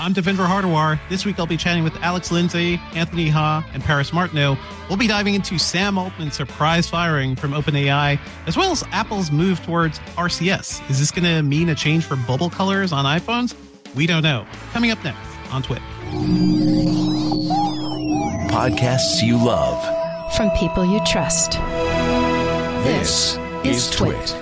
I'm Devendra Hardawar. This week I'll be chatting with Alex Lindsay, Anthony Ha, and Paris Martineau. We'll be diving into Sam Altman's surprise firing from OpenAI, as well as Apple's move towards RCS. Is this going to mean a change for bubble colors on iPhones? We don't know. Coming up next on Twit. Podcasts you love. From people you trust. This is Twit.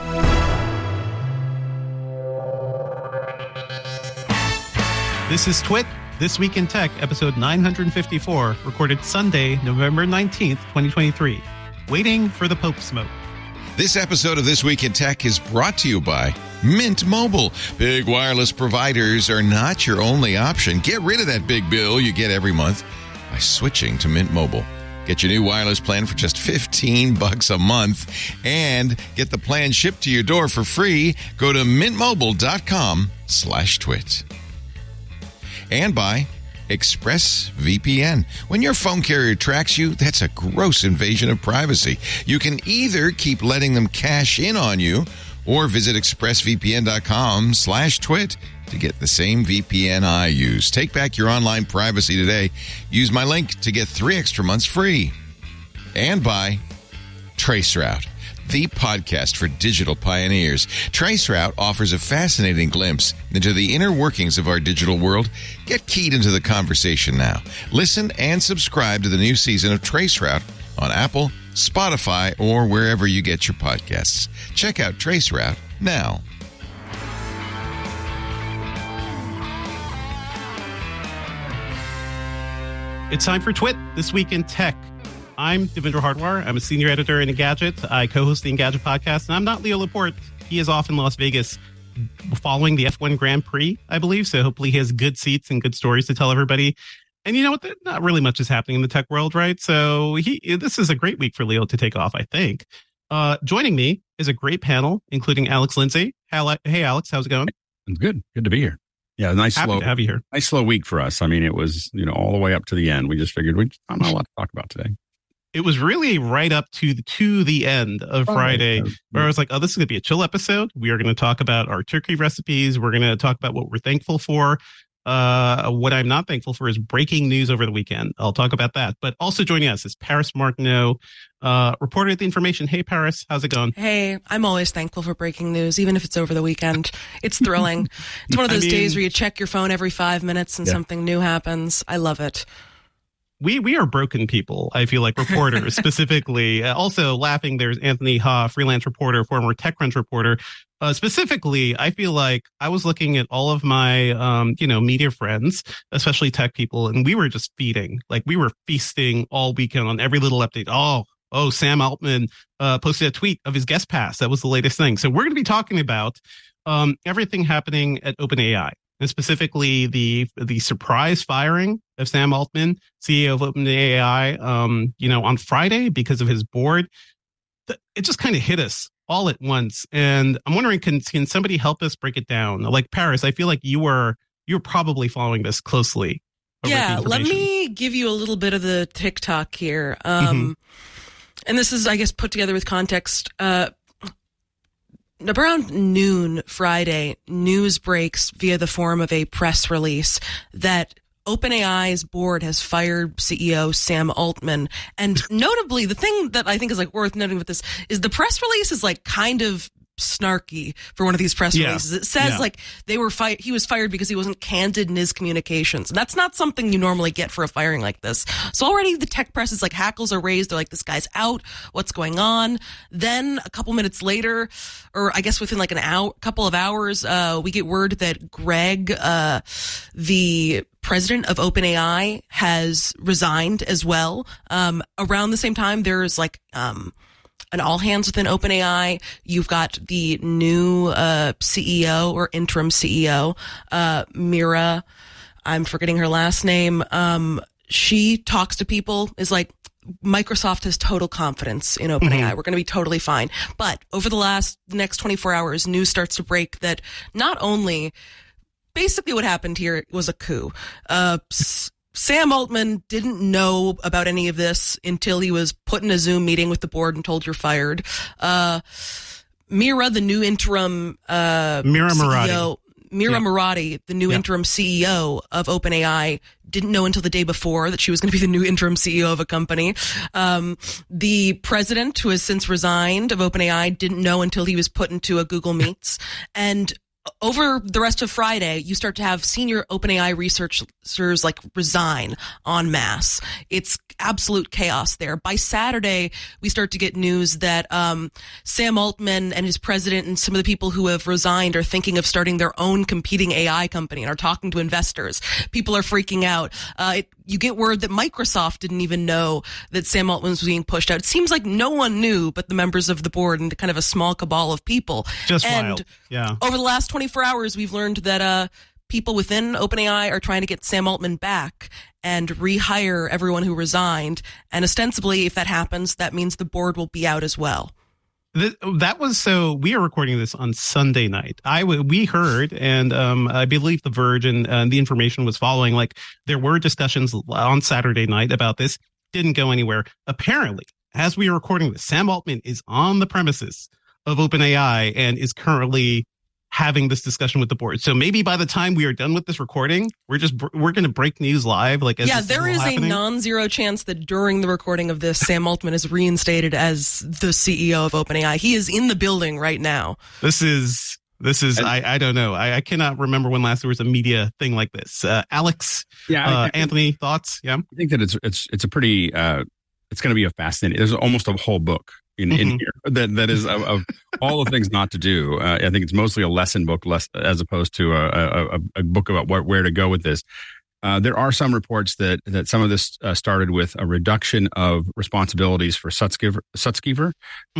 This is Twit, This Week in Tech, episode 954, recorded Sunday, November 19th, 2023. Waiting for the Pope smoke. This episode of This Week in Tech is brought to you by Mint Mobile. Big wireless providers are not your only option. Get rid of that big bill you get every month by switching to Mint Mobile. Get your new wireless plan for just $15 a month and get the plan shipped to your door for free. Go to mintmobile.com/twit. And by ExpressVPN. When your phone carrier tracks you, that's a gross invasion of privacy. You can either keep letting them cash in on you or visit expressvpn.com/twit to get the same VPN I use. Take back your online privacy today. Use my link to get 3 extra months free. And by Traceroute, the podcast for digital pioneers. Traceroute offers a fascinating glimpse into the inner workings of our digital world. Get keyed into the conversation now. Listen and subscribe to the new season of Traceroute on Apple, Spotify, or wherever you get your podcasts. Check out Traceroute now. It's time for Twit, This Week in Tech. I'm Devendra Hardawar. I'm a senior editor in Engadget. I co-host the Engadget podcast, and I'm not Leo Laporte. He is off in Las Vegas following the F1 Grand Prix, I believe, so hopefully he has good seats and good stories to tell everybody. And you know what? Not really much is happening in the tech world, right? So this is a great week for Leo to take off, I think. Joining me is a great panel, including Alex Lindsay. Hey, Alex, how's it going? It's good. Good to be here. Yeah, Happy to have you here. Nice slow week for us. I mean, it was, all the way up to the end. We just figured not a lot to talk about today. It was really right up to the end of Friday, where I was like, oh, this is going to be a chill episode. We are going to talk about our turkey recipes. We're going to talk about what we're thankful for. What I'm not thankful for is breaking news over the weekend. I'll talk about that. But also joining us is Paris Martineau, reporter at The Information. Hey, Paris, how's it going? Hey, I'm always thankful for breaking news, even if it's over the weekend. It's thrilling. It's one of those days where you check your phone every 5 minutes and something new happens. I love it. We are broken people, I feel like, reporters specifically. Also laughing, there's Anthony Ha, freelance reporter, former TechCrunch reporter. Specifically, I feel like I was looking at all of my, media friends, especially tech people, and we were just feeding. Like, we were feasting all weekend on every little update. Oh, Sam Altman posted a tweet of his guest pass. That was the latest thing. So we're going to be talking about everything happening at OpenAI. And specifically the surprise firing of Sam Altman, CEO of OpenAI, on Friday because of his board. It just kind of hit us all at once. And I'm wondering, can somebody help us break it down? Like, Paris, I feel like you're probably following this closely. Yeah, let me give you a little bit of the TikTok here. And this is, I guess, put together with context. Around noon Friday, news breaks via the form of a press release that OpenAI's board has fired CEO Sam Altman. And notably, the thing that I think is worth noting with this is the press release is kind of snarky for one of these press releases. It says he was fired because he wasn't candid in his communications. And that's not something you normally get for a firing like this. So already the tech press is hackles are raised. They're like, this guy's out. What's going on? Then a couple minutes later, or I guess within a couple of hours, we get word that Greg, the president of OpenAI, has resigned as well. Around the same time, there's an all hands within OpenAI. You've got the new CEO or interim CEO, Mira. I'm forgetting her last name. She talks to people, is like, Microsoft has total confidence in OpenAI. We're going to be totally fine. But over the next 24 hours, news starts to break that not only basically what happened here was a coup. Sam Altman didn't know about any of this until he was put in a Zoom meeting with the board and told you're fired. Mira, the new interim Mira CEO, Mira Murati, the new interim CEO of OpenAI, didn't know until the day before that she was going to be the new interim CEO of a company. The president, who has since resigned of OpenAI, didn't know until he was put into a Google Meets. And over the rest of Friday, you start to have senior OpenAI researchers resign en masse. It's absolute chaos there. By Saturday, we start to get news that Sam Altman and his president and some of the people who have resigned are thinking of starting their own competing AI company and are talking to investors. People are freaking out. You get word that Microsoft didn't even know that Sam Altman was being pushed out. It seems like no one knew but the members of the board and kind of a small cabal of people. Just wild. Yeah. Over the last 24 hours, we've learned that people within OpenAI are trying to get Sam Altman back and rehire everyone who resigned. And ostensibly, if that happens, that means the board will be out as well. That was so. We are recording this on Sunday night. We heard, and I believe The Verge and the information was following. There were discussions on Saturday night about this. Didn't go anywhere. Apparently, as we are recording this, Sam Altman is on the premises of OpenAI and is currently having this discussion with the board. So maybe by the time we are done with this recording, we're going to break news live. There is a non-zero chance that during the recording of this, Sam Altman is reinstated as the CEO of OpenAI. He is in the building right now. This is I don't know. I cannot remember when last there was a media thing like this. Alex, Anthony, thoughts? Yeah, I think that it's a pretty it's going to be a fascinating. There's almost a whole book in here that is of all the things not to do. I think it's mostly a lesson book, as opposed to a book about where to go with this. There are some reports that some of this started with a reduction of responsibilities for Sutskever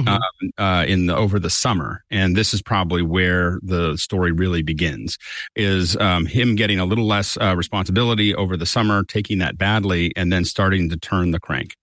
over the summer, and this is probably where the story really begins. Is him getting a little less responsibility over the summer, taking that badly, and then starting to turn the crank.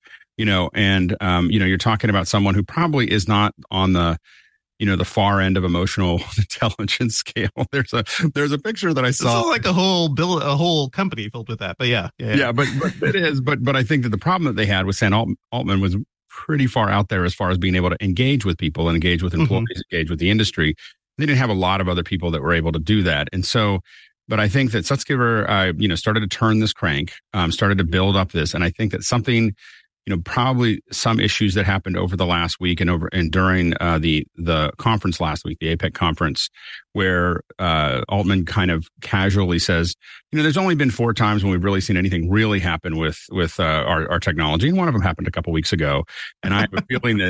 You're talking about someone who probably is not on the far end of emotional intelligence scale. There's a picture that I saw. This is like a whole company filled with that. But yeah. But it is. But I think that the problem that they had with Sam Altman was pretty far out there as far as being able to engage with people and engage with employees, engage with the industry. They didn't have a lot of other people that were able to do that, and so. But I think that Sutskever, started to turn this crank, started to build up this, and I think that something. Probably some issues that happened over the last week and during the conference last week, the APEC conference, where Altman kind of casually says, there's only been 4 times when we've really seen anything really happen with our technology, and one of them happened a couple weeks ago. And I have a feeling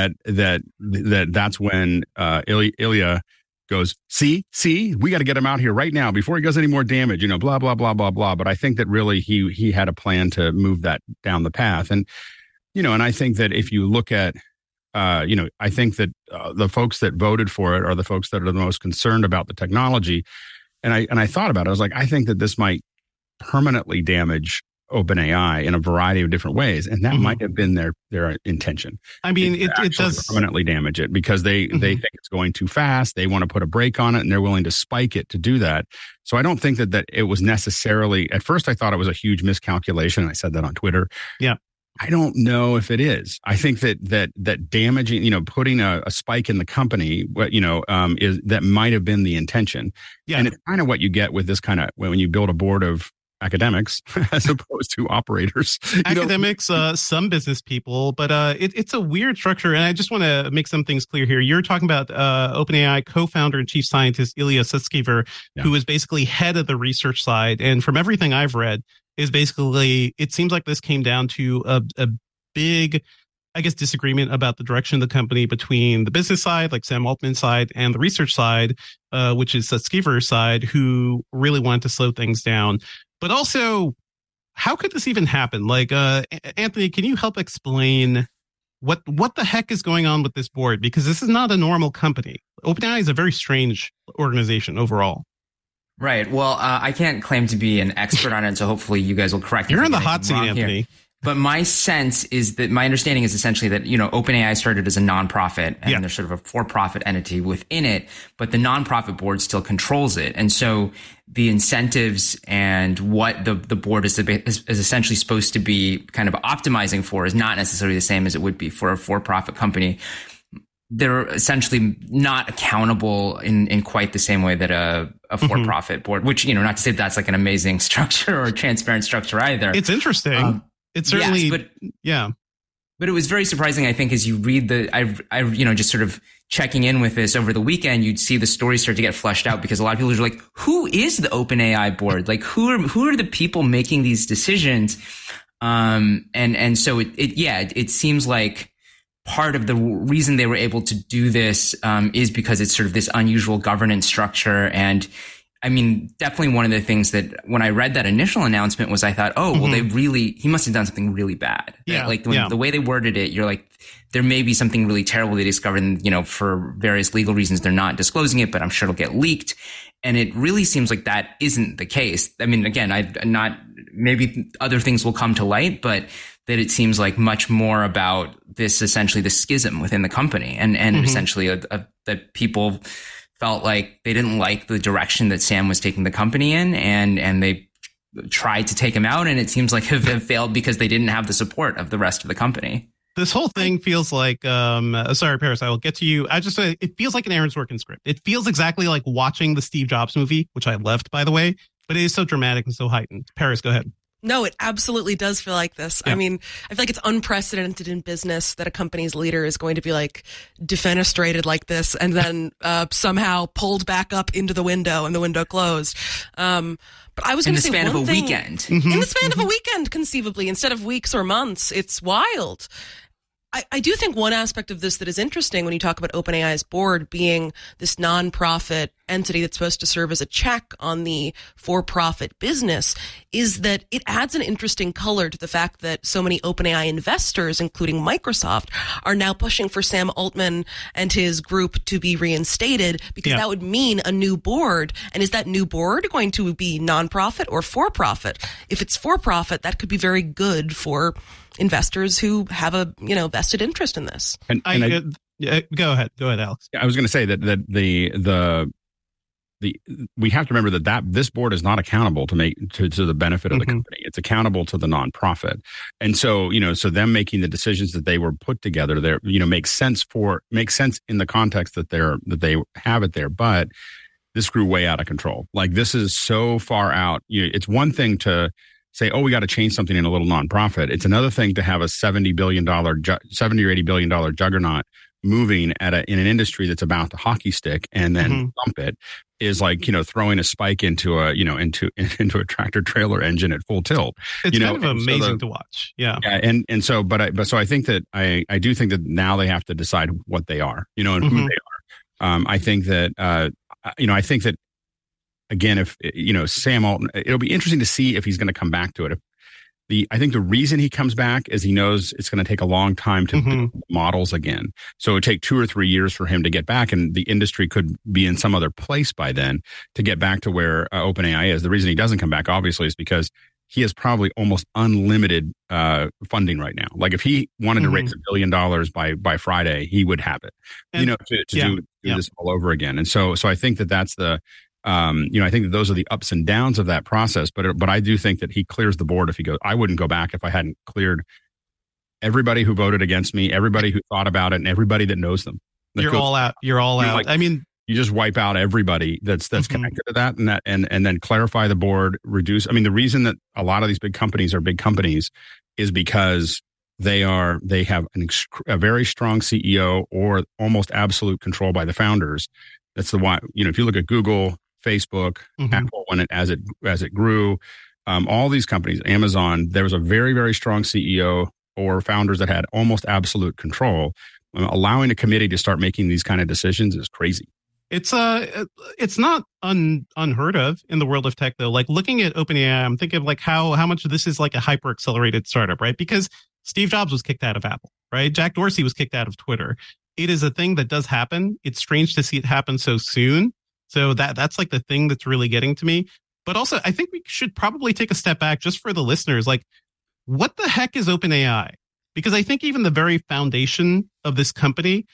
that's when Ilya goes, see, we got to get him out here right now before he does any more damage, blah, blah, blah, blah, blah. But I think that really he had a plan to move that down the path. And, and I think that if you look at, I think that the folks that voted for it are the folks that are the most concerned about the technology. And I thought about it. I was like, I think that this might permanently damage OpenAI in a variety of different ways, and that might have been their intention. I mean, it does permanently damage it because they think it's going too fast. They want to put a brake on it, and they're willing to spike it to do that. So I don't think that it was necessarily. At first, I thought it was a huge miscalculation. I said that on Twitter. Yeah. I don't know if it is. I think that damaging, putting a spike in the company, is that might have been the intention. Yeah. And it's kind of what you get with this kind of when you build a board of academics as opposed to operators. Academics, some business people, but it's a weird structure. And I just want to make some things clear here. You're talking about OpenAI co-founder and chief scientist Ilya Sutskever, who is basically head of the research side. And from everything I've read, is basically, it seems like this came down to a big, I guess, disagreement about the direction of the company between the business side, like Sam Altman's side, and the research side, which is Sutskever's side, who really wanted to slow things down. But also, how could this even happen? Anthony, can you help explain what the heck is going on with this board? Because this is not a normal company. OpenAI is a very strange organization overall. Right. Well, I can't claim to be an expert on it, so hopefully you guys will correct me. You're in the hot seat, Anthony. Here. But my sense is that my understanding is essentially that, OpenAI started as a nonprofit and there's sort of a for-profit entity within it, but the nonprofit board still controls it. And so the incentives and what the board is essentially supposed to be kind of optimizing for is not necessarily the same as it would be for a for-profit company. they're essentially not accountable in quite the same way that a for-profit board, which, not to say that's like an amazing structure or transparent structure either. It's interesting. It's certainly, yes, but yeah. But it was very surprising, I think, as you read I just sort of checking in with this over the weekend, you'd see the story start to get fleshed out because a lot of people are like, who is the OpenAI board? Like, who are the people making these decisions? And so it seems like part of the reason they were able to do this, is because it's sort of this unusual governance structure. And I mean, definitely one of the things that when I read that initial announcement was I thought, he must have done something really bad. Yeah. The way they worded it, you're like, there may be something really terrible they discovered and, for various legal reasons, they're not disclosing it, but I'm sure it'll get leaked. And it really seems like that isn't the case. I mean, again, maybe other things will come to light, but that it seems like much more about this, essentially the schism within the company and essentially that people felt like they didn't like the direction that Sam was taking the company in, and they tried to take him out, and it seems like have failed because they didn't have the support of the rest of the company. This whole thing feels like, sorry, Paris, I will get to you. It feels like an Aaron Sorkin script. It feels exactly like watching the Steve Jobs movie, which I loved, by the way, but it is so dramatic and so heightened. Paris, go ahead. No, it absolutely does feel like this. Yeah. I mean, I feel like it's unprecedented in business that a company's leader is going to be like defenestrated like this and then somehow pulled back up into the window and the window closed. But I was going to say in the span of a weekend. In the span of a weekend, conceivably, instead of weeks or months. It's wild. I do think one aspect of this that is interesting when you talk about OpenAI's board being this nonprofit entity that's supposed to serve as a check on the for-profit business is that it adds an interesting color to the fact that so many OpenAI investors, including Microsoft, are now pushing for Sam Altman and his group to be reinstated because that would mean a new board. And is that new board going to be nonprofit or for-profit? If it's for-profit, that could be very good for investors who have a vested interest in this. Go ahead, Alex. I was going to say that we have to remember that this board is not accountable to the benefit of the company. It's accountable to the nonprofit, and so so them making the decisions that they were put together there makes sense in the context that they have it there, but this grew way out of control. Like, this is so far out. It's one thing to say, we got to change something in a little nonprofit. It's another thing to have a $70 or $80 billion juggernaut moving in an industry that's about to hockey stick and then dump it is like, throwing a spike into a tractor trailer engine at full tilt. It's kind of amazing to watch. Yeah. So I think that I do think that now they have to decide what they are, and who they are. I think that, again, if Sam Altman, it'll be interesting to see if he's going to come back to it. I think the reason he comes back is he knows it's going to take a long time to build models again. So it would take 2 or 3 years for him to get back, and the industry could be in some other place by then to get back to where OpenAI is. The reason he doesn't come back, obviously, is because he has probably almost unlimited funding right now. Like, if he wanted to raise $1 billion by Friday, he would have it, to do this all over again. And so I think that's the. I think that those are the ups and downs of that process, but I do think that he clears the board if he goes. I wouldn't go back if I hadn't cleared everybody who voted against me, everybody who thought about it, and everybody that knows them. You're all out. Like, I mean, you just wipe out everybody that's connected to that, and then clarify the board, reduce. I mean, the reason that a lot of these big companies are big companies is because they have a very strong CEO or almost absolute control by the founders. That's the why. If you look at Google, Facebook, Apple, as it grew, all these companies, Amazon, there was a very, very strong CEO or founders that had almost absolute control. Allowing a committee to start making these kind of decisions is crazy. It's not unheard of in the world of tech, though. Like, looking at OpenAI, I'm thinking of like how much of this is like a hyper accelerated startup, right? Because Steve Jobs was kicked out of Apple, right? Jack Dorsey was kicked out of Twitter. It is a thing that does happen. It's strange to see it happen so soon. So that's like the thing that's really getting to me. But also, I think we should probably take a step back just for the listeners. Like, what the heck is OpenAI? Because I think even the very foundation of this company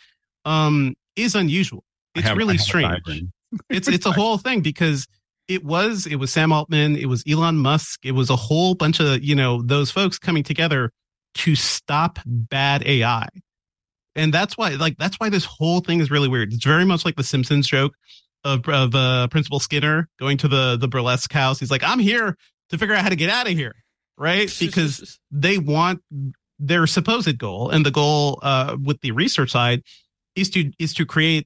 is unusual. It's really strange. It's a whole thing, because it was Sam Altman, it was Elon Musk, it was a whole bunch of those folks coming together to stop bad AI. And that's why this whole thing is really weird. It's very much like the Simpsons joke of Principal Skinner going to the burlesque house. He's like, I'm here to figure out how to get out of here, right? Because they want their supposed goal, and the goal with the research side is to create,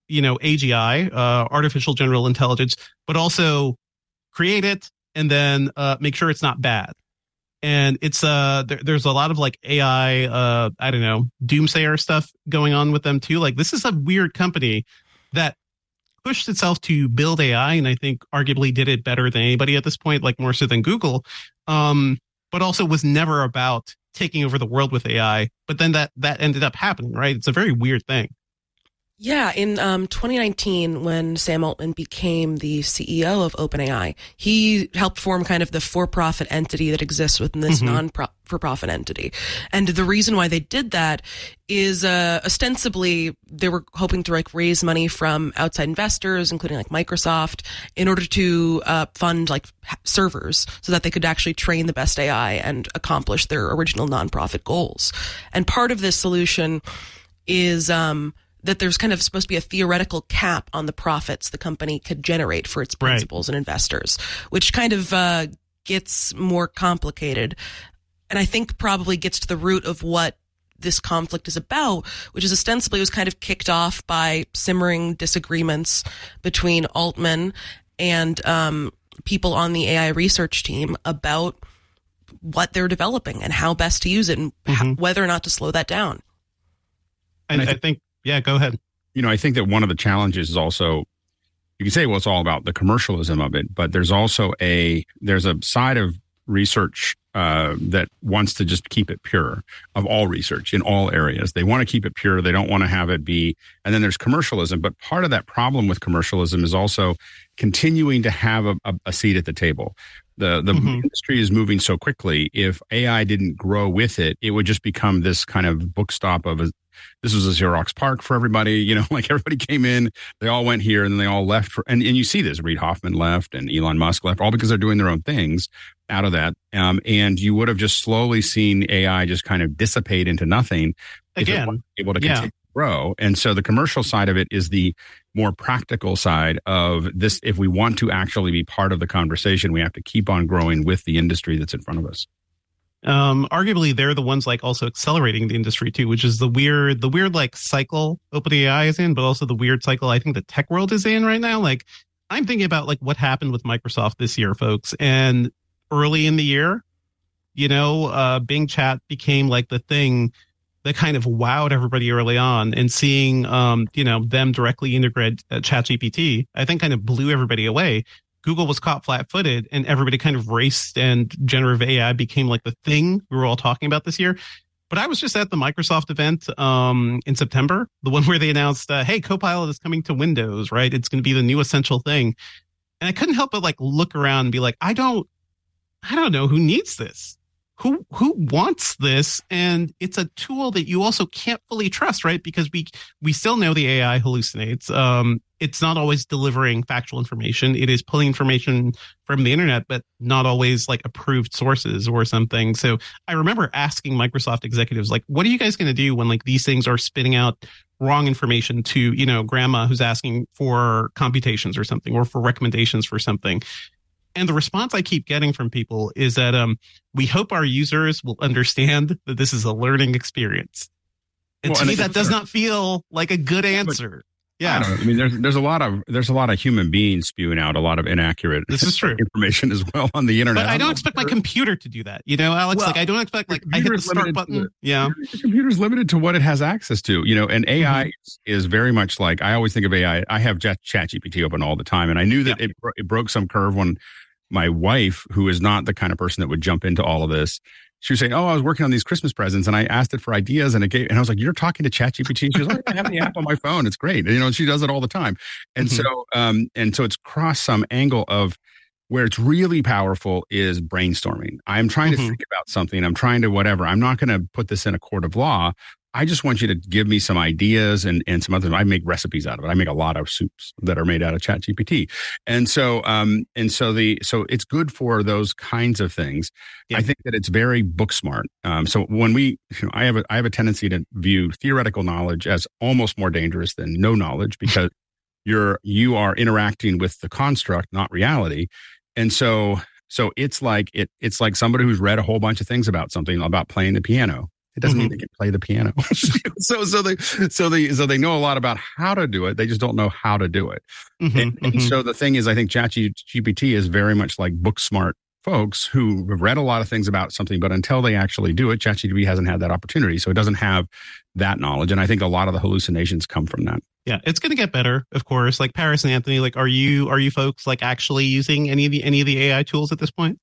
AGI, artificial general intelligence, but also create it and then make sure it's not bad. And it's there's a lot of like AI, I don't know, doomsayer stuff going on with them too. Like, this is a weird company that pushed itself to build AI, and I think arguably did it better than anybody at this point, like more so than Google, but also was never about taking over the world with AI. But then that ended up happening, right? It's a very weird thing. Yeah, in 2019, when Sam Altman became the CEO of OpenAI, he helped form kind of the for-profit entity that exists within this non-for-profit entity. And the reason why they did that is ostensibly they were hoping to like raise money from outside investors, including like Microsoft, in order to fund like servers so that they could actually train the best AI and accomplish their original nonprofit goals. And part of this solution is that there's kind of supposed to be a theoretical cap on the profits the company could generate for its principals and investors, which kind of gets more complicated. And I think probably gets to the root of what this conflict is about, which is ostensibly was kind of kicked off by simmering disagreements between Altman and people on the AI research team about what they're developing and how best to use it and whether or not to slow that down. And I think, yeah, go ahead. I think that one of the challenges is also, you can say, well, it's all about the commercialism of it, but there's also there's a side of research that wants to just keep it pure, of all research in all areas. They want to keep it pure. They don't want to have it be, and then there's commercialism. But part of that problem with commercialism is also continuing to have a seat at the table. The industry is moving so quickly. If AI didn't grow with it, it would just become this kind of book stop of this was a Xerox PARC for everybody, like everybody came in, they all went here and then they all left and you see this, Reid Hoffman left and Elon Musk left, all because they're doing their own things out of that. And you would have just slowly seen AI just kind of dissipate into nothing. Again, if it wasn't able to continue to grow. And so the commercial side of it is the more practical side of this. If we want to actually be part of the conversation, we have to keep on growing with the industry that's in front of us. Arguably, they're the ones like also accelerating the industry too, which is the weird like cycle OpenAI is in, but also the weird cycle I think the tech world is in right now. Like, I'm thinking about like what happened with Microsoft this year, folks, and early in the year, Bing Chat became like the thing that kind of wowed everybody early on, and seeing them directly integrate ChatGPT, I think kind of blew everybody away. Google was caught flat-footed, and everybody kind of raced, and generative AI became like the thing we were all talking about this year. But I was just at the Microsoft event in September, the one where they announced, hey, Copilot is coming to Windows, right? It's going to be the new essential thing. And I couldn't help but like look around and be like, I don't know who needs this. Who wants this? And it's a tool that you also can't fully trust, right? Because we still know the AI hallucinates. It's not always delivering factual information. It is pulling information from the internet, but not always like approved sources or something. So I remember asking Microsoft executives, like, what are you guys going to do when like these things are spitting out wrong information to, grandma who's asking for computations or something, or for recommendations for something? And the response I keep getting from people is that we hope our users will understand that this is a learning experience. And to me, that does not feel like a good answer. Yeah, I don't know. I mean, there's a lot of human beings spewing out a lot of inaccurate this is true information as well on the internet. But I don't expect my computer to do that, Alex. Well, like, I don't expect like I hit the start button. The computer's limited to what it has access to, and AI is very much like, I always think of AI. I have ChatGPT open all the time, and I knew that it broke some curve when my wife, who is not the kind of person that would jump into all of this, she was saying, "Oh, I was working on these Christmas presents, and I asked it for ideas, and I was like, you're talking to ChatGPT?" She was like, "I have the app on my phone. It's great." She does it all the time. And so it's crossed some angle of where it's really powerful is brainstorming. I'm trying to think about something. I'm trying to whatever. I'm not going to put this in a court of law, I just want you to give me some ideas and some other. I make recipes out of it. I make a lot of soups that are made out of ChatGPT, and so it's good for those kinds of things. Yeah. I think that it's very book smart. So when I have a tendency to view theoretical knowledge as almost more dangerous than no knowledge, because you are interacting with the construct, not reality, and so it's like somebody who's read a whole bunch of things about something, about playing the piano. It doesn't mean they can play the piano. so they know a lot about how to do it. They just don't know how to do it. And so the thing is, I think ChatGPT is very much like book smart folks who have read a lot of things about something, but until they actually do it, ChatGPT hasn't had that opportunity. So it doesn't have that knowledge. And I think a lot of the hallucinations come from that. Yeah, it's going to get better, of course. Like Paris and Anthony, like, are you folks like actually using any of the AI tools at this point?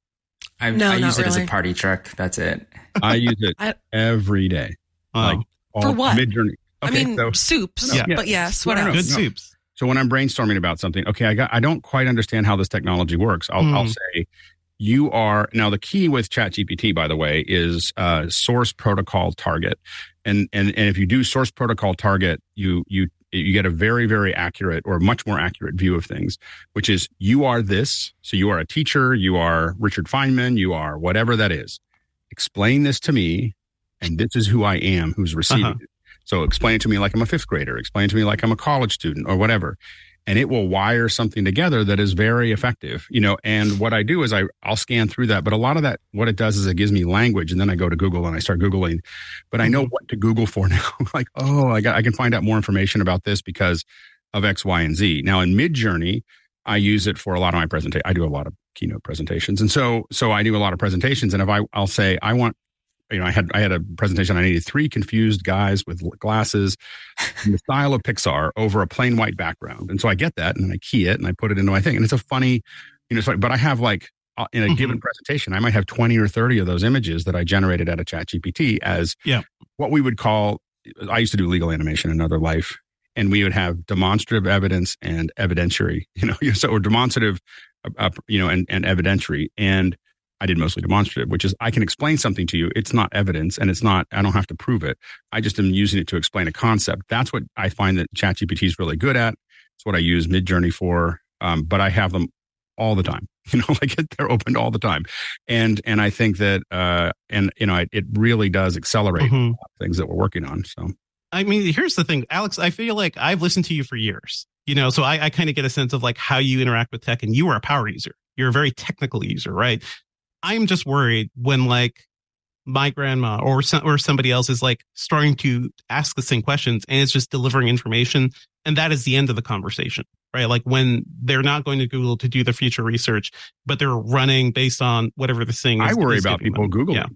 I use it as a party trick. That's it. I use it every day. For what? Midjourney. Okay, soups. Yeah. But yes, what else? Good soups. So when I'm brainstorming about something, okay, I don't quite understand how this technology works. I'll say, you are now, the key with ChatGPT, by the way, is source protocol target, and if you do source protocol target, you get a very, very accurate, or much more accurate view of things, which is, you are this. So you are a teacher, you are Richard Feynman, you are whatever that is. Explain this to me, and this is who I am, who's receiving it. So explain it to me like I'm a fifth grader, explain it to me like I'm a college student or whatever. And it will wire something together that is very effective, and what I do is I'll scan through that. But a lot of that, what it does is it gives me language, and then I go to Google and I start Googling, but I know what to Google for now. Like, I can find out more information about this because of X, Y, and Z. Now in Midjourney, I use it for a lot of my presentation. I do a lot of keynote presentations. And so I do a lot of presentations. And if I'll say, I want, I had a presentation. I needed 3 confused guys with glasses in the style of Pixar over a plain white background. And so I get that, and then I key it and I put it into my thing. And it's a funny, but I have like in a given presentation, I might have 20 or 30 of those images that I generated out of ChatGPT as what we would call, I used to do legal animation in another life, and we would have demonstrative evidence and evidentiary, or demonstrative, and evidentiary. And I did mostly demonstrative, which is, I can explain something to you. It's not evidence, and I don't have to prove it. I just am using it to explain a concept. That's what I find that ChatGPT is really good at. It's what I use Midjourney for. But I have them all the time, they're opened all the time. And I think that, it really does accelerate things that we're working on. So, I mean, here's the thing, Alex, I feel like I've listened to you for years, so I kind of get a sense of like how you interact with tech, and you are a power user. You're a very technical user, right? I'm just worried when like my grandma or somebody else is like starting to ask the same questions, and it's just delivering information, and that is the end of the conversation, right? Like when they're not going to Google to do the future research, but they're running based on whatever the thing is. I worry about people Googling. Yeah.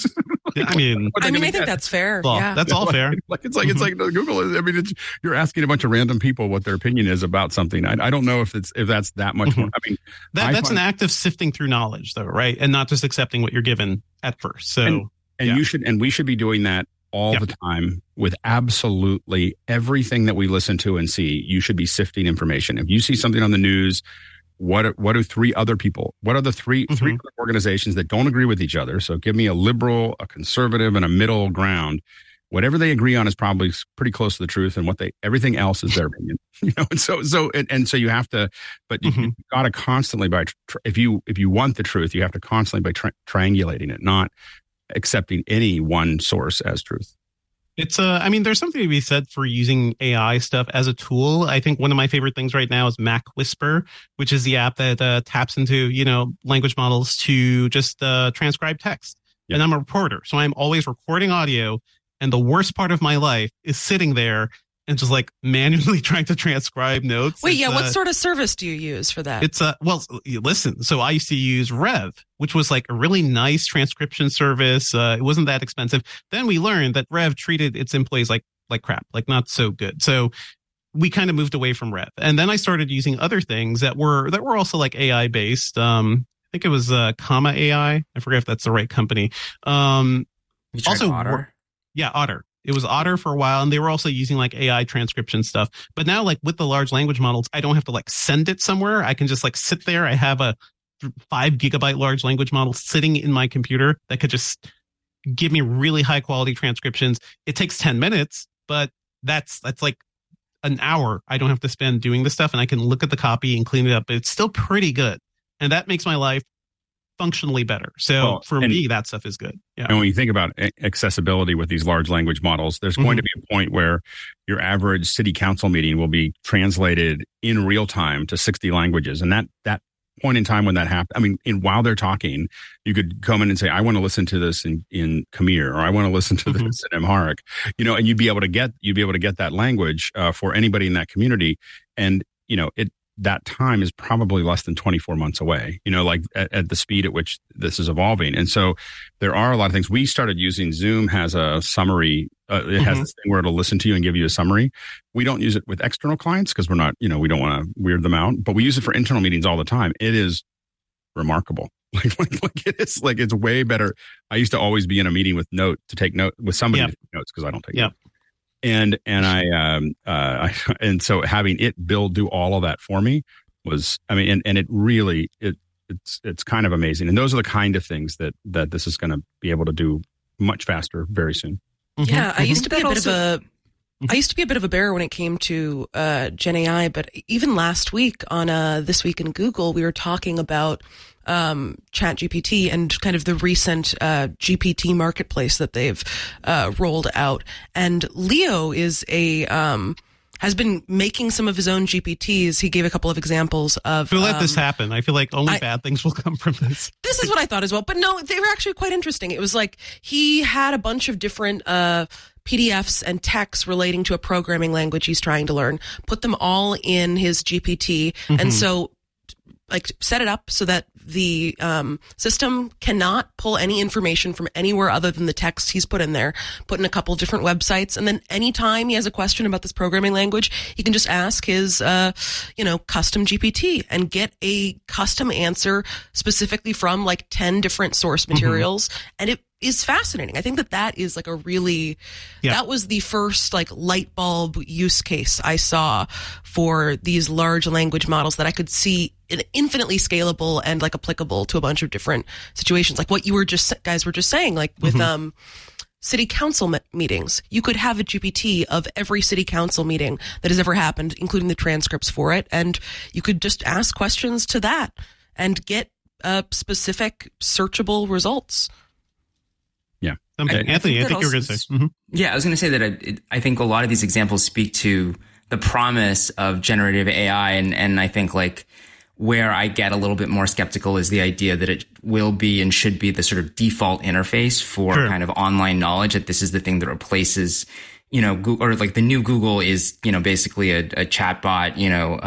I mean, I think that's fair. Well, that's all fair. It's like Google. I mean, you're asking a bunch of random people what their opinion is about something. I don't know if that's that much more. I mean, that's an act of sifting through knowledge, though, right? And not just accepting what you're given at first. So, we should be doing that all the time with absolutely everything that we listen to and see. You should be sifting information. If you see something on the news, what are 3 other people? What are the three other organizations that don't agree with each other? So give me a liberal, a conservative, and a middle ground. Whatever they agree on is probably pretty close to the truth, and everything else is their opinion. And so you have to, but you've got to constantly if you want the truth, you have to constantly by triangulating it, not accepting any one source as truth. It's I mean, there's something to be said for using AI stuff as a tool. I think one of my favorite things right now is Mac Whisper, which is the app that taps into, language models to just transcribe text. Yep. And I'm a reporter, so I'm always recording audio. And the worst part of my life is sitting there and just like manually trying to transcribe notes. Wait, what sort of service do you use for that? It's listen, so I used to use Rev, which was like a really nice transcription service. It wasn't that expensive. Then we learned that Rev treated its employees like crap, like not so good. So we kind of moved away from Rev. And then I started using other things that were also like AI based. I think it was Comma AI. I forget if that's the right company. You tried Otter? Yeah, Otter. It was Otter for a while, and they were also using like AI transcription stuff. But now, like with the large language models, I don't have to like send it somewhere. I can just like sit there. I have a 5 gigabyte large language model sitting in my computer that could just give me really high quality transcriptions. It takes 10 minutes, but that's like an hour I don't have to spend doing this stuff, and I can look at the copy and clean it up. But it's still pretty good, and that makes my life functionally better. So for me, that stuff is good. Yeah. And when you think about accessibility with these large language models, there's going to be a point where your average city council meeting will be translated in real time to 60 languages. And that point in time when that happened, while they're talking, you could come in and say, I want to listen to this in Khmer, or I want to listen to this in Amharic, and you'd be able to get that language for anybody in that community. And, that time is probably less than 24 months away, like at the speed at which this is evolving. And so there are a lot of things. We started using Zoom has a summary. It has this thing where it'll listen to you and give you a summary. We don't use it with external clients because we're not, we don't want to weird them out, but we use it for internal meetings all the time. It is remarkable. It's way better. I used to always be in a meeting with take note with somebody to take notes because I don't take notes. And so having it do all of that for me was, and it really, it's kind of amazing. And those are the kind of things that this is going to be able to do much faster very soon. Yeah. I used to be a bit of a bear when it came to Gen AI, but even last week on This Week in Google, we were talking about ChatGPT and kind of the recent GPT marketplace that they've rolled out. And Leo is has been making some of his own GPTs. He gave a couple of examples of... Who let this happen? I feel like only bad things will come from this. This is what I thought as well. But no, they were actually quite interesting. It was like he had a bunch of different PDFs and texts relating to a programming language he's trying to learn, put them all in his GPT. And so set it up so that the system cannot pull any information from anywhere other than the text he's put in there, put in a couple different websites. And then anytime he has a question about this programming language, he can just ask his, custom GPT and get a custom answer specifically from 10 different source materials. And it is fascinating. I think that is a really, that was the first light bulb use case I saw for these large language models that I could see infinitely scalable and applicable to a bunch of different situations. Like what you guys were just saying, with, city council meetings. You could have a GPT of every city council meeting that has ever happened, including the transcripts for it. And you could just ask questions to that and get specific searchable results. Yeah. Anthony, I think you were going to say. Yeah, I was going to say that I think a lot of these examples speak to the promise of generative AI. And I think where I get a little bit more skeptical is the idea that it will be and should be the sort of default interface for kind of online knowledge, that this is the thing that replaces, Google, or the new Google is, basically a chatbot,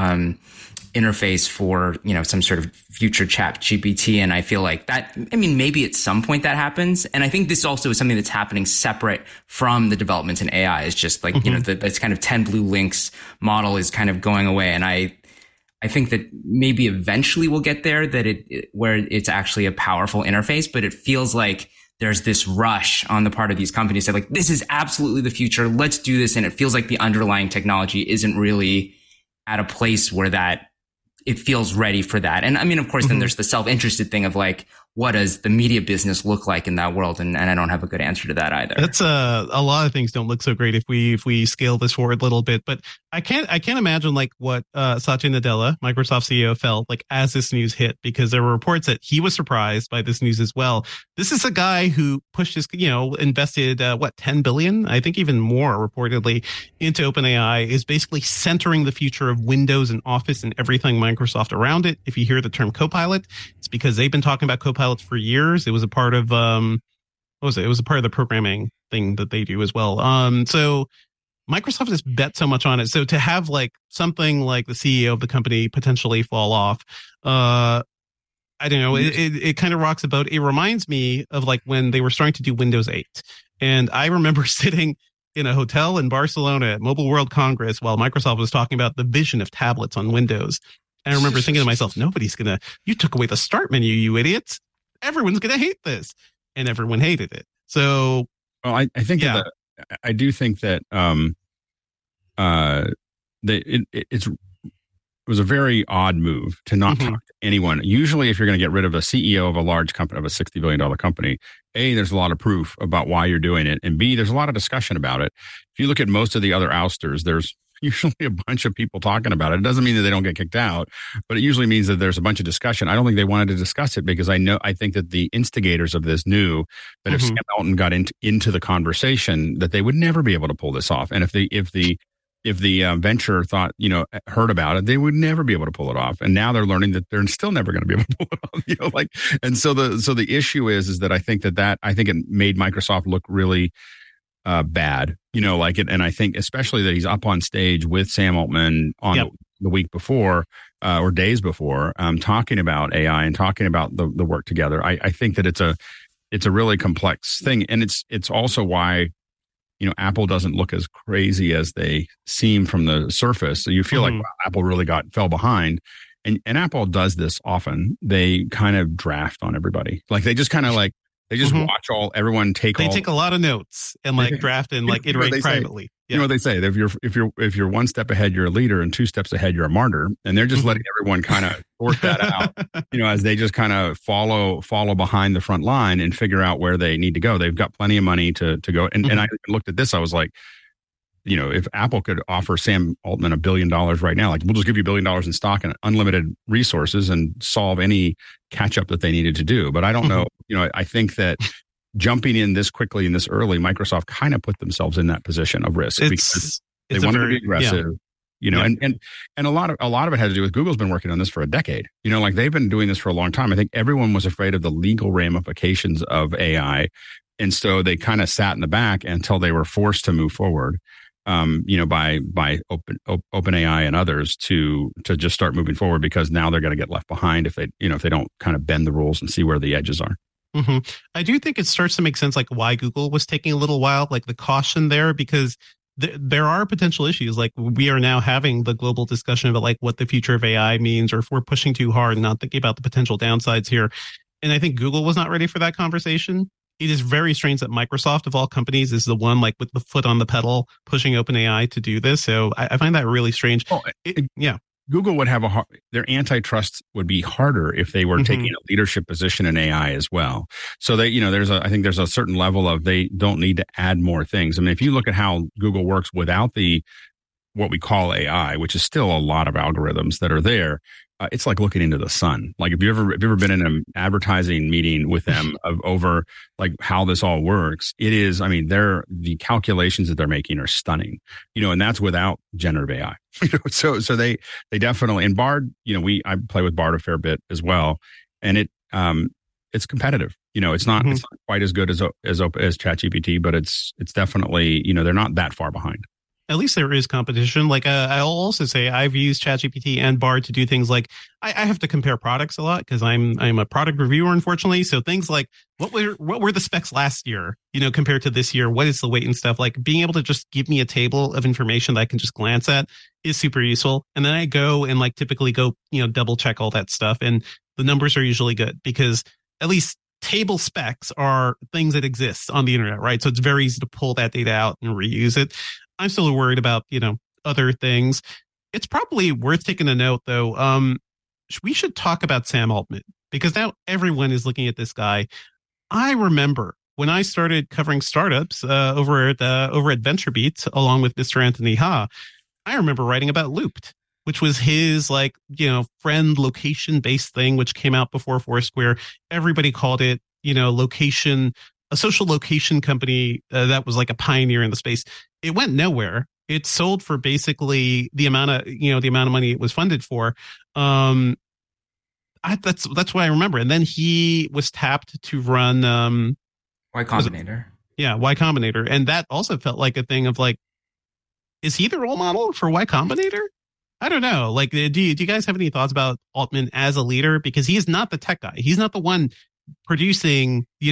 interface for, some sort of future chat GPT. And I feel like that, maybe at some point that happens. And I think this also is something that's happening separate from the developments in AI. It's just this kind of 10 blue links model is kind of going away. And I think that maybe eventually we'll get there, where it's actually a powerful interface, but it feels like there's this rush on the part of these companies that this is absolutely the future. Let's do this. And it feels like the underlying technology isn't really at a place where it feels ready for that. And of course, then there's the self-interested thing of what does the media business look like in that world? And I don't have a good answer to that either. That's a lot of things don't look so great if we scale this forward a little bit. But I can't imagine what Satya Nadella, Microsoft CEO, felt as this news hit, because there were reports that he was surprised by this news as well. This is a guy who pushed his, invested $10 billion, I think even more reportedly, into OpenAI, is basically centering the future of Windows and Office and everything Microsoft around it. If you hear the term Copilot, it's because they've been talking about Copilot for years. It was a part of what was it? It was a part of the programming thing that they do as well. So Microsoft has bet so much on it. So to have something like the CEO of the company potentially fall off, I don't know. It kind of rocks the boat. It reminds me of when they were starting to do Windows 8, and I remember sitting in a hotel in Barcelona at Mobile World Congress while Microsoft was talking about the vision of tablets on Windows. And I remember thinking to myself, you took away the start menu, you idiots. Everyone's going to hate this. And everyone hated it. So, well, I think I do think that it's was a very odd move to not talk to anyone. Usually, if you're going to get rid of a CEO of a large company, of a $60 billion company, A, there's a lot of proof about why you're doing it. And B, there's a lot of discussion about it. If you look at most of the other ousters, there's usually a bunch of people talking about it. It doesn't mean that they don't get kicked out, but it usually means that there's a bunch of discussion. I don't think they wanted to discuss it because I think that the instigators of this knew that if Sam Altman got into the conversation, that they would never be able to pull this off. And if the venture heard about it, they would never be able to pull it off. And now they're learning that they're still never going to be able to pull it off. And so the issue is that I think it made Microsoft look really bad, and I think especially that he's up on stage with Sam Altman on the week before or days before, talking about AI and talking about the work together. I think that it's a really complex thing, and it's also why Apple doesn't look as crazy as they seem from the surface. So you feel like Apple really fell behind. And Apple does this often. They kind of draft on everybody. Like they just kind of watch everyone take a lot of notes and draft and iterate privately. You know what they say? If you're one step ahead, you're a leader, and 2 steps ahead, you're a martyr. And they're just letting everyone kind of sort that out, as they just kind of follow behind the front line and figure out where they need to go. They've got plenty of money to go. And I looked at this, I was like, if Apple could offer Sam Altman $1 billion right now, we'll just give you $1 billion in stock and unlimited resources and solve any catch up that they needed to do. But I don't know. I think that jumping in this quickly and this early, Microsoft kind of put themselves in that position of risk because they wanted to be aggressive. And a lot of it had to do with Google's been working on this for a decade. They've been doing this for a long time. I think everyone was afraid of the legal ramifications of AI. And so they kind of sat in the back until they were forced to move forward. By OpenAI and others to just start moving forward, because now they're going to get left behind if they don't kind of bend the rules and see where the edges are. I do think it starts to make sense, why Google was taking a little while, the caution there, because there are potential issues. We are now having the global discussion about what the future of AI means, or if we're pushing too hard and not thinking about the potential downsides here. And I think Google was not ready for that conversation. It is very strange that Microsoft, of all companies, is the one with the foot on the pedal pushing OpenAI to do this. So I find that really strange. Google would have their antitrust would be harder if they were taking a leadership position in AI as well. So they, I think there's a certain level of they don't need to add more things. I mean, if you look at how Google works without what we call AI, which is still a lot of algorithms that are there. It's like looking into the sun. Have you ever been in an advertising meeting with them over how this all works? It is, the calculations that they're making are stunning, and that's without generative AI. So they definitely, and Bard, I play with Bard a fair bit as well. And it's competitive. It's not quite as good as ChatGPT, but it's definitely, they're not that far behind. At least there is competition. I'll also say I've used ChatGPT and Bard to do things I have to compare products a lot because I'm a product reviewer, unfortunately. So things like what were the specs last year, compared to this year? What is the weight and stuff? Being able to just give me a table of information that I can just glance at is super useful. And then I go and typically go, double check all that stuff. And the numbers are usually good because at least table specs are things that exist on the internet, right? So it's very easy to pull that data out and reuse it. I'm still worried about, other things. It's probably worth taking a note, though. We should talk about Sam Altman because now everyone is looking at this guy. I remember when I started covering startups over at VentureBeat along with Mr. Anthony Ha. I remember writing about Looped, which was his friend location based thing, which came out before Foursquare. Everybody called it, a social location company that was a pioneer in the space. It went nowhere. It sold for basically the amount of money it was funded for. That's what I remember. And then he was tapped to run Y Combinator. Y Combinator, and that also felt like a thing of is he the role model for Y Combinator? I don't know. Do you guys have any thoughts about Altman as a leader? Because he is not the tech guy. He's not the one producing, the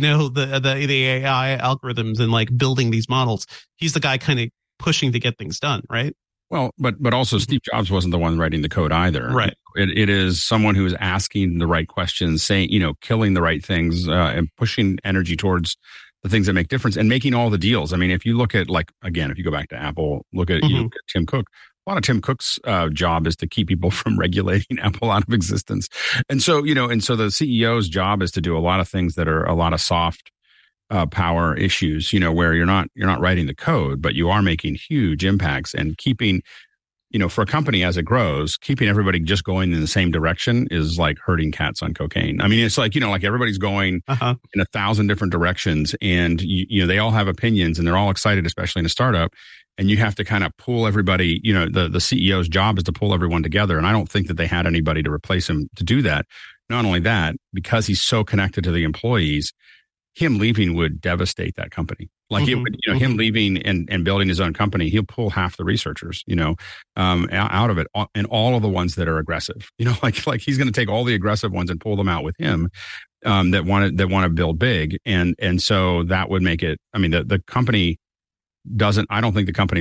AI algorithms and building these models. He's the guy kind of pushing to get things done, right? Well, but also Steve Jobs wasn't the one writing the code either. Right. It is someone who is asking the right questions, saying, killing the right things, and pushing energy towards the things that make difference and making all the deals. I mean, if you look at if you go back to Apple, look at, you know, Tim Cook, a lot of Tim Cook's job is to keep people from regulating Apple out of existence. And so, so the CEO's job is to do a lot of things that are a lot of soft power issues, where you're not writing the code, but you are making huge impacts and keeping, for a company as it grows, keeping everybody just going in the same direction is like herding cats on cocaine. I mean, it's like, like everybody's going in 1,000 different directions, and they all have opinions and they're all excited, especially in a startup. And you have to kind of pull everybody, the CEO's job is to pull everyone together. And I don't think that they had anybody to replace him to do that. Not only that, because he's so connected to the employees, him leaving would devastate that company. Like it would, him leaving and building his own company, he'll pull half the researchers, out of it, and all of the ones that are aggressive, like he's going to take all the aggressive ones and pull them out with him, that want to build big. And so that would make it, I mean, the company I don't think the company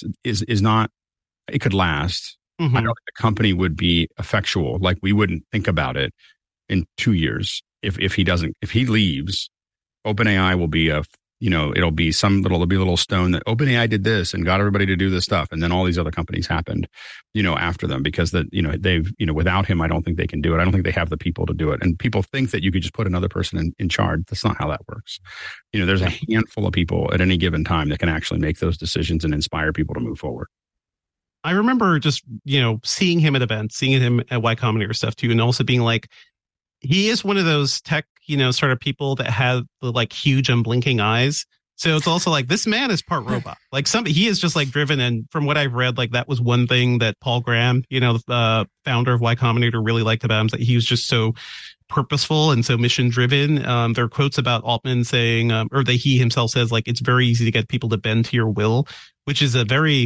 it could last. I don't think the company would be effectual. Like we wouldn't think about it in 2 years. If he leaves, OpenAI will be there'll be a little stone that OpenAI did this and got everybody to do this stuff. And then all these other companies happened, after them, because they've, without him, I don't think they can do it. I don't think they have the people to do it. And people think that you could just put another person in charge. That's not how that works. There's a handful of people at any given time that can actually make those decisions and inspire people to move forward. I remember just, seeing him at events, seeing him at Y Combinator stuff too, and also being like, he is one of those tech, sort of people that have the like huge unblinking eyes. So it's also like this man is part robot. Like he is just like driven. And from what I've read, like that was one thing that Paul Graham, the founder of Y Combinator, really liked about him, is that he was just so purposeful and so mission driven. There are quotes about Altman saying, or that he himself says, like, it's very easy to get people to bend to your will, which is a very,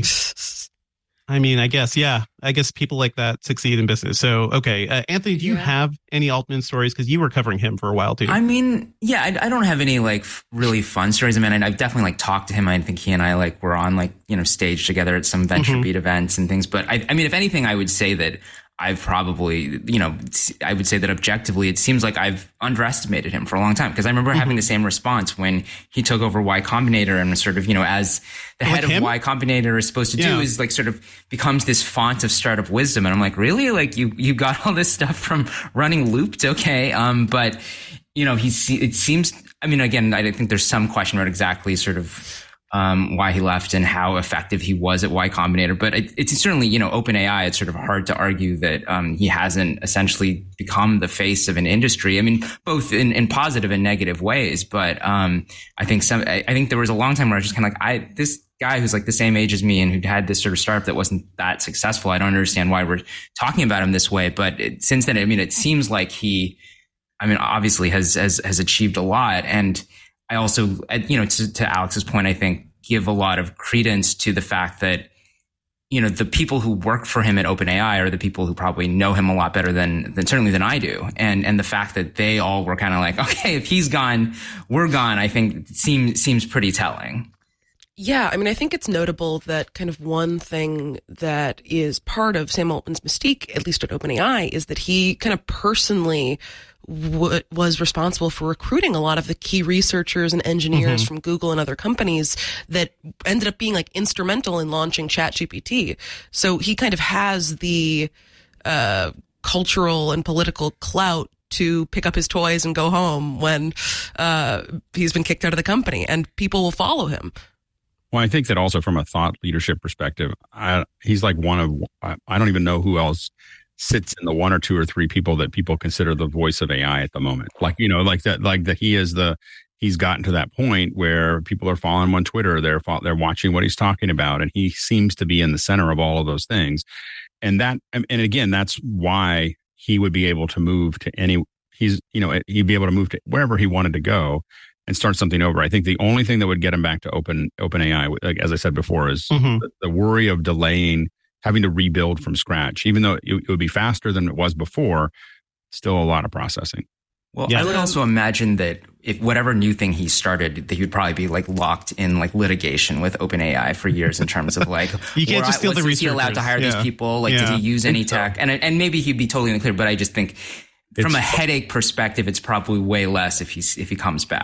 I mean, I guess people like that succeed in business. So, okay. Anthony, do you have any Altman stories? Because you were covering him for a while too. I mean, I don't have any like really fun stories. I mean, I've definitely like talked to him. I think he and I like were on like, stage together at some VentureBeat events and things. But I mean, if anything, I would say that I've probably, I would say that objectively, it seems like I've underestimated him for a long time, because I remember having the same response when he took over Y Combinator and sort of, as the head of Y Combinator is supposed to do, is like sort of becomes this font of startup wisdom. And I'm like, really? Like you got all this stuff from running Looped? Okay. But it seems, I mean, again, I think there's some question about exactly sort of, why he left and how effective he was at Y Combinator. But it's certainly, OpenAI, it's sort of hard to argue that he hasn't essentially become the face of an industry. I mean, both in positive and negative ways. But I think there was a long time where I was just kind of like, this guy who's like the same age as me and who'd had this sort of startup that wasn't that successful, I don't understand why we're talking about him this way. But since then, I mean, it seems like he, obviously has achieved a lot. And I also, to Alex's point, I think give a lot of credence to the fact that, the people who work for him at OpenAI are the people who probably know him a lot better than certainly than I do. And the fact that they all were kind of like, okay, if he's gone, we're gone, I think seems pretty telling. Yeah, I mean, I think it's notable that kind of one thing that is part of Sam Altman's mystique, at least at OpenAI, is that he kind of personally was responsible for recruiting a lot of the key researchers and engineers from Google and other companies that ended up being like instrumental in launching ChatGPT. So he kind of has the cultural and political clout to pick up his toys and go home when he's been kicked out of the company, and people will follow him. Well, I think that also from a thought leadership perspective, he's like I don't even know who else sits in the one or two or three people that people consider the voice of AI at the moment. Like, like that he's gotten to that point where people are following him on Twitter. They're watching what he's talking about, and he seems to be in the center of all of those things. And again, that's why he would be able to move to he'd be able to move to wherever he wanted to go and start something over. I think the only thing that would get him back to OpenAI, like, as I said before, is the worry of delaying, having to rebuild from scratch. Even though it would be faster than it was before, still a lot of processing. Well, I would also imagine that if whatever new thing he started, that he would probably be like locked in like litigation with OpenAI for years in terms of like, you can't just steal the researchers. Was he allowed to hire these people? Like, did he use any tech? And maybe he'd be totally unclear, but I just think from a headache perspective, it's probably way less if he comes back.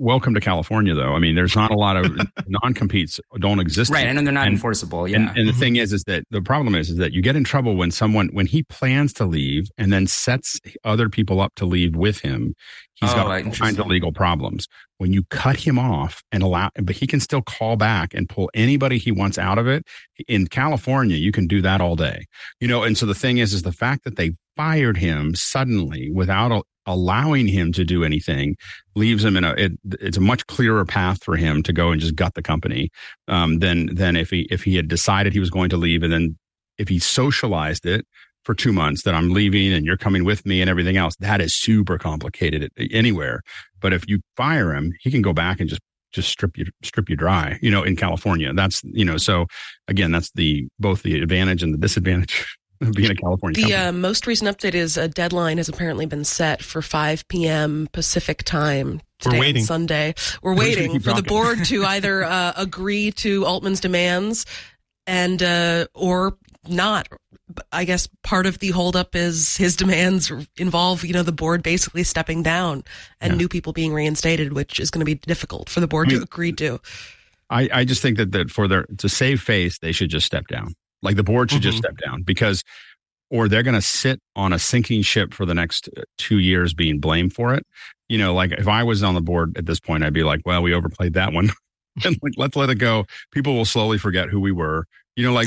welcome to California, though. I mean, there's not a lot of non-competes don't exist. Right. I know they're not enforceable. Yeah. And the thing is that the problem is that you get in trouble when he plans to leave and then sets other people up to leave with him. He's got all kinds of legal problems. When you cut him off but he can still call back and pull anybody he wants out of it. In California, you can do that all day, and so the thing is the fact that they fired him suddenly without allowing him to do anything leaves him it's a much clearer path for him to go and just gut the company than if he had decided he was going to leave, and then if he socialized it for 2 months that I'm leaving and you're coming with me and everything else. That is super complicated anywhere. But if you fire him, he can go back and just strip you dry, in California. That's, so again, that's both the advantage and the disadvantage of being a California company. The most recent update is a deadline has apparently been set for 5 p.m. Pacific time today on Sunday. We're waiting for the board to either agree to Altman's demands and or not. I guess part of the holdup is his demands involve, the board basically stepping down and new people being reinstated, which is going to be difficult for the board to agree to. I just think that to save face, they should just step down. Like the board should just step down or they're going to sit on a sinking ship for the next 2 years being blamed for it. Like if I was on the board at this point, I'd be like, well, we overplayed that one. And let's let it go. People will slowly forget who we were. We'll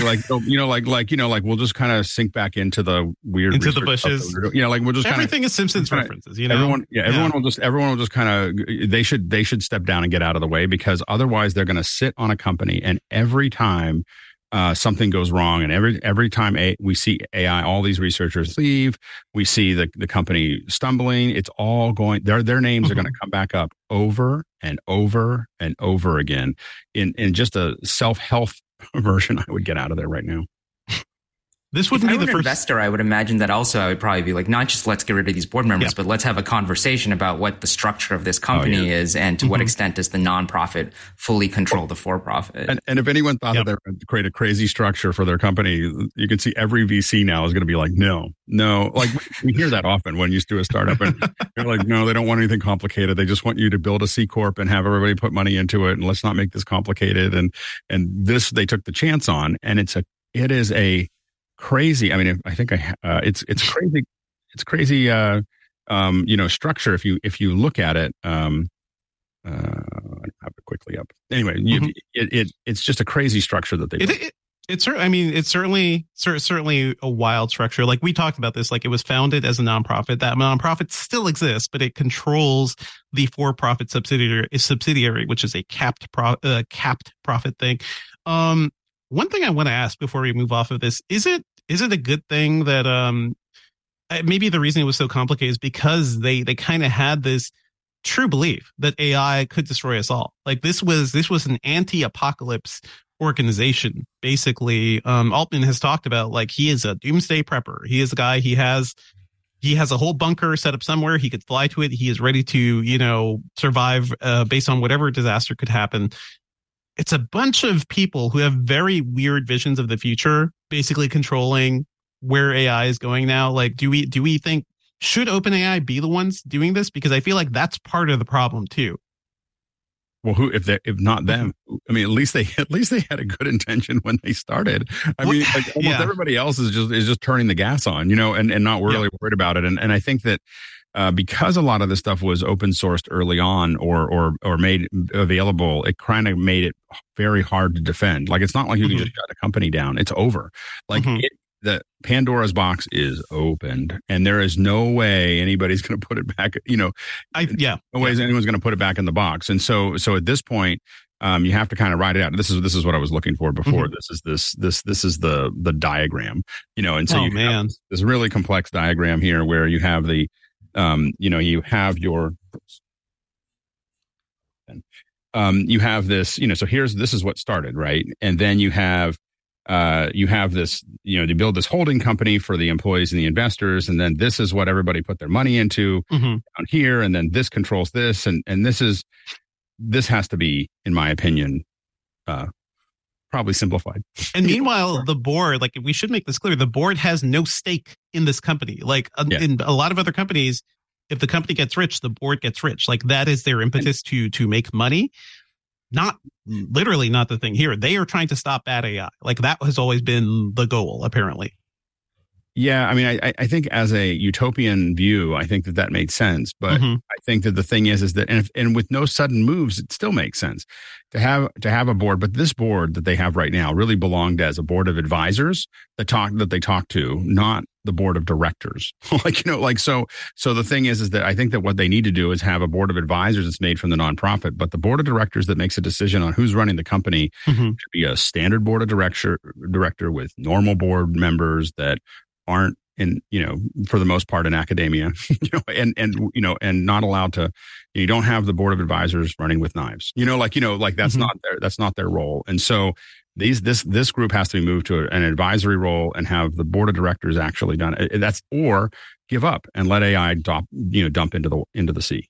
just kind of sink back into the weird into the bushes. We'll just everything is Simpsons references. Everyone will just kind of they should step down and get out of the way, because otherwise they're going to sit on a company, and every time something goes wrong, and every time we see AI, all these researchers leave, we see the company stumbling. It's all going. Their names are going to come back up over and over and over again in just a self-help version. I would get out of there right now. This wouldn't be the first investor. I would imagine that also I would probably be like, not just let's get rid of these board members, but let's have a conversation about what the structure of this company is, and to what extent does the nonprofit fully control the for-profit. And if anyone thought that they were going to create a crazy structure for their company, you can see every VC now is going to be like, no. Like we hear that often when you do a startup, and they're like, no, they don't want anything complicated. They just want you to build a C Corp and have everybody put money into it, and let's not make this complicated. And this they took the chance on, and it is a crazy. I mean, I think it's crazy. It's crazy. Structure. If you look at it, I have it quickly up. Anyway, it's just a crazy structure that they. It's certainly a wild structure. Like we talked about this, like it was founded as a nonprofit. That nonprofit still exists, but it controls the for-profit subsidiary, which is a capped profit thing. One thing I want to ask before we move off of this, is it a good thing that maybe the reason it was so complicated is because they kind of had this true belief that AI could destroy us all. Like this was an anti-apocalypse organization. Basically, Altman has talked about, like, he is a doomsday prepper. He is a guy, he has a whole bunker set up somewhere. He could fly to it. He is ready to, survive based on whatever disaster could happen. It's a bunch of people who have very weird visions of the future, basically controlling where AI is going now. Like, do we think, should OpenAI be the ones doing this? Because I feel like that's part of the problem too. Well, if not them? I mean, at least they had a good intention when they started. I mean, like almost everybody else is just turning the gas on, and not really worried about it. And I think that because a lot of this stuff was open sourced early on or made available, it kind of made it very hard to defend. Like, it's not like you can just shut a company down. It's over. Like the Pandora's box is opened, and there is no way anybody's going to put it back. No ways anyone's going to put it back in the box. And so at this point, you have to kind of write it out. This is what I was looking for before. This is the diagram, and so have this really complex diagram here where you have the you have your, you have this, so this is what started, right? And then you have this, they build this holding company for the employees and the investors. And then this is what everybody put their money into down here. And then this controls this. And this has to be, in my opinion, probably simplified. And meanwhile, the board, like, we should make this clear, the board has no stake in this company. Like in a lot of other companies, if the company gets rich, the board gets rich. Like that is their impetus to make money. Not literally not the thing here. They are trying to stop bad AI. Like that has always been the goal, apparently. Yeah, I mean, I think as a utopian view, I think that makes sense. But I think that the thing is that, and with no sudden moves, it still makes sense to have a board. But this board that they have right now really belonged as a board of advisors that they talk to, not the board of directors. So the thing is that I think that what they need to do is have a board of advisors that's made from the nonprofit, but the board of directors that makes a decision on who's running the company should be a standard board of director with normal board members that aren't for the most part in academia, and not allowed to, you don't have the board of advisors running with knives, that's not their role. And so this group has to be moved to an advisory role and have the board of directors actually done it. Or give up and let AI dump into the sea,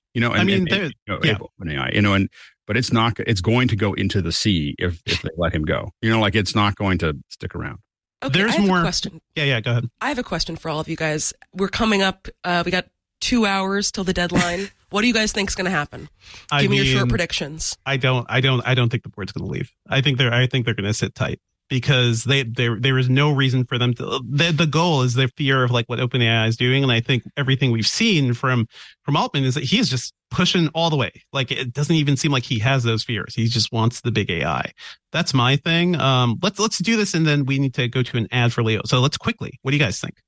AI, but it's going to go into the sea if they let him go, it's not going to stick around. Okay, There's more. Question. Yeah, go ahead. I have a question for all of you guys. We're coming up. We got 2 hours till the deadline. What do you guys think is going to happen? Give me your short predictions. I don't think the board's going to leave. I think they're going to sit tight because there is no reason for them to. The goal is their fear of like what OpenAI is doing, and I think everything we've seen from Altman is that he is just pushing all the way. Like it doesn't even seem like he has those fears. He just wants the big AI. That's my thing. Let's do this, and then we need to go to an ad for Leo. So let's quickly. What do you guys think?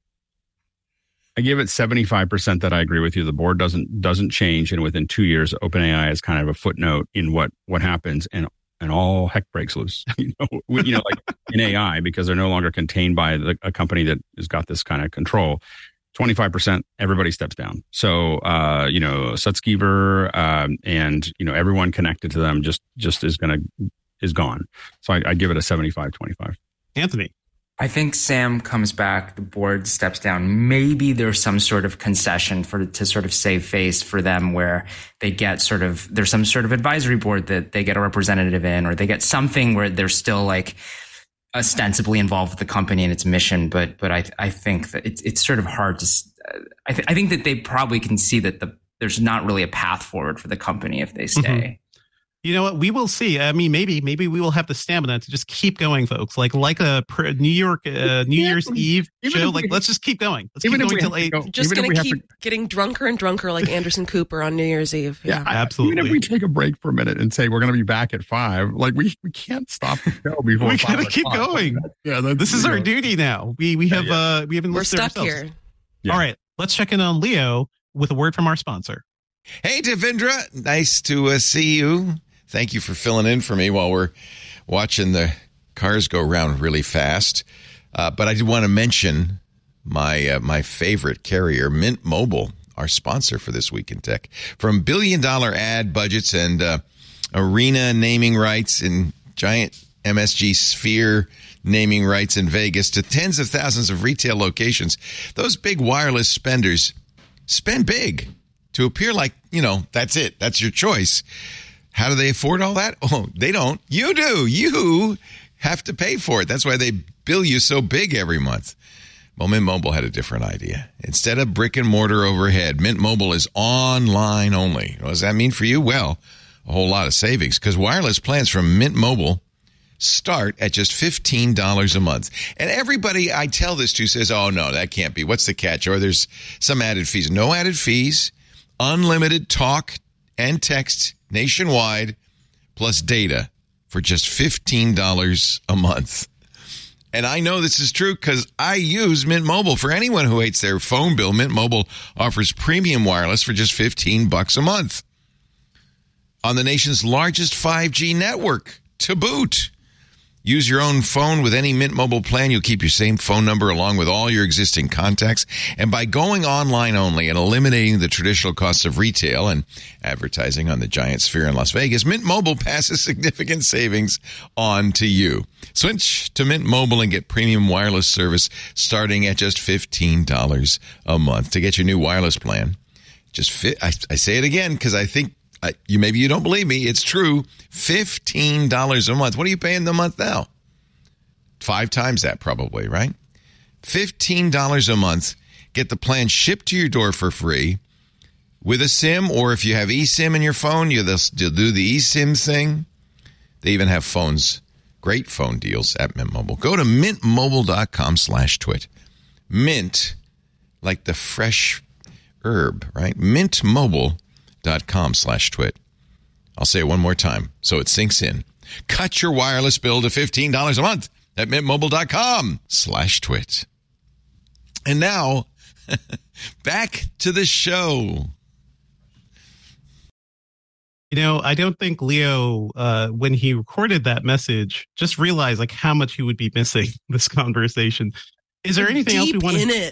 I give it 75% that I agree with you. The board doesn't change, and within 2 years, OpenAI is kind of a footnote in what happens, and all heck breaks loose. Like in AI, because they're no longer contained by a company that has got this kind of control. 25%, everybody steps down. So, Sutskever, and, everyone connected to them just is gone. So I give it a 75-25. Anthony. I think Sam comes back, the board steps down. Maybe there's some sort of concession to sort of save face for them where they get there's some sort of advisory board that they get a representative in, or they get something where they're still like ostensibly involved with the company and its mission. But I think that it's sort of hard to, I think that they probably can see that there's not really a path forward for the company if they stay. Mm-hmm. You know what? We will see. I mean, maybe we will have the stamina to just keep going, folks. Like a New Year's Eve show. Like, let's just keep going. Let's keep going till 8. Just going to keep getting drunker and drunker, like Anderson Cooper on New Year's Eve. Yeah, absolutely. Even if we take a break for a minute and say we're going to be back at 5, like we can't stop the show before. We got to keep going. Yeah, this is our duty now. We have we're stuck here. Yeah. All right, let's check in on Leo with a word from our sponsor. Hey, Devindra, nice to see you. Thank you for filling in for me while we're watching the cars go around really fast. But I did want to mention my favorite carrier, Mint Mobile, our sponsor for This Week in Tech. From billion-dollar ad budgets and arena naming rights and giant MSG Sphere naming rights in Vegas to tens of thousands of retail locations, those big wireless spenders spend big to appear like, that's it. That's your choice. How do they afford all that? Oh, they don't. You do. You have to pay for it. That's why they bill you so big every month. Well, Mint Mobile had a different idea. Instead of brick and mortar overhead, Mint Mobile is online only. What does that mean for you? Well, a whole lot of savings, because wireless plans from Mint Mobile start at just $15 a month. And everybody I tell this to says, oh, no, that can't be. What's the catch? Or there's some added fees. No added fees, unlimited talk and text nationwide, plus data for just $15 a month. And I know this is true because I use Mint Mobile. For anyone who hates their phone bill, Mint Mobile offers premium wireless for just $15 a month on the nation's largest 5G network to boot. Use your own phone with any Mint Mobile plan. You'll keep your same phone number along with all your existing contacts. And by going online only and eliminating the traditional costs of retail and advertising on the giant Sphere in Las Vegas, Mint Mobile passes significant savings on to you. Switch to Mint Mobile and get premium wireless service starting at just $15 a month. To get your new wireless plan, I say it again because I think maybe you don't believe me. It's true. $15 a month. What are you paying the month now? 5 times that probably, right? $15 a month. Get the plan shipped to your door for free. with a SIM, or if you have eSIM in your phone, they'll do the eSIM thing. They even have phones, great phone deals at Mint Mobile. Go to mintmobile.com/twit. Mint, like the fresh herb, right? mintmobile.com/twit. I'll say it one more time so it sinks in. Cut your wireless bill to $15 a month at mintmobile.com/twit. And now, back to the show. I don't think Leo, when he recorded that message, just realized like how much he would be missing this conversation. Is there anything else we want to? In it,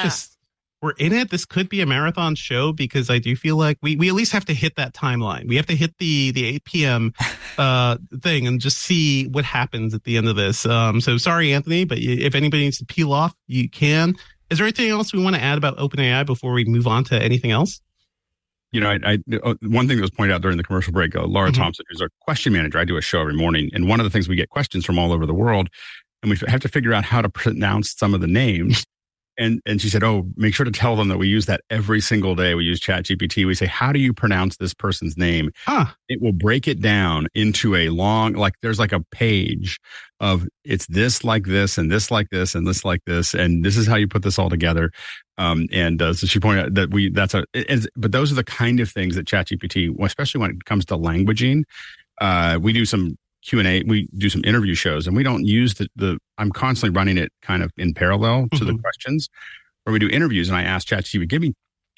We're in it. This could be a marathon show because I do feel like we at least have to hit that timeline. We have to hit the 8 p.m. Thing and just see what happens at the end of this. So sorry, Anthony, but if anybody needs to peel off, you can. Is there anything else we want to add about OpenAI before we move on to anything else? One thing that was pointed out during the commercial break, Laura Thompson, who's our question manager, I do a show every morning. And one of the things we get questions from all over the world, and we have to figure out how to pronounce some of the names. And she said, make sure to tell them that we use that every single day. We use ChatGPT. We say, how do you pronounce this person's name? It will break it down into a long, there's like a page of it's this like this and this like this and this like this. And this is how you put this all together. So she pointed out that but those are the kind of things that ChatGPT, especially when it comes to languaging, we do some Q&A, we do some interview shows, and we don't use I'm constantly running it kind of in parallel to the questions, where we do interviews, and I ask ChatGPT, give me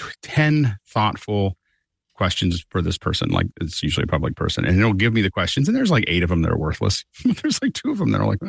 10 thoughtful questions for this person, like it's usually a public person, and it'll give me the questions, and there's like 8 of them that are worthless. There's like 2 of them that are like,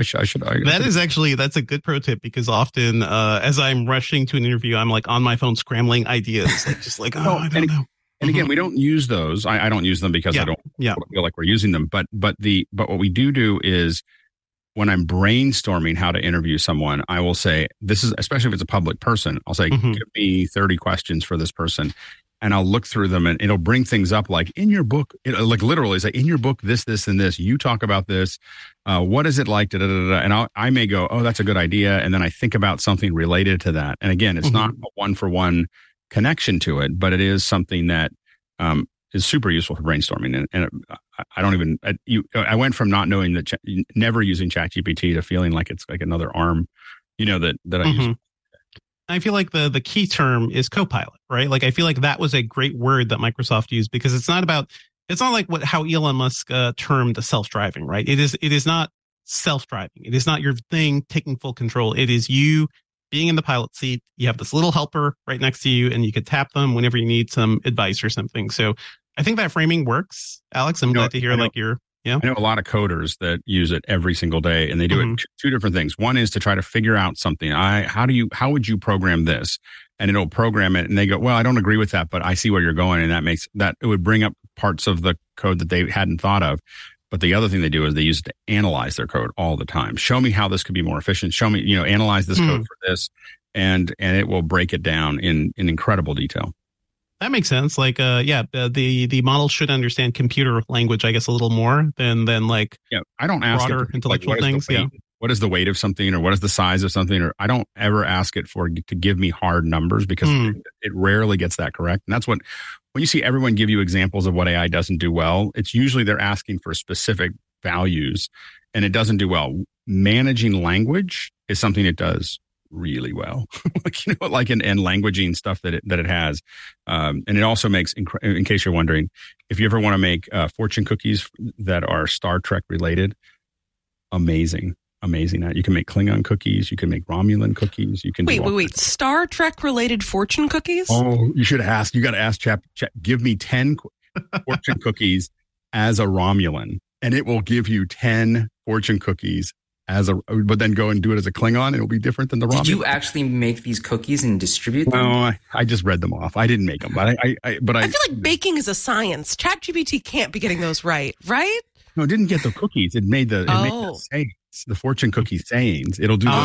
that's a good pro tip, because often as I'm rushing to an interview, I'm like on my phone scrambling ideas, I don't know. And again, we don't use those. I don't use them because I don't feel like we're using them. But what we do is when I'm brainstorming how to interview someone, I will say, this is, especially if it's a public person, I'll say, give me 30 questions for this person. And I'll look through them, and it'll bring things up like in your book, literally say in your book, this, and this, you talk about this. What is it like? And I may go, that's a good idea. And then I think about something related to that. And again, it's not a one-for-one connection to it, but it is something that is super useful for brainstorming. And I don't even, I went from not knowing that, never using ChatGPT, to feeling like it's like another arm, that I use. I feel like the key term is Copilot, right? Like, I feel like that was a great word that Microsoft used, because it's not like how Elon Musk termed self-driving, right? It is not self-driving. It is not your thing taking full control. It is you being in the pilot seat. You have this little helper right next to you, and you could tap them whenever you need some advice or something. So I think that framing works. Alex, I'm glad to hear I know a lot of coders that use it every single day, and they do it two different things. One is to try to figure out something. How would you program this? And it'll program it, and they go, well, I don't agree with that, but I see where you're going. And that makes that, it would bring up parts of the code that they hadn't thought of. But the other thing they do is they use it to analyze their code all the time. Show me how this could be more efficient. Show me, analyze this code for this, and it will break it down in incredible detail. That makes sense. Like, the model should understand computer language, I guess, a little more than I don't ask broader intellectual things. What is the weight of something, or what is the size of something? Or I don't ever ask it to give me hard numbers, because it rarely gets that correct. And that's when you see everyone give you examples of what AI doesn't do well, it's usually they're asking for specific values, and it doesn't do well. Managing language is something it does really well, and languaging stuff that it has. And it also makes, in case you're wondering, if you ever want to make fortune cookies that are Star Trek related, amazing. You can make Klingon cookies. You can make Romulan cookies. You can wait. Star Trek related fortune cookies? Oh, you should ask. You got to ask Chat. Give me 10 fortune cookies as a Romulan, and it will give you 10 fortune cookies but then go and do it as a Klingon. It'll be different than the Romulan. Did you actually make these cookies and distribute them? No, I just read them off. I didn't make them, but I feel like baking is a science. ChatGPT can't be getting those right? No, it didn't get the cookies. It made the sayings, the fortune cookie sayings. It'll do.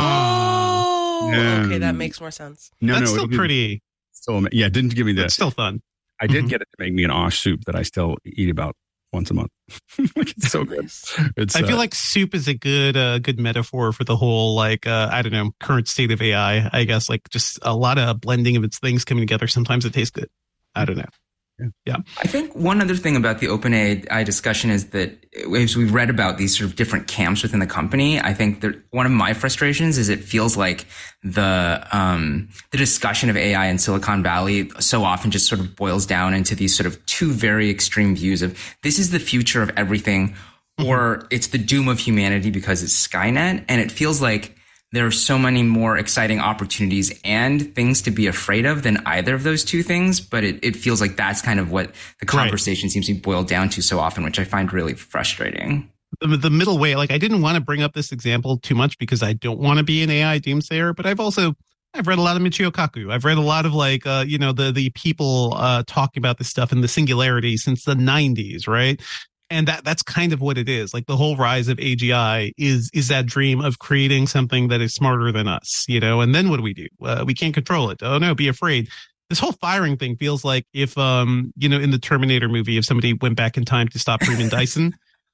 Okay, that makes more sense. That's still pretty. It didn't give me that. It's still fun. I did get it to make me an Osh soup that I still eat about once a month. It's so good. I feel like soup is a good metaphor for the whole, current state of AI. I guess, just a lot of blending of its things coming together. Sometimes it tastes good. I don't know. Yeah. I think one other thing about the OpenAI discussion is that as we've read about these sort of different camps within the company, I think that one of my frustrations is it feels like the discussion of AI in Silicon Valley so often just sort of boils down into these sort of two very extreme views of this is the future of everything, or it's the doom of humanity because it's Skynet. And it feels like there are so many more exciting opportunities and things to be afraid of than either of those two things. But it feels like that's kind of what the conversation seems to be boiled down to so often, which I find really frustrating. The middle way, like I didn't want to bring up this example too much because I don't want to be an AI doomsayer, but I've read a lot of Michio Kaku. I've read a lot of the people talking about this stuff in the singularity since the 90s, right? And that's kind of what it is. Like the whole rise of AGI is that dream of creating something that is smarter than us, and then what do? We can't control it. Oh no, be afraid. This whole firing thing feels like if, in the Terminator movie, if somebody went back in time to stop Freeman Dyson,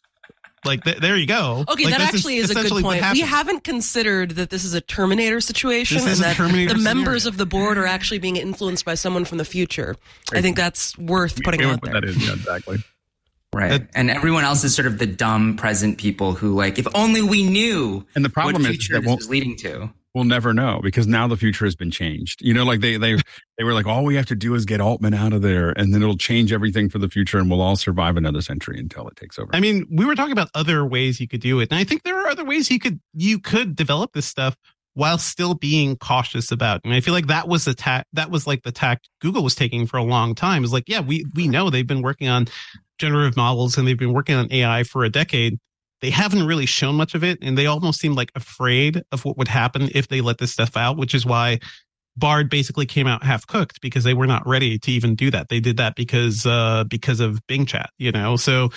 like there you go. Okay, like, that actually is a good point. We haven't considered that this is a Terminator situation and that the members of the board are actually being influenced by someone from the future. I think that's worth putting out there. That is, yeah, exactly. Right. And everyone else is sort of the dumb present people who like, if only we knew and the problem what is future this was leading to. We'll never know because now the future has been changed. Like they were like, all we have to do is get Altman out of there and then it'll change everything for the future and we'll all survive another century until it takes over. I mean, we were talking about other ways you could do it. And I think there are other ways you could develop this stuff while still being cautious about. And I feel like that was the tact Google was taking for a long time. It's like, yeah, we know they've been working on generative models and they've been working on AI for a decade. They haven't really shown much of it, and they almost seem like afraid of what would happen if they let this stuff out, which is why Bard basically came out half cooked because they were not ready to even do that. They did that because of Bing Chat, So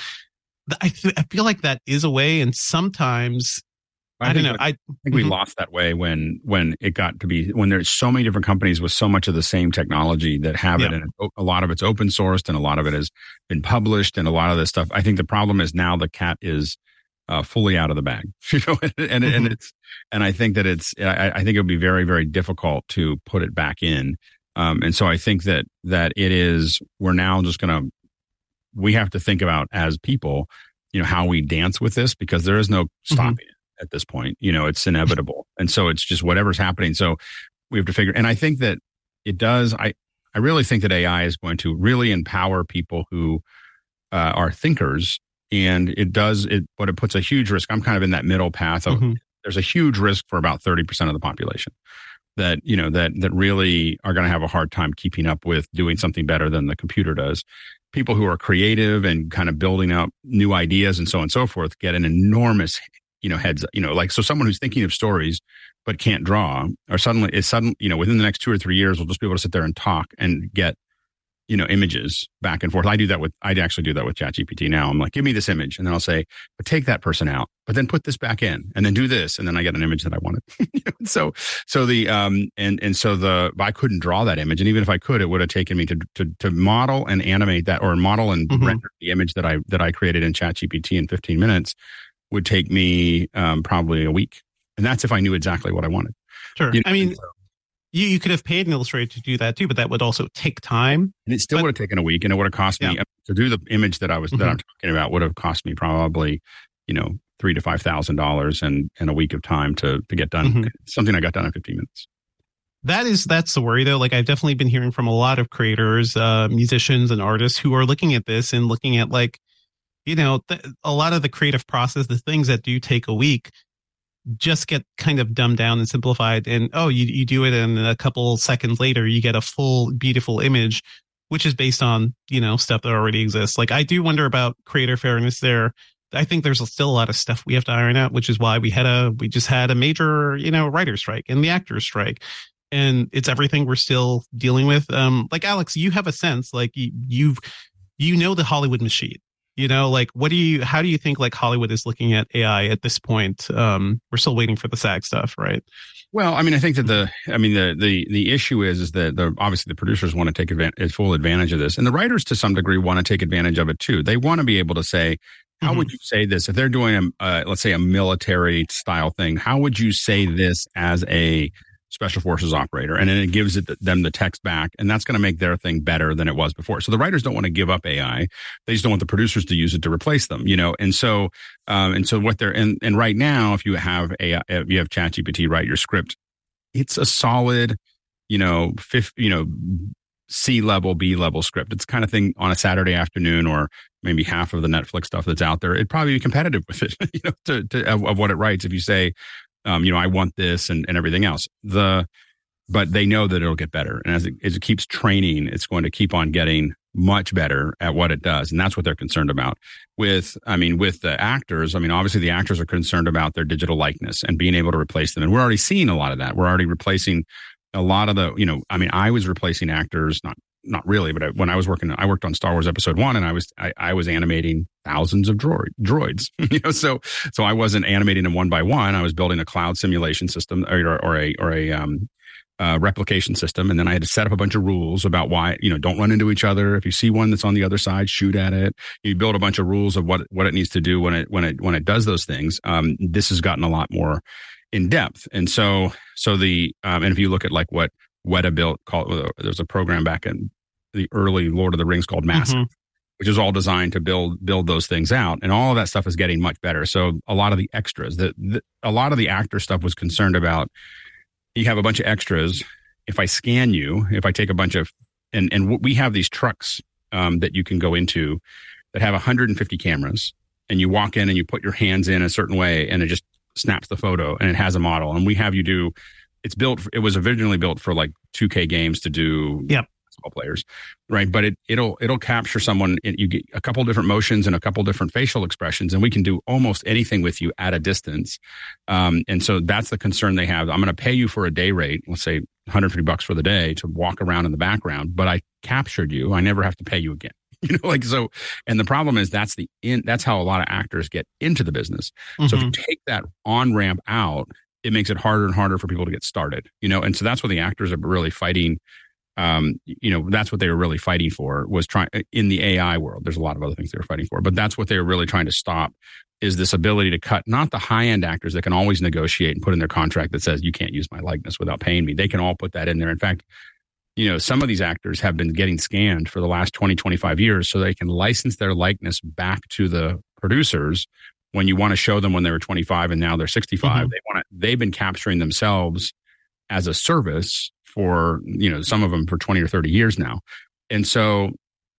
I feel like that is a way, and sometimes I don't know. I think we lost that way when it got to be when there's so many different companies with so much of the same technology that have it, and a lot of it's open sourced, and a lot of it has been published, and a lot of this stuff. I think the problem is now the cat is fully out of the bag, and I think that I think it would be very, very difficult to put it back in, and so I think that it is. We're now just we have to think about as people, how we dance with this because there is no stopping it. At this point, it's inevitable. And so it's just whatever's happening. So we have to figure, and I think that it does. I really think that AI is going to really empower people who are thinkers, and but it puts a huge risk. I'm kind of in that middle path of there's a huge risk for about 30% of the population that, that really are going to have a hard time keeping up with doing something better than the computer does. People who are creative and kind of building out new ideas and so on and so forth get an enormous heads, so someone who's thinking of stories but can't draw, or suddenly within the next 2 or 3 years, we'll just be able to sit there and talk and get, images back and forth. I actually do that with ChatGPT now. I'm like, give me this image. And then I'll say, but take that person out, but then put this back in and then do this. And then I get an image that I wanted. So I couldn't draw that image. And even if I could, it would have taken me to model and animate that, or model and render the image that I created in ChatGPT in 15 minutes. Would take me probably a week. And that's if I knew exactly what I wanted. Sure. I mean, you could have paid an illustrator to do that too, but that would also take time. And it still would have taken a week, and it would have cost me to do the image that I'm talking about would have cost me probably, $3,000 to $5,000 and a week of time to get done. Something I got done in 15 minutes. That's the worry though. Like I've definitely been hearing from a lot of creators, musicians and artists who are looking at this and looking at like, a lot of the creative process, the things that do take a week just get kind of dumbed down and simplified. And, you do it and a couple seconds later, you get a full, beautiful image, which is based on, stuff that already exists. Like I do wonder about creator fairness there. I think there's still a lot of stuff we have to iron out, which is why we just had a major, writer's strike and the actors strike. And it's everything we're still dealing with. Like Alex, you have a sense, like the Hollywood machine. Like how do you think like Hollywood is looking at AI at this point? We're still waiting for the SAG stuff, right? Well, I mean, I think that the issue is that obviously the producers want to take full advantage of this, and the writers to some degree want to take advantage of it too. They want to be able to say, how would you say this if they're doing let's say a military style thing? How would you say this as a special forces operator, and then it gives them the text back, and that's going to make their thing better than it was before. So the writers don't want to give up AI; they just don't want the producers to use it to replace them, And so what they're and right now, if you have AI, if you have ChatGPT write your script, it's a solid, C level, B level script. It's the kind of thing on a Saturday afternoon, or maybe half of the Netflix stuff that's out there. It'd probably be competitive with it, of what it writes. If you say, I want this and everything else, but they know that it'll get better. And as it keeps training, it's going to keep on getting much better at what it does. And that's what they're concerned about with the actors. Obviously the actors are concerned about their digital likeness and being able to replace them. And we're already seeing a lot of that. We're already replacing a lot of I was replacing actors, not really, but when I worked on Star Wars Episode 1, and I was animating thousands of droids, so I wasn't animating them one by one. I was building a cloud simulation system or a replication system. And then I had to set up a bunch of rules about why, don't run into each other. If you see one that's on the other side, shoot at it. You build a bunch of rules of what it needs to do when it does those things. This has gotten a lot more in depth. And so and if you look at like what Weta built, there's a program back in the early Lord of the Rings called Massive, which is all designed to build those things out. And all of that stuff is getting much better. So a lot of the extras, a lot of the actor stuff was concerned about, you have a bunch of extras. If I scan you, if I take a bunch of, and we have these trucks that you can go into that have 150 cameras, and you walk in and you put your hands in a certain way, and it just snaps the photo, and it has a model. And we have you do, it was originally built for like 2K games to do basketball players, right? But it'll capture someone. You get a couple different motions and a couple different facial expressions, and we can do almost anything with you at a distance. And so that's the concern they have. I'm going to pay you for a day rate, let's say $150 for the day, to walk around in the background, but I captured you. I never have to pay you again. So, and the problem is that's how a lot of actors get into the business. So if you take that on ramp out, it makes it harder and harder for people to get started, and so that's what the actors are really fighting. That's what they were really fighting for, was trying in the AI world. There's a lot of other things they were fighting for, but that's what they were really trying to stop, is this ability to cut, not the high end actors that can always negotiate and put in their contract that says you can't use my likeness without paying me. They can all put that in there. In fact, some of these actors have been getting scanned for the last 20, 25 years, so they can license their likeness back to the producers when you want to show them when they were 25 and now they're 65. They've been capturing themselves as a service for, some of them for 20 or 30 years now. And so,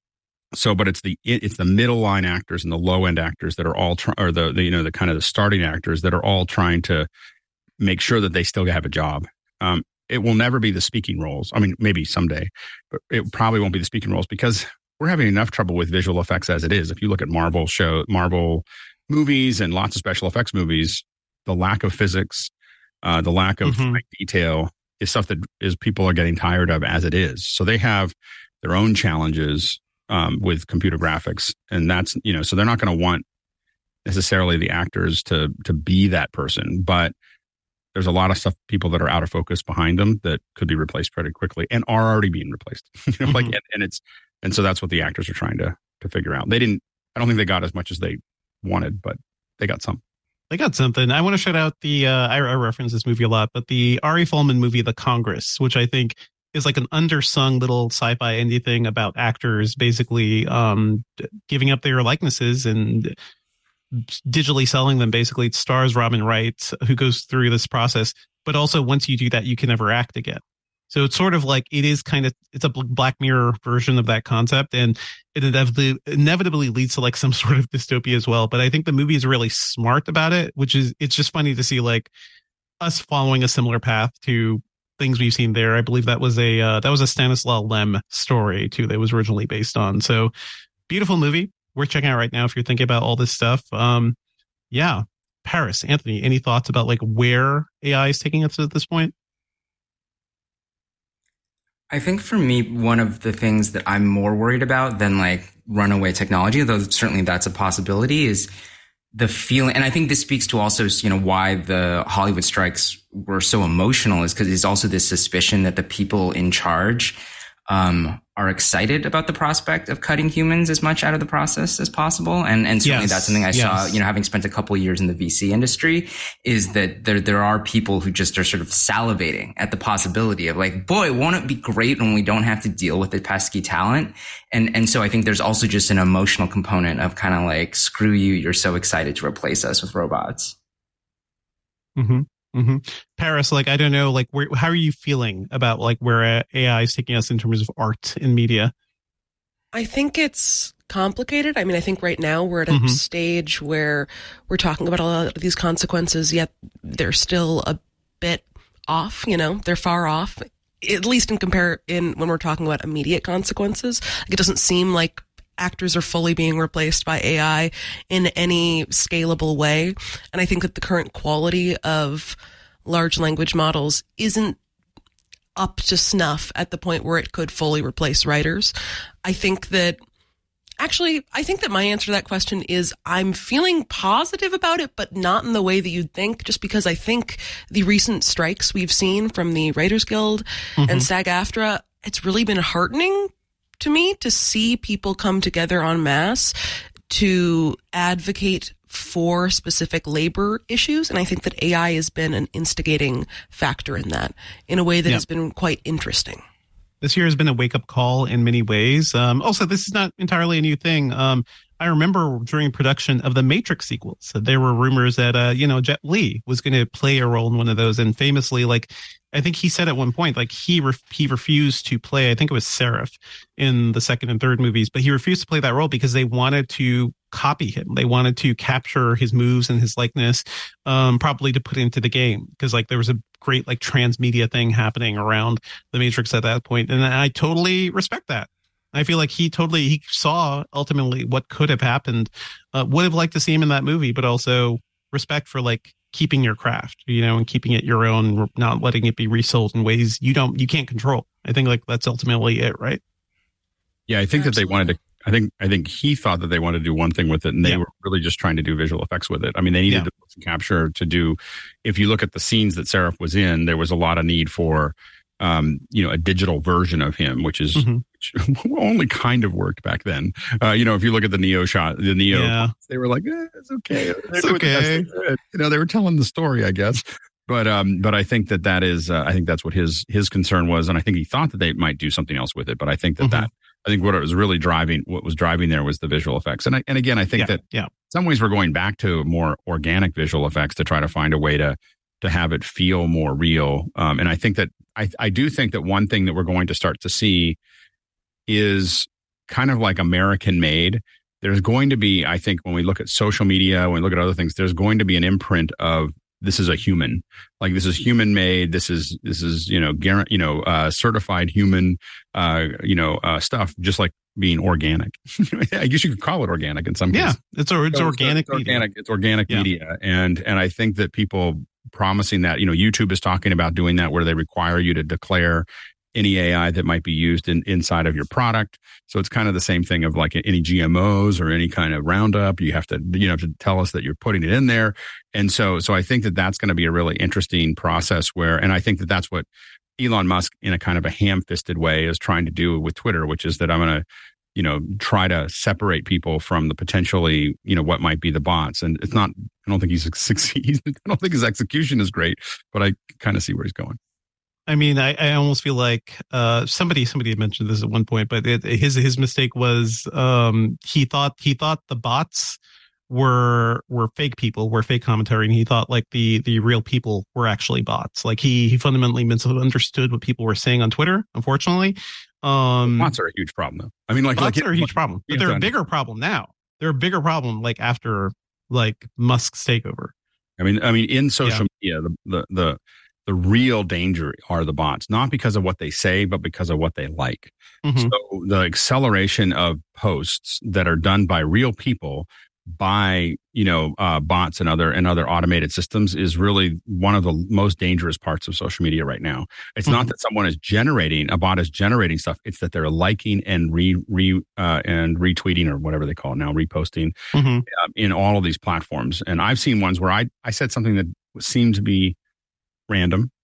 but it's the middle line actors and the low end actors that are all, the kind of the starting actors that are all trying to make sure that they still have a job. It will never be the speaking roles. Maybe someday, but it probably won't be the speaking roles, because we're having enough trouble with visual effects as it is. If you look at Marvel movies and lots of special effects movies, the lack of physics, the lack of detail is stuff that people are getting tired of as it is. So they have their own challenges with computer graphics, and that's, so they're not going to want necessarily the actors to be that person, but there's a lot of stuff, people that are out of focus behind them, that could be replaced pretty quickly and are already being replaced. And so that's what the actors are trying to figure out. I don't think they got as much as they wanted, but they got some. They got something. I want to shout out I reference this movie a lot, but the Ari Folman movie, The Congress, which I think is like an undersung little sci-fi indie thing about actors basically giving up their likenesses and digitally selling them. Basically, it stars Robin Wright, who goes through this process, but also once you do that, you can never act again. So it's sort of like, it's a Black Mirror version of that concept, and it inevitably leads to like some sort of dystopia as well. But I think the movie is really smart about it, it's just funny to see like us following a similar path to things we've seen there. I believe that was a Stanislaw Lem story too, that was originally based on. So beautiful movie. Worth checking out right now if you're thinking about all this stuff. Paris, Anthony, any thoughts about like where AI is taking us at this point? I think for me, one of the things that I'm more worried about than like runaway technology, though certainly that's a possibility, is the feeling. And I think this speaks to also, why the Hollywood strikes were so emotional, is because there's also this suspicion that the people in charge are excited about the prospect of cutting humans as much out of the process as possible. And certainly that's something I saw, having spent a couple of years in the VC industry, is that there are people who just are sort of salivating at the possibility of like, boy, won't it be great when we don't have to deal with the pesky talent? And so I think there's also just an emotional component of kind of like, screw you, you're so excited to replace us with robots. Mm-hmm. Mm-hmm. Paris, like, I don't know, like, how are you feeling about like where AI is taking us in terms of art and media? I think it's complicated. I mean, I think right now we're at a stage where we're talking about a lot of these consequences, yet they're still a bit off, they're far off, at least when we're talking about immediate consequences. Like, it doesn't seem like actors are fully being replaced by AI in any scalable way. And I think that the current quality of large language models isn't up to snuff at the point where it could fully replace writers. I think that my answer to that question is I'm feeling positive about it, but not in the way that you'd think, just because I think the recent strikes we've seen from the Writers Guild and SAG-AFTRA, it's really been heartening to me to see people come together en masse to advocate for specific labor issues. And I think that AI has been an instigating factor in that in a way that has been quite interesting. This year has been a wake-up call in many ways. Also, this is not entirely a new thing. I remember during production of the Matrix sequels, there were rumors that, Jet Li was going to play a role in one of those. And famously, like, I think he said at one point, like, he refused to play, I think it was Seraph in the second and third movies, but he refused to play that role because they wanted to copy him. They wanted to capture his moves and his likeness, probably to put into the game. Because, like, there was a great, like, transmedia thing happening around the Matrix at that point. And I totally respect that. I feel like he saw ultimately what could have happened. Would have liked to see him in that movie, but also respect for like keeping your craft, and keeping it your own, not letting it be resold in ways you can't control. I think like that's ultimately it, right? Yeah, I think that they wanted to. I think he thought that they wanted to do one thing with it, and they were really just trying to do visual effects with it. I mean, they needed to capture to do. If you look at the scenes that Seraph was in, there was a lot of need for, a digital version of him, which is. Which only kind of worked back then. If you look at the Neo shot, they were like, it's okay. It's okay. They were telling the story, I guess. But I think that is, I think that's what his concern was. And I think he thought that they might do something else with it. But I think I think what was driving there was the visual effects. And again, I think that in some ways we're going back to more organic visual effects to try to find a way to have it feel more real. And I think that, I do think that one thing that we're going to start to see is kind of like American made. There's going to be, I think, when we look at social media, when we look at other things, there's going to be an imprint of this is a human, like this is human made. This is certified human, stuff, just like being organic. I guess you could call it organic in some cases. Yeah, it's organic. It's organic media, and I think that people promising that, YouTube is talking about doing that, where they require you to declare any AI that might be used inside of your product. So it's kind of the same thing of like any GMOs or any kind of Roundup. You have to tell us that you're putting it in there. And so I think that that's going to be a really interesting process and I think that that's what Elon Musk in a kind of a ham-fisted way is trying to do with Twitter, which is that I'm going to, try to separate people from the potentially, what might be the bots. And it's not, I don't think he's succeeds. I don't think his execution is great, but I kind of see where he's going. I mean, I almost feel like somebody had mentioned this at one point, but his mistake was he thought the bots were fake people, were fake commentary, and he thought like the real people were actually bots. Like he fundamentally misunderstood what people were saying on Twitter, unfortunately. Bots are a huge problem, though. I mean, bots are a huge problem, but they're a bigger problem now. They're a bigger problem like after like Musk's takeover. I mean, in social media, the real danger are the bots, not because of what they say, but because of what they like. So the acceleration of posts that are done by real people by, bots and other automated systems is really one of the most dangerous parts of social media right now. It's not that a bot is generating stuff. It's that they're liking and and retweeting, or whatever they call it now, reposting in all of these platforms. And I've seen ones where I said something that seemed to be random,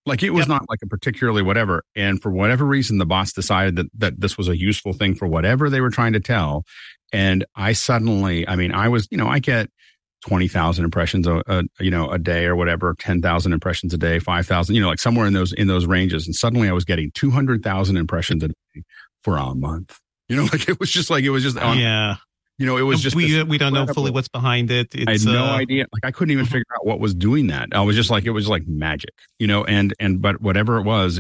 Like it was not like a particularly whatever. And for whatever reason, the bots decided that this was a useful thing for whatever they were trying to tell. And I suddenly, I get 20,000 impressions a day or whatever, 10,000 impressions a day, 5,000, like somewhere in those ranges. And suddenly I was getting 200,000 impressions a day for a month. It was just. It was just. We don't know fully what's behind it. I had no idea. Like I couldn't even figure out what was doing that. I was just like, it was like magic, but whatever it was,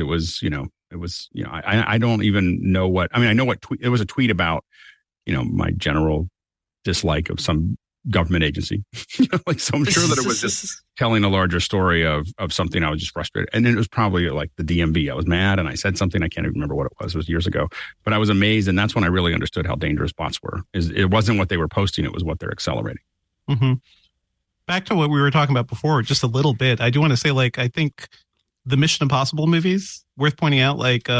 I don't even know what. I know what it was a tweet about, my general dislike of some government agency. So I'm sure that it was just telling a larger story of something. I was just frustrated. And then it was probably like the DMV. I was mad and I said something. I can't even remember what it was. It was years ago, but I was amazed. And that's when I really understood how dangerous bots were. It wasn't what they were posting. It was what they're accelerating. Mm-hmm. Back to what we were talking about before, just a little bit. I do want to say, I think the Mission Impossible movies, worth pointing out,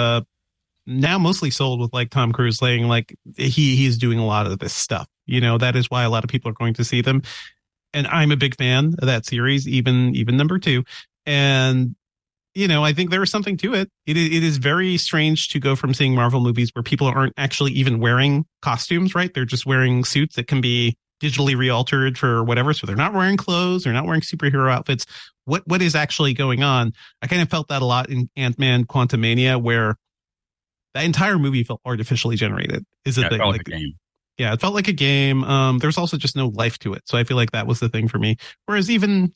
now mostly sold with Tom Cruise saying he's doing a lot of this stuff. That is why a lot of people are going to see them. And I'm a big fan of that series, even number 2. And, I think there is something to it. It is very strange to go from seeing Marvel movies where people aren't actually even wearing costumes, right? They're just wearing suits that can be digitally re-altered for whatever. So they're not wearing clothes. They're not wearing superhero outfits. What is actually going on? I kind of felt that a lot in Ant-Man Quantumania, where that entire movie felt artificially generated. Is it like a game? Yeah, it felt like a game. There's also just no life to it. So I feel like that was the thing for me. Whereas even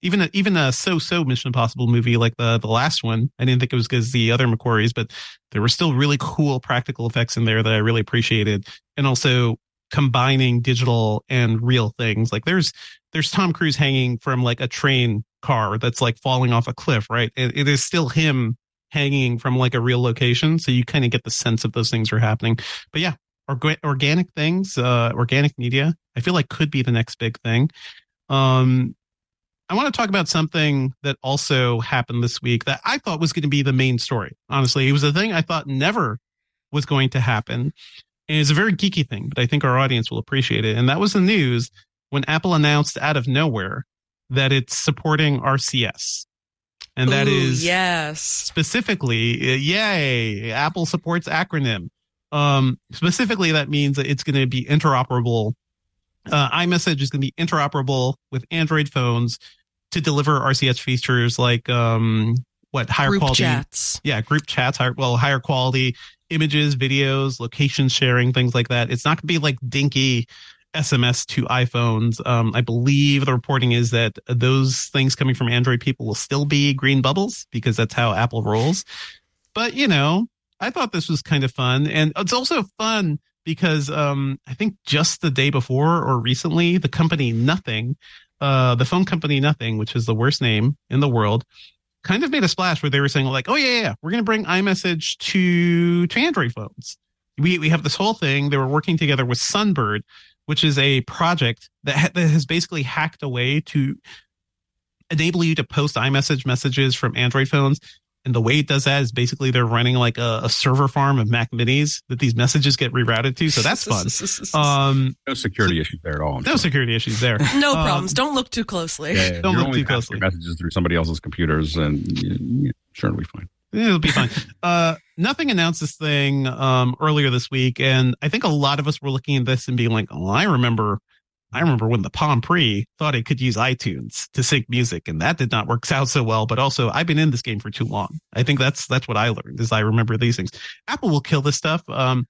a so-so Mission Impossible movie like the last one, I didn't think it was good as the other McQuarries, but there were still really cool practical effects in there that I really appreciated. And also combining digital and real things. There's Tom Cruise hanging from a train car that's falling off a cliff, right? It is still him hanging from a real location. So you kind of get the sense of those things are happening. But yeah. Organic things, organic media, I feel like could be the next big thing. I want to talk about something that also happened this week that I thought was going to be the main story. Honestly, it was a thing I thought never was going to happen. And it's a very geeky thing, but I think our audience will appreciate it. And that was the news when Apple announced out of nowhere that it's supporting RCS. And that is specifically, yay, Apple supports acronym. Specifically, that means that it's going to be interoperable. iMessage is going to be interoperable with Android phones to deliver RCS features like higher group quality chats. Yeah, group chats, higher quality images, videos, location sharing, things like that. It's not going to be dinky SMS to iPhones. I believe the reporting is that those things coming from Android people will still be green bubbles because that's how Apple rolls. But I thought this was kind of fun. And it's also fun because I think just the day before or recently, the company Nothing, the phone company Nothing, which is the worst name in the world, kind of made a splash where they were saying oh, yeah, we're going to bring iMessage to Android phones. We have this whole thing. They were working together with Sunbird, which is a project that has basically hacked a way to enable you to post iMessage messages from Android phones. And the way it does that is basically they're running a server farm of Mac Minis that these messages get rerouted to. So that's fun. No security issues there at all. Security issues there. No problems. Don't look too closely. Yeah, don't look too closely. Messages through somebody else's computers, and sure, it'll be fine. It'll be fine. Nothing announced this thing earlier this week, and I think a lot of us were looking at this and being like, "Oh, I remember when the Palm Pre thought it could use iTunes to sync music, and that did not work out so well. But also, I've been in this game for too long. I think that's what I learned is I remember these things. Apple will kill this stuff.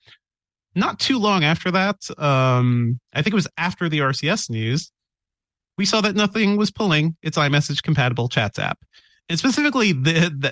Not too long after that, I think it was after the RCS news, we saw that Nothing was pulling its iMessage compatible chats app, and specifically the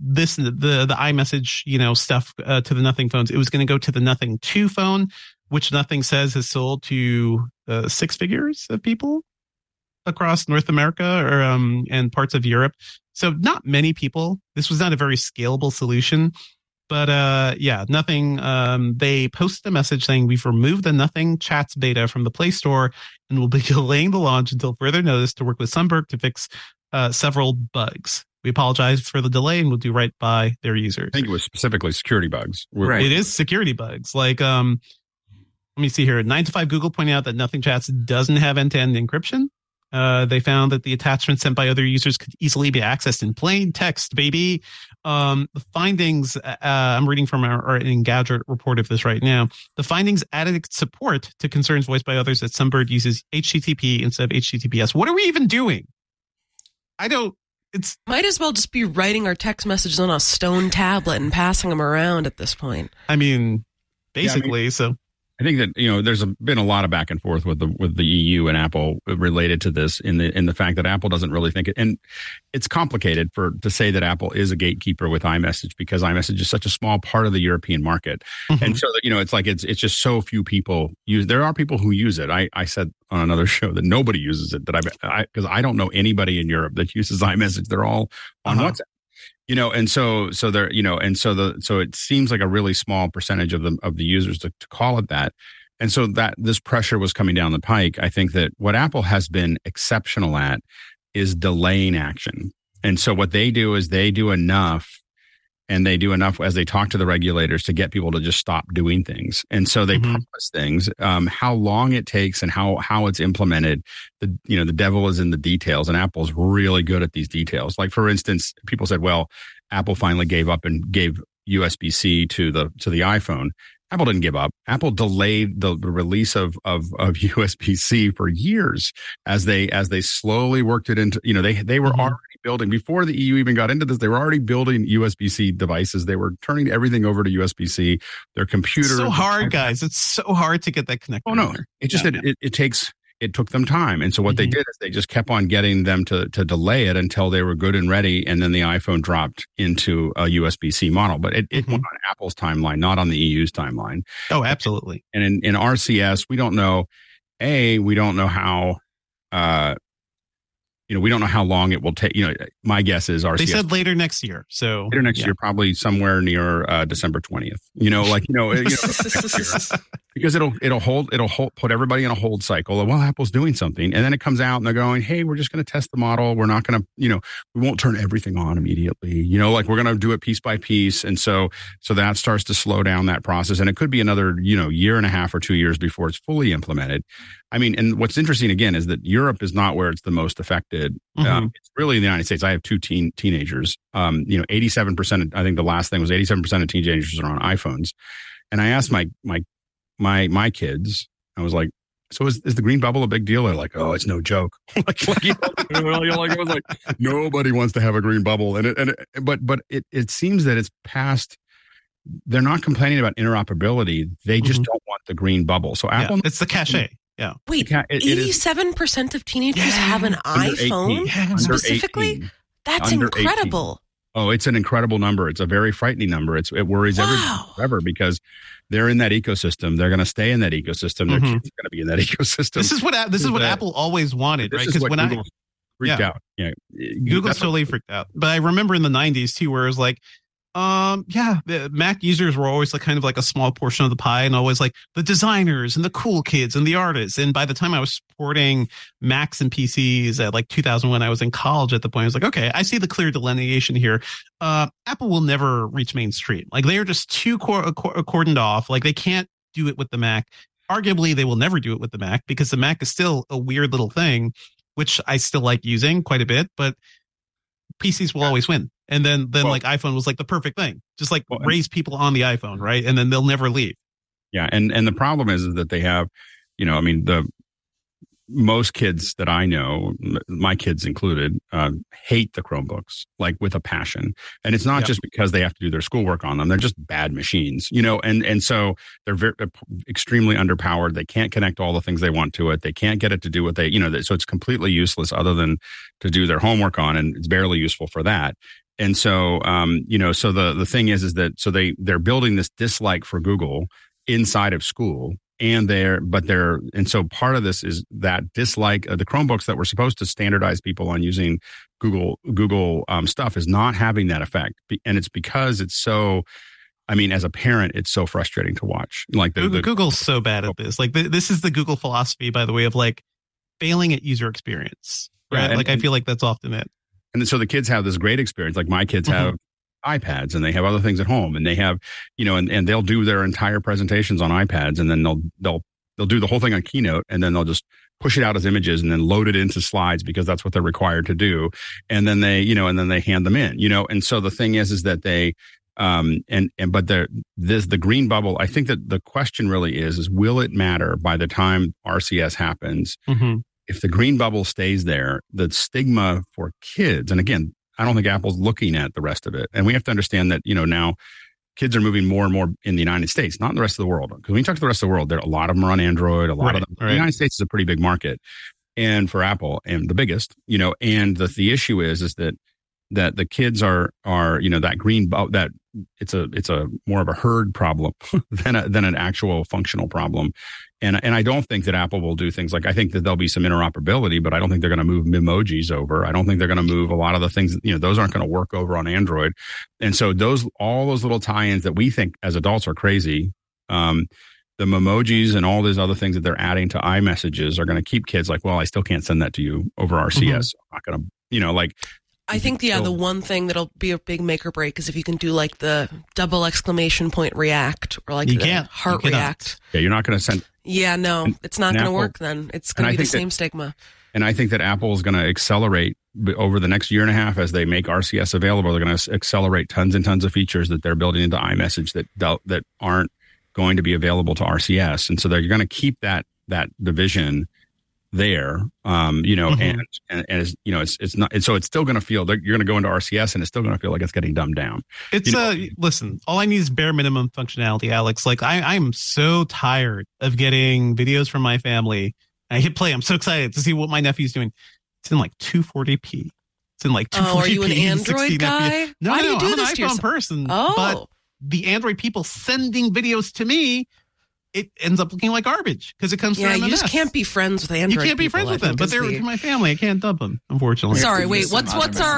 iMessage stuff to the Nothing phones. It was going to go to the Nothing 2 phone, which Nothing says has sold to 6 figures of people across North America and parts of Europe. So not many people. This was not a very scalable solution. But Nothing, they posted a message saying we've removed the Nothing Chats beta from the Play Store and will be delaying the launch until further notice to work with Sunbird to fix several bugs. We apologize for the delay and we'll do right by their users. I think it was specifically security bugs. Right. It is security bugs. Let me see here. 9 to 5 Google pointed out that Nothing Chats doesn't have end-to-end encryption. They found that the attachments sent by other users could easily be accessed in plain text, baby. The findings, I'm reading from our Engadget report of this right now. The findings added support to concerns voiced by others that Sunbird uses HTTP instead of HTTPS. What are we even doing? Might as well just be writing our text messages on a stone tablet and passing them around at this point. I mean, basically, so. I think that, there's been a lot of back and forth with the EU and Apple related to this in the fact that Apple doesn't really think it, and it's complicated to say that Apple is a gatekeeper with iMessage because iMessage is such a small part of the European market. Mm-hmm. And so that, it's like, it's just so few people use, there are people who use it. I said on another show that nobody uses it because I don't know anybody in Europe that uses iMessage. They're all on WhatsApp. And so there, so it seems like a really small percentage of the users to call it that. And so that this pressure was coming down the pike. I think that what Apple has been exceptional at is delaying action. And so what they do is they do enough as they talk to the regulators to get people to just stop doing things. And so they promise things, how long it takes and how it's implemented. The devil is in the details, and Apple's really good at these details. Like, for instance, people said, well, Apple finally gave up and gave USB-C to the iPhone. Apple didn't give up. Apple delayed the release of USB-C for years as they slowly worked it into, they were already building, before the EU even got into this, they were already building USB-C devices. They were turning everything over to USB-C. Their computer. It's so hard, guys. It's so hard to get that connected. Oh, no. It just, it took them time. And so what they did is they just kept on getting them to delay it until they were good and ready. And then the iPhone dropped into a USB-C model, but it went on Apple's timeline, not on the EU's timeline. Oh, absolutely. And in RCS, we don't know how, we don't know how long it will take. My guess is RCS. They said later next year. So later next year, probably somewhere near December 20th. Because it'll put everybody in a hold cycle of, well, Apple's doing something, and then it comes out and they're going, hey, we're just going to test the model. We're not going to, we won't turn everything on immediately. We're going to do it piece by piece, and so that starts to slow down that process, and it could be another year and a half or 2 years before it's fully implemented. I mean, and what's interesting again is that Europe is not where it's the most affected. It's really the United States. I have two teenagers. 87%. I think the last thing was 87% of teenagers are on iPhones, and I asked my kids, I was like, so is the green bubble a big deal? They're like, oh, it's no joke. I was like, nobody wants to have a green bubble, but it seems that it's past. They're not complaining about interoperability. They just don't want the green bubble. So Apple, it's the cachet. Yeah. Wait, 87% of teenagers have an iPhone specifically? That's incredible. 18. Oh, it's an incredible number. It's a very frightening number. It worries everyone forever because they're in that ecosystem. They're going to stay in that ecosystem. Their kids are going to be in that ecosystem. This is what Apple always wanted, right? Because when Google freaked out. Yeah. Google's totally freaked out. But I remember in the 90s too, where it was like, the Mac users were always kind of like a small portion of the pie, and always like the designers and the cool kids and the artists. And by the time I was supporting Macs and PCs at like 2001, I was in college at the point. I was like, okay, I see the clear delineation here. Apple will never reach mainstream. Like, they are just too cordoned off. Like, they can't do it with the Mac. Arguably, they will never do it with the Mac because the Mac is still a weird little thing, which I still like using quite a bit, but PCs will always win. And then like iPhone was like the perfect thing. Just like raise people on the iPhone, right? And then they'll never leave. Yeah, and the problem is that they have, the most kids that I know, my kids included, hate the Chromebooks like with a passion. And it's not just because they have to do their schoolwork on them. They're just bad machines, and so they're very extremely underpowered. They can't connect all the things they want to it. They can't get it to do what they, so it's completely useless other than to do their homework on, and it's barely useful for that. And so, so the thing is that, so they're building this dislike for Google inside of school. And so part of this is that dislike of the Chromebooks that were supposed to standardize people on using Google stuff is not having that effect. And it's because it's so, as a parent, it's so frustrating to watch. Like Google's so bad at this. Like this is the Google philosophy, by the way, of like failing at user experience. Right. Yeah, I feel like that's often it. And so the kids have this great experience. Like my kids have iPads and they have other things at home, and they have, and they'll do their entire presentations on iPads, and then they'll they'll do the whole thing on Keynote, and then they'll just push it out as images and then load it into slides because that's what they're required to do. And then they, and then they hand them in, And so the thing is that they, but the green bubble, I think that the question really is will it matter by the time RCS happens? Mm-hmm. If the green bubble stays there, the stigma for kids, and again, I don't think Apple's looking at the rest of it. And we have to understand that, now kids are moving more and more in the United States, not in the rest of the world. Because when you talk to the rest of the world, a lot of them are on Android, a lot of them. Right. The United States is a pretty big market. And for Apple, and the biggest, and the issue is that the kids are that green bubble, that it's a more of a herd problem than an actual functional problem. And I don't think that Apple will do things like, I think that there'll be some interoperability, but I don't think they're going to move Memojis over. I don't think they're going to move a lot of the things, those aren't going to work over on Android. And so all those little tie-ins that we think as adults are crazy, the Memojis and all these other things that they're adding to iMessages are going to keep kids like, well, I still can't send that to you over RCS. Mm-hmm. I'm not going to, I think, the one thing that'll be a big make or break is if you can do like the double exclamation point react or like heart react. Yeah, you're not going to send. Yeah, no, it's not going to work then. It's going to be the same stigma. And I think that Apple is going to accelerate over the next year and a half as they make RCS available. They're going to accelerate tons and tons of features that they're building into iMessage that aren't going to be available to RCS. And so you're going to keep that division there, mm-hmm. and it's not, and so it's still going to feel that you're going to go into RCS and it's still going to feel like it's getting dumbed down. It's listen, all I need is bare minimum functionality, Alex. Like I'm so tired of getting videos from my family. I hit play. I'm so excited to see what my nephew's doing. It's in like 240p. It's in like 240p. Oh, are you an Android guy? FPS. No, Why do you do I'm this an to iPhone yourself? person. Oh. But the Android people sending videos to me, it ends up looking like garbage because it comes through MMS. You just can't be friends with Android. You can't be friends with them, but they're my family. I can't dub them, unfortunately. Sorry, wait. What's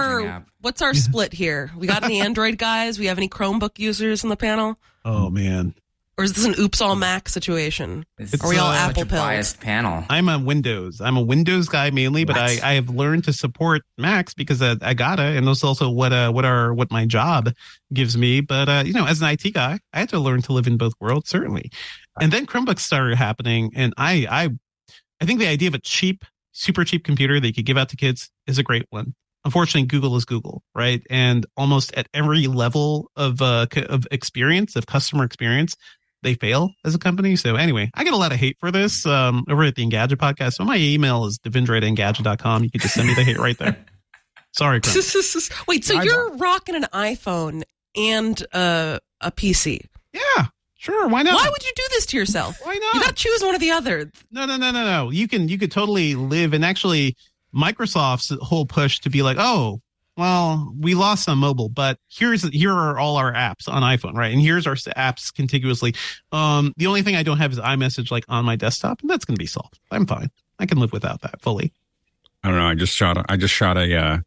our split here? We got any Android guys? We have any Chromebook users in the panel? Oh man. Or is this an oops all Mac situation? Are we all Apple pills? Biased panel. I'm a Windows guy mainly, but I have learned to support Macs because I gotta, and that's also what my job gives me. But as an IT guy, I had to learn to live in both worlds, certainly. And then Chromebooks started happening, and I think the idea of a super cheap computer that you could give out to kids is a great one. Unfortunately, Google is Google, right? And almost at every level of experience, of customer experience, they fail as a company. So anyway, I get a lot of hate for this over at the Engadget podcast. So my email is devindra@engadget.com. You can just send me the hate right there. Sorry, Wait, so you're rocking an iPhone and a PC? Yeah. Sure, why not? Why would you do this to yourself? Why not? You got to choose one or the other. No. You could totally live, and actually Microsoft's whole push to be like, oh, well, we lost some mobile, but here are all our apps on iPhone, right? And here's our apps contiguously. The only thing I don't have is iMessage like on my desktop, and that's going to be solved. I'm fine. I can live without that fully. I don't know. I just shot a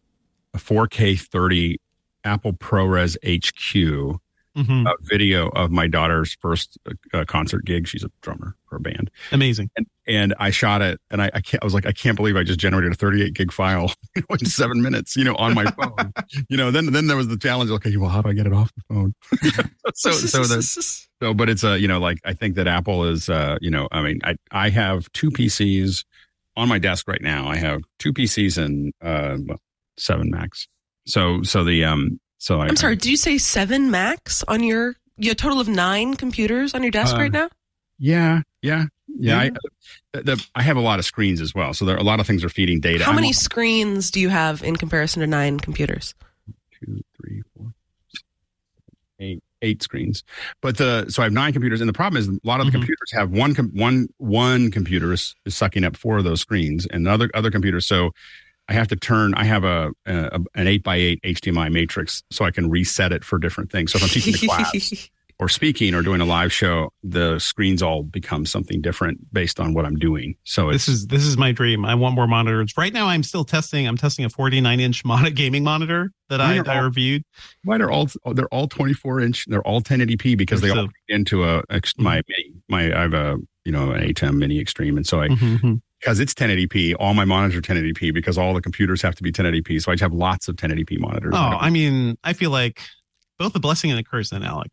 4K 30 Apple ProRes HQ. Mm-hmm. A video of my daughter's first concert gig. She's a drummer for a band. Amazing. And I shot it, and I was like, I can't believe I just generated a 38 gig file in 7 minutes, on my phone. Then there was the challenge. Okay, well, how do I get it off the phone? But it's I think that Apple is, I have two PCs on my desk right now. I have two PCs and 7 Macs. I'm sorry, did you say 7 Macs on you have a total of 9 computers on your desk right now? Yeah. I have a lot of screens as well. So there are a lot of things are feeding data. How many screens do you have in comparison to 9 computers? 2, 3, 4, 8 screens. But so I have 9 computers. And the problem is a lot of the computers have one computer is sucking up 4 of those screens and other computers. So I have an 8x8 HDMI matrix so I can reset it for different things. So if I'm teaching a class or speaking or doing a live show, the screens all become something different based on what I'm doing. So this is my dream. I want more monitors. Right now, I'm testing a 49-inch gaming monitor that I reviewed. Why they're all 24-inch? They're all 1080p because they all feed into I have an ATEM Mini Extreme, and so because it's 1080p, all my monitors are 1080p because all the computers have to be 1080p. So I just have lots of 1080p monitors. Oh, I feel like both a blessing and a curse then, Alex.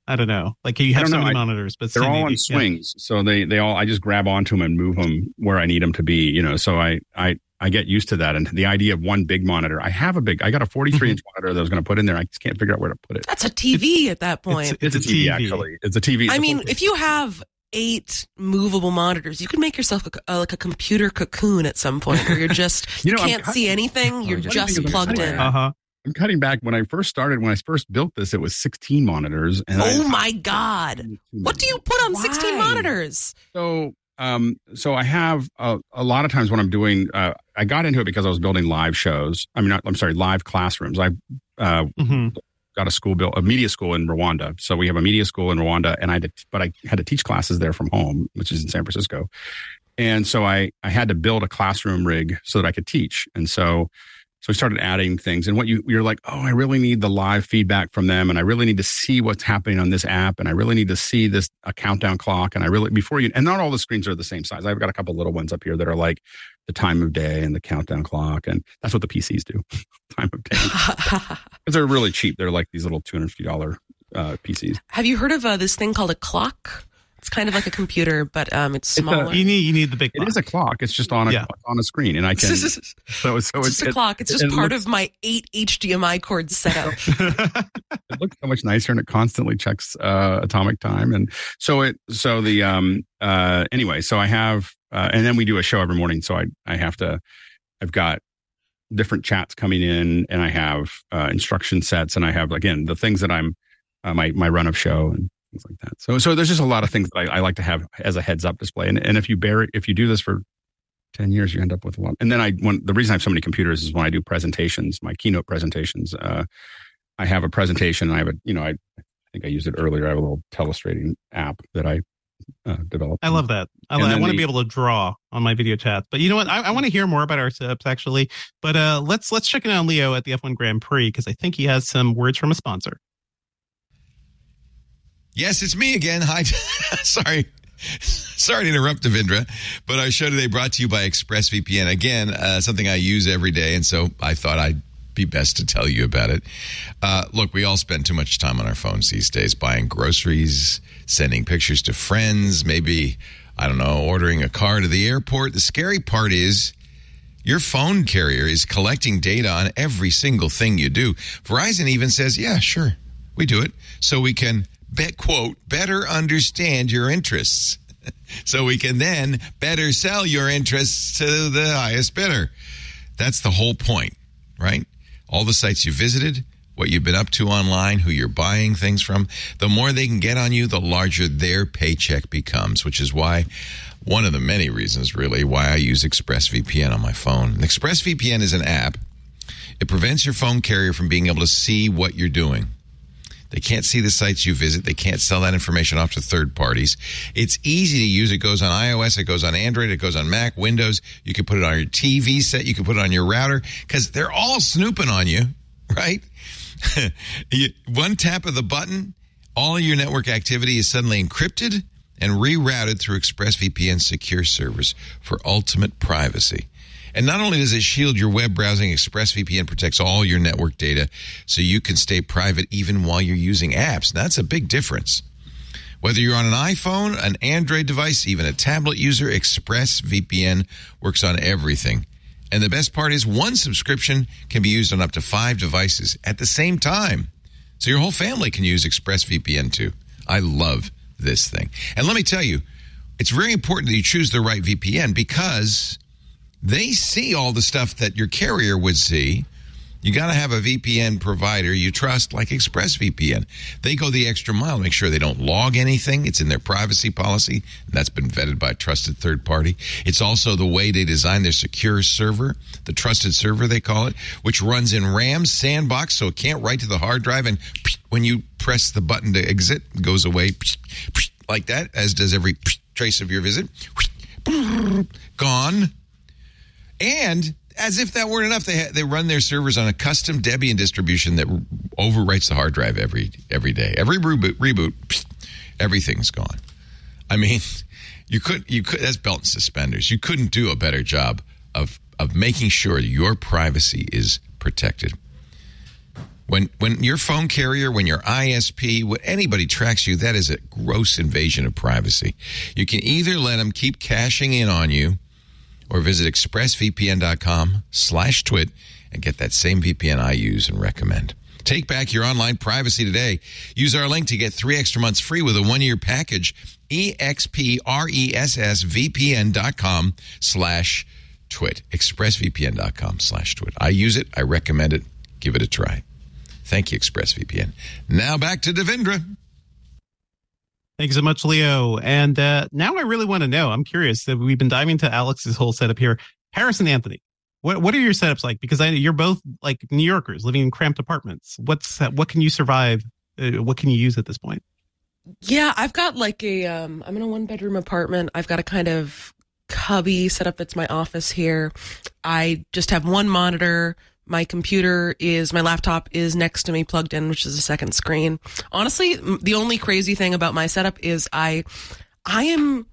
I don't know. Like you have so many monitors, but they're all on swings. So they all, I just grab onto them and move them where I need them to be, you know, so I get used to that. And the idea of one big monitor, I got a 43 inch monitor that I was going to put in there. I just can't figure out where to put it. That's a TV at that point. It's a TV, actually. It's a TV. I mean, if you have 8 movable monitors, you can make yourself like a computer cocoon at some point where you're just, you can't see anything. You're just plugged in. I'm cutting back. When I first built this, it was 16 monitors. And my God. What do you put on 16 monitors? So I have a lot of times when I'm doing, I got into it because I was building live shows. Live classrooms. I got a media school in Rwanda. So we have a media school in Rwanda, and I had to teach classes there from home, which is in San Francisco. And so I had to build a classroom rig so that I could teach. And so we started adding things, and you're like, oh, I really need the live feedback from them, and I really need to see what's happening on this app, and I really need to see a countdown clock, and and not all the screens are the same size. I've got a couple little ones up here that are like the time of day and the countdown clock, and that's what the PCs do, time of day. Because they're really cheap. They're like these little $250 PCs. Have you heard of this thing called a clock? It's kind of like a computer, but it's smaller. You need the big clock. It is a clock. It's just on a screen, and I can. It's just a clock. It's just part of my 8 HDMI cords setup. It looks so much nicer, and it constantly checks atomic time, and anyway. So I have, and then we do a show every morning. So I've got different chats coming in, and I have instruction sets, and I have, again, the things that I'm my run of show and things like that. So there's just a lot of things that I like to have as a heads up display. And if you do this for 10 years, you end up with a lot. And then the reason I have so many computers is when I do presentations, my keynote presentations, I have a presentation, and I think I used it earlier. I have a little telestrating app that I developed. I love that. I want to be able to draw on my video chat. But you know what? I want to hear more about our setups, actually. But let's check in on Leo at the F1 Grand Prix, because I think he has some words from a sponsor. Yes, it's me again. Hi. Sorry to interrupt, Devindra, but our show today brought to you by ExpressVPN. Again, something I use every day, and so I thought I'd be best to tell you about it. Look, we all spend too much time on our phones these days, buying groceries, sending pictures to friends, maybe, I don't know, ordering a car to the airport. The scary part is your phone carrier is collecting data on every single thing you do. Verizon even says, yeah, sure, we do it, so we can better understand your interests, so we can then better sell your interests to the highest bidder. That's the whole point, right? All the sites you visited, what you've been up to online, who you're buying things from, the more they can get on you, the larger their paycheck becomes, which is why one of the many reasons, really, why I use ExpressVPN on my phone. ExpressVPN is an app. It prevents your phone carrier from being able to see what you're doing. They can't see the sites you visit. They can't sell that information off to third parties. It's easy to use. It goes on iOS. It goes on Android. It goes on Mac, Windows. You can put it on your TV set. You can put it on your router, because they're all snooping on you, right? One tap of the button, all of your network activity is suddenly encrypted and rerouted through ExpressVPN secure servers for ultimate privacy. And not only does it shield your web browsing, ExpressVPN protects all your network data so you can stay private even while you're using apps. That's a big difference. Whether you're on an iPhone, an Android device, even a tablet user, ExpressVPN works on everything. And the best part is one subscription can be used on up to 5 devices at the same time. So your whole family can use ExpressVPN too. I love this thing. And let me tell you, it's very important that you choose the right VPN, because they see all the stuff that your carrier would see. You got to have a VPN provider you trust, like ExpressVPN. They go the extra mile to make sure they don't log anything. It's in their privacy policy, and that's been vetted by a trusted third party. It's also the way they design their secure server, the trusted server they call it, which runs in RAM sandbox, so it can't write to the hard drive, and when you press the button to exit, it goes away like that, as does every trace of your visit. Gone. And as if that weren't enough, they run their servers on a custom Debian distribution that overwrites the hard drive every day. Every reboot, everything's gone. I mean, you could that's belt and suspenders. You couldn't do a better job of making sure your privacy is protected. When your phone carrier, when your ISP, when anybody tracks you, that is a gross invasion of privacy. You can either let them keep cashing in on you or visit expressvpn.com/twit and get that same VPN I use and recommend. Take back your online privacy today. Use our link to get 3 extra months free with a 1-year package. expressvpn.com/twit. expressvpn.com/twit. I use it. I recommend it. Give it a try. Thank you, ExpressVPN. Now back to Devendra. Thanks so much, Leo. And now I really want to know. I'm curious that we've been diving to Alex's whole setup here. Paris and Anthony, what are your setups like? Because you're both like New Yorkers living in cramped apartments. What can you survive? What can you use at this point? Yeah, I've got like I'm in a 1-bedroom apartment. I've got a kind of cubby setup that's my office here. I just have one monitor. My laptop is next to me plugged in, which is a second screen. Honestly, the only crazy thing about my setup is I am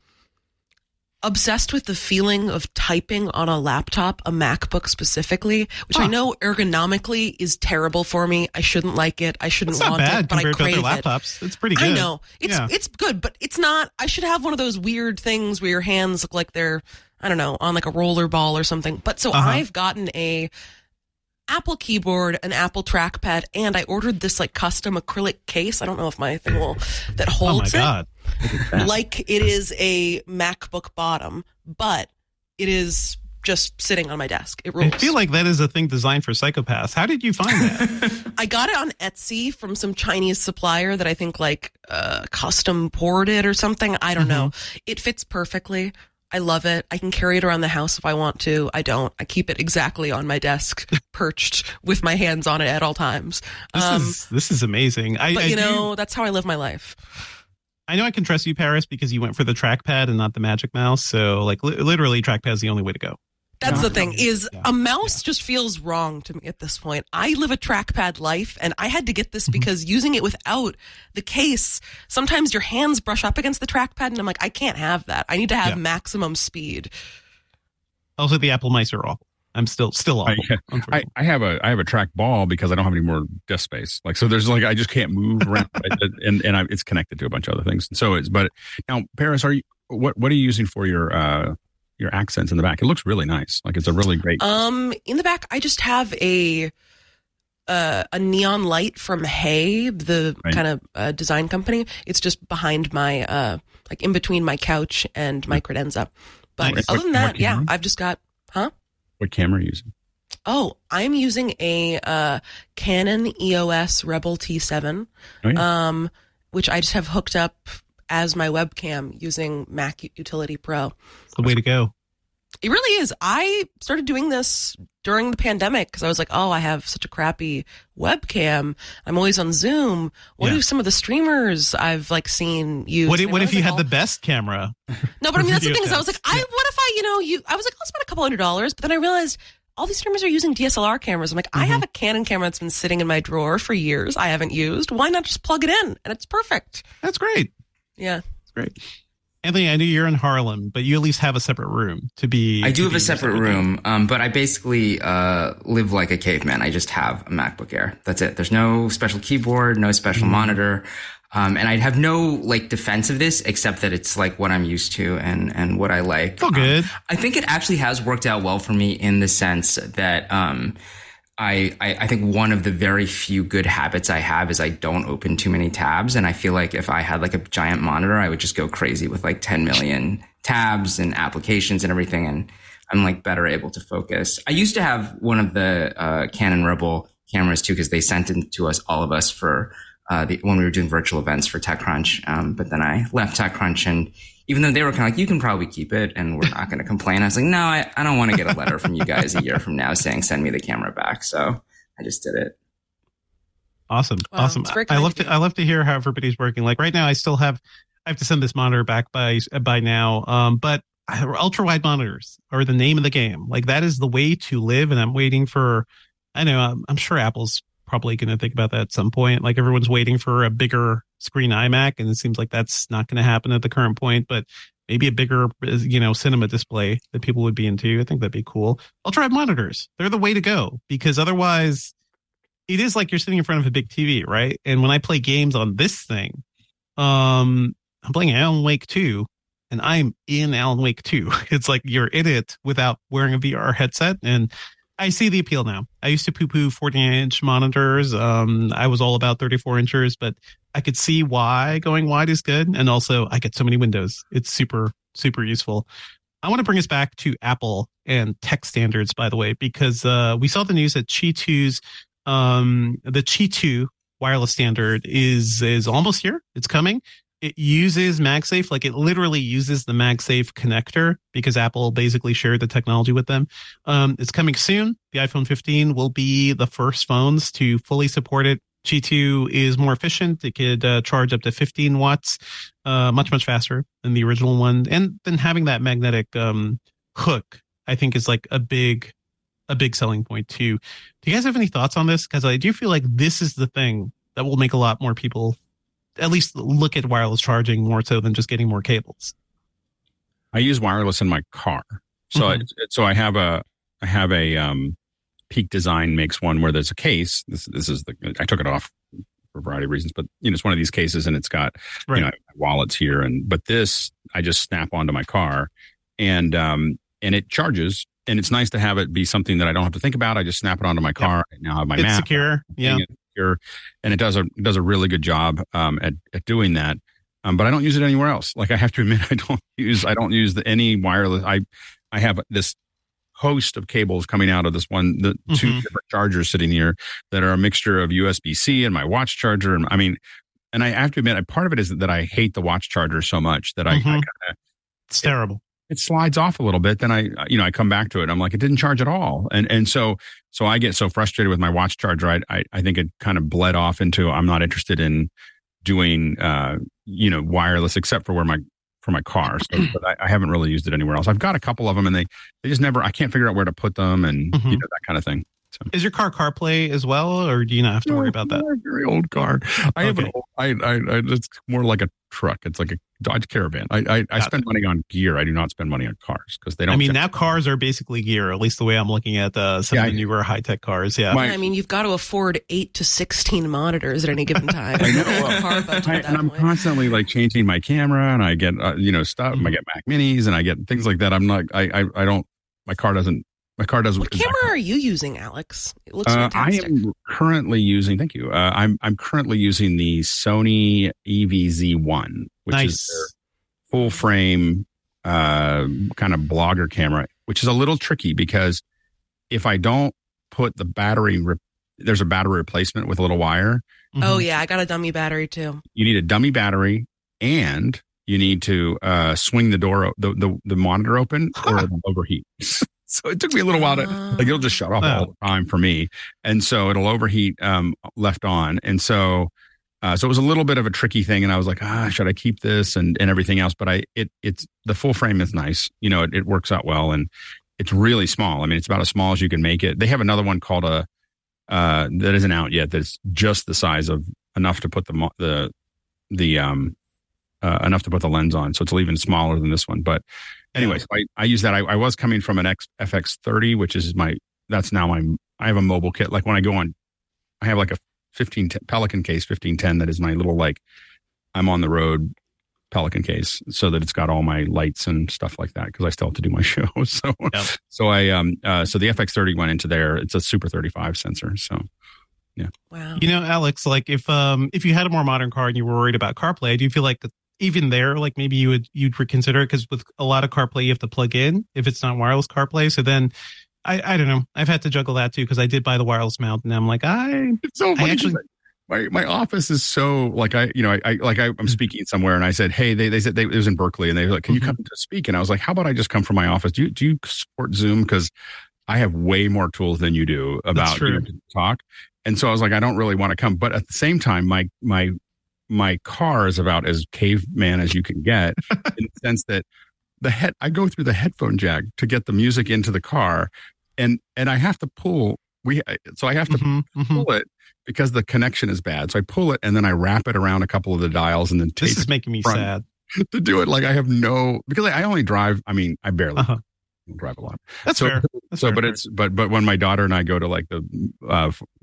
obsessed with the feeling of typing on a laptop, a MacBook specifically, which I know ergonomically is terrible for me. I shouldn't like it. I shouldn't want it, but I crave it. Laptops. It's pretty good. I know. It's good, but it's not. I should have one of those weird things where your hands look like they're, I don't know, on like a roller ball or something. But so I've gotten a Apple keyboard, an Apple trackpad, and I ordered this like custom acrylic case. I don't know if my thing that holds it. Like it is a MacBook bottom, but it is just sitting on my desk. It rules. I feel like that is a thing designed for psychopaths. How did you find that? I got it on Etsy from some Chinese supplier that I think like custom poured it or something. I don't know. It fits perfectly. I love it. I can carry it around the house if I want to. I don't. I keep it exactly on my desk, perched with my hands on it at all times. This is amazing. That's how I live my life. I know I can trust you, Paris, because you went for the trackpad and not the Magic Mouse. So, like, literally, trackpad is the only way to go. That's the thing, is a mouse just feels wrong to me at this point. I live a trackpad life, and I had to get this because using it without the case, sometimes your hands brush up against the trackpad, and I'm like, I can't have that. I need to have maximum speed. Also, the Apple mice are awful. I'm still awful. I have a track ball because I don't have any more desk space. Like, so there's like, I just can't move around and it's connected to a bunch of other things. But now, Paris, what are you using for your accents in the back? It looks really nice. Like, it's a really great. In the back, I just have a neon light from Hey, the kind of design company. It's just behind my, like in between my couch and my credenza. But other than that, I've just got, What camera are you using? Oh, I'm using a Canon EOS Rebel T7, which I just have hooked up as my webcam using Mac Utility Pro. It's the way to go. It really is. I started doing this during the pandemic because I was like, I have such a crappy webcam. I'm always on Zoom. What do some of the streamers I've like seen use? What if you had the best camera? No, but I mean, that's the thing is I was like, what if I was like, I'll spend a couple $100s, but then I realized all these streamers are using DSLR cameras. I'm like, I have a Canon camera that's been sitting in my drawer for years. I haven't used. Why not just plug it in? And it's perfect. That's great. Yeah. It's great. Anthony, I know you're in Harlem, but you at least have a separate room to be. I do have a separate room, but I basically live like a caveman. I just have a MacBook Air. That's it. There's no special keyboard, no special monitor. And I have no like defense of this except that it's like what I'm used to and what I like. Oh, good. I think it actually has worked out well for me in the sense that I think one of the very few good habits I have is I don't open too many tabs. And I feel like if I had like a giant monitor, I would just go crazy with like 10 million tabs and applications and everything. And I'm like better able to focus. I used to have one of the Canon Rebel cameras too, because they sent it to us, all of us, for when we were doing virtual events for TechCrunch. But then I left TechCrunch, and even though they were kind of like, you can probably keep it and we're not going to complain, I was like, no, I don't want to get a letter from you guys a year from now saying, send me the camera back. So I just did it. Awesome. Wow, awesome. I love to hear how everybody's working. Like right now, I have to send this monitor back by now. But ultra wide monitors are the name of the game. Like that is the way to live. And I'm waiting for, I'm sure Apple's probably going to think about that at some point. Like everyone's waiting for a bigger screen iMac, and it seems like that's not going to happen at the current point, but maybe a bigger, cinema display that people would be into. I think that'd be cool. Ultra wide monitors, they're the way to go, because otherwise it is like you're sitting in front of a big TV, right? And when I play games on this thing, I'm playing Alan Wake 2, and I'm in Alan Wake 2. It's like you're in it without wearing a VR headset, and I see the appeal now. I used to poo-poo 49-inch monitors. I was all about 34 inches, but I could see why going wide is good. And also, I get so many windows. It's super, super useful. I want to bring us back to Apple and tech standards, by the way, because we saw the news that Qi 2's the Qi 2 wireless standard is almost here. It's coming. It uses MagSafe, like it literally uses the MagSafe connector because Apple basically shared the technology with them. It's coming soon. The iPhone 15 will be the first phones to fully support it. Qi 2 is more efficient. It could charge up to 15 watts, much, much faster than the original one. And then having that magnetic hook, I think, is like a big selling point too. Do you guys have any thoughts on this? Because I do feel like this is the thing that will make a lot more people at least look at wireless charging more so than just getting more cables. I use wireless in my car. So so I have a Peak Design makes one where there's a case. This is I took it off for a variety of reasons, but it's one of these cases and it's got my wallets here, but this I just snap onto my car and it charges, and it's nice to have it be something that I don't have to think about. I just snap it onto my car. I now have my map. It's secure. Yeah. And it does a really good job at doing that. But I don't use it anywhere else. Like I have to admit, I don't use any wireless. I have this host of cables coming out of this one, the two different chargers sitting here that are a mixture of USB-C and my watch charger. And I have to admit, part of it is that I hate the watch charger so much that it's terrible. It slides off a little bit. Then I come back to it. I'm like, it didn't charge at all. And so I get so frustrated with my watch charger. I think it kind of bled off into, I'm not interested in doing, wireless except for for my car. So, but I haven't really used it anywhere else. I've got a couple of them and they just never, I can't figure out where to put them and that kind of thing. So. Is your car CarPlay as well, or do you not have to worry about that? A very old car. I have it's more like a truck. It's like a Dodge Caravan. I spend money on gear. I do not spend money on cars because they don't. I mean, now cars are basically gear. At least the way I'm looking at some of the newer high tech cars. Yeah. You've got to afford 8 to 16 monitors at any given time. I know. And I'm constantly like changing my camera, and I get stuff. I get Mac Minis, and I get things like that. I'm not. I don't. My car doesn't. What camera are you using, Alex? It looks fantastic. I am currently using. Thank you. I'm currently using the Sony EVZ1, which is their full frame kind of blogger camera, which is a little tricky because if I don't put the battery, there's a battery replacement with a little wire. Oh yeah, I got a dummy battery too. You need a dummy battery, and you need to swing the door, the monitor open, or it'll overheat. So it took me a little while to it'll just shut off all the time for me. And so it'll overheat left on. And so it was a little bit of a tricky thing. And I was like, should I keep this and everything else? But it's the full frame is nice. It works out well, and it's really small. I mean, it's about as small as you can make it. They have another one called that isn't out yet. That's just the size of enough to put enough to put the lens on. So it's even smaller than this one. But anyway, so I use that. I was coming from an FX30, which is I have a mobile kit. Like when I go on, I have like a Pelican case 1510. That is my little, I'm on the road Pelican case, so that it's got all my lights and stuff like that. Cause I still have to do my show. So the FX30 went into there. It's a Super 35 sensor. So yeah. Wow. Alex, like if you had a more modern car and you were worried about CarPlay, do you feel like even there, like maybe you'd reconsider it? Because with a lot of CarPlay, you have to plug in if it's not wireless CarPlay. So then I don't know. I've had to juggle that too because I did buy the wireless mount, and I'm like, it's so funny. My office is so I'm speaking somewhere, and I said, hey, they said it was in Berkeley, and they were like, can you come to speak? And I was like, how about I just come from my office? Do you support Zoom? Because I have way more tools than you do about to talk. And so I was like, I don't really want to come, but at the same time, my car is about as caveman as you can get in the sense that I go through the headphone jack to get the music into the car, and I have to pull. I have to pull it because the connection is bad. So I pull it and then I wrap it around a couple of the dials and then tape. This is making me sad to do it. Like I have because I only drive. I mean, I barely drive a lot. That's fair. But when my daughter and I go to like the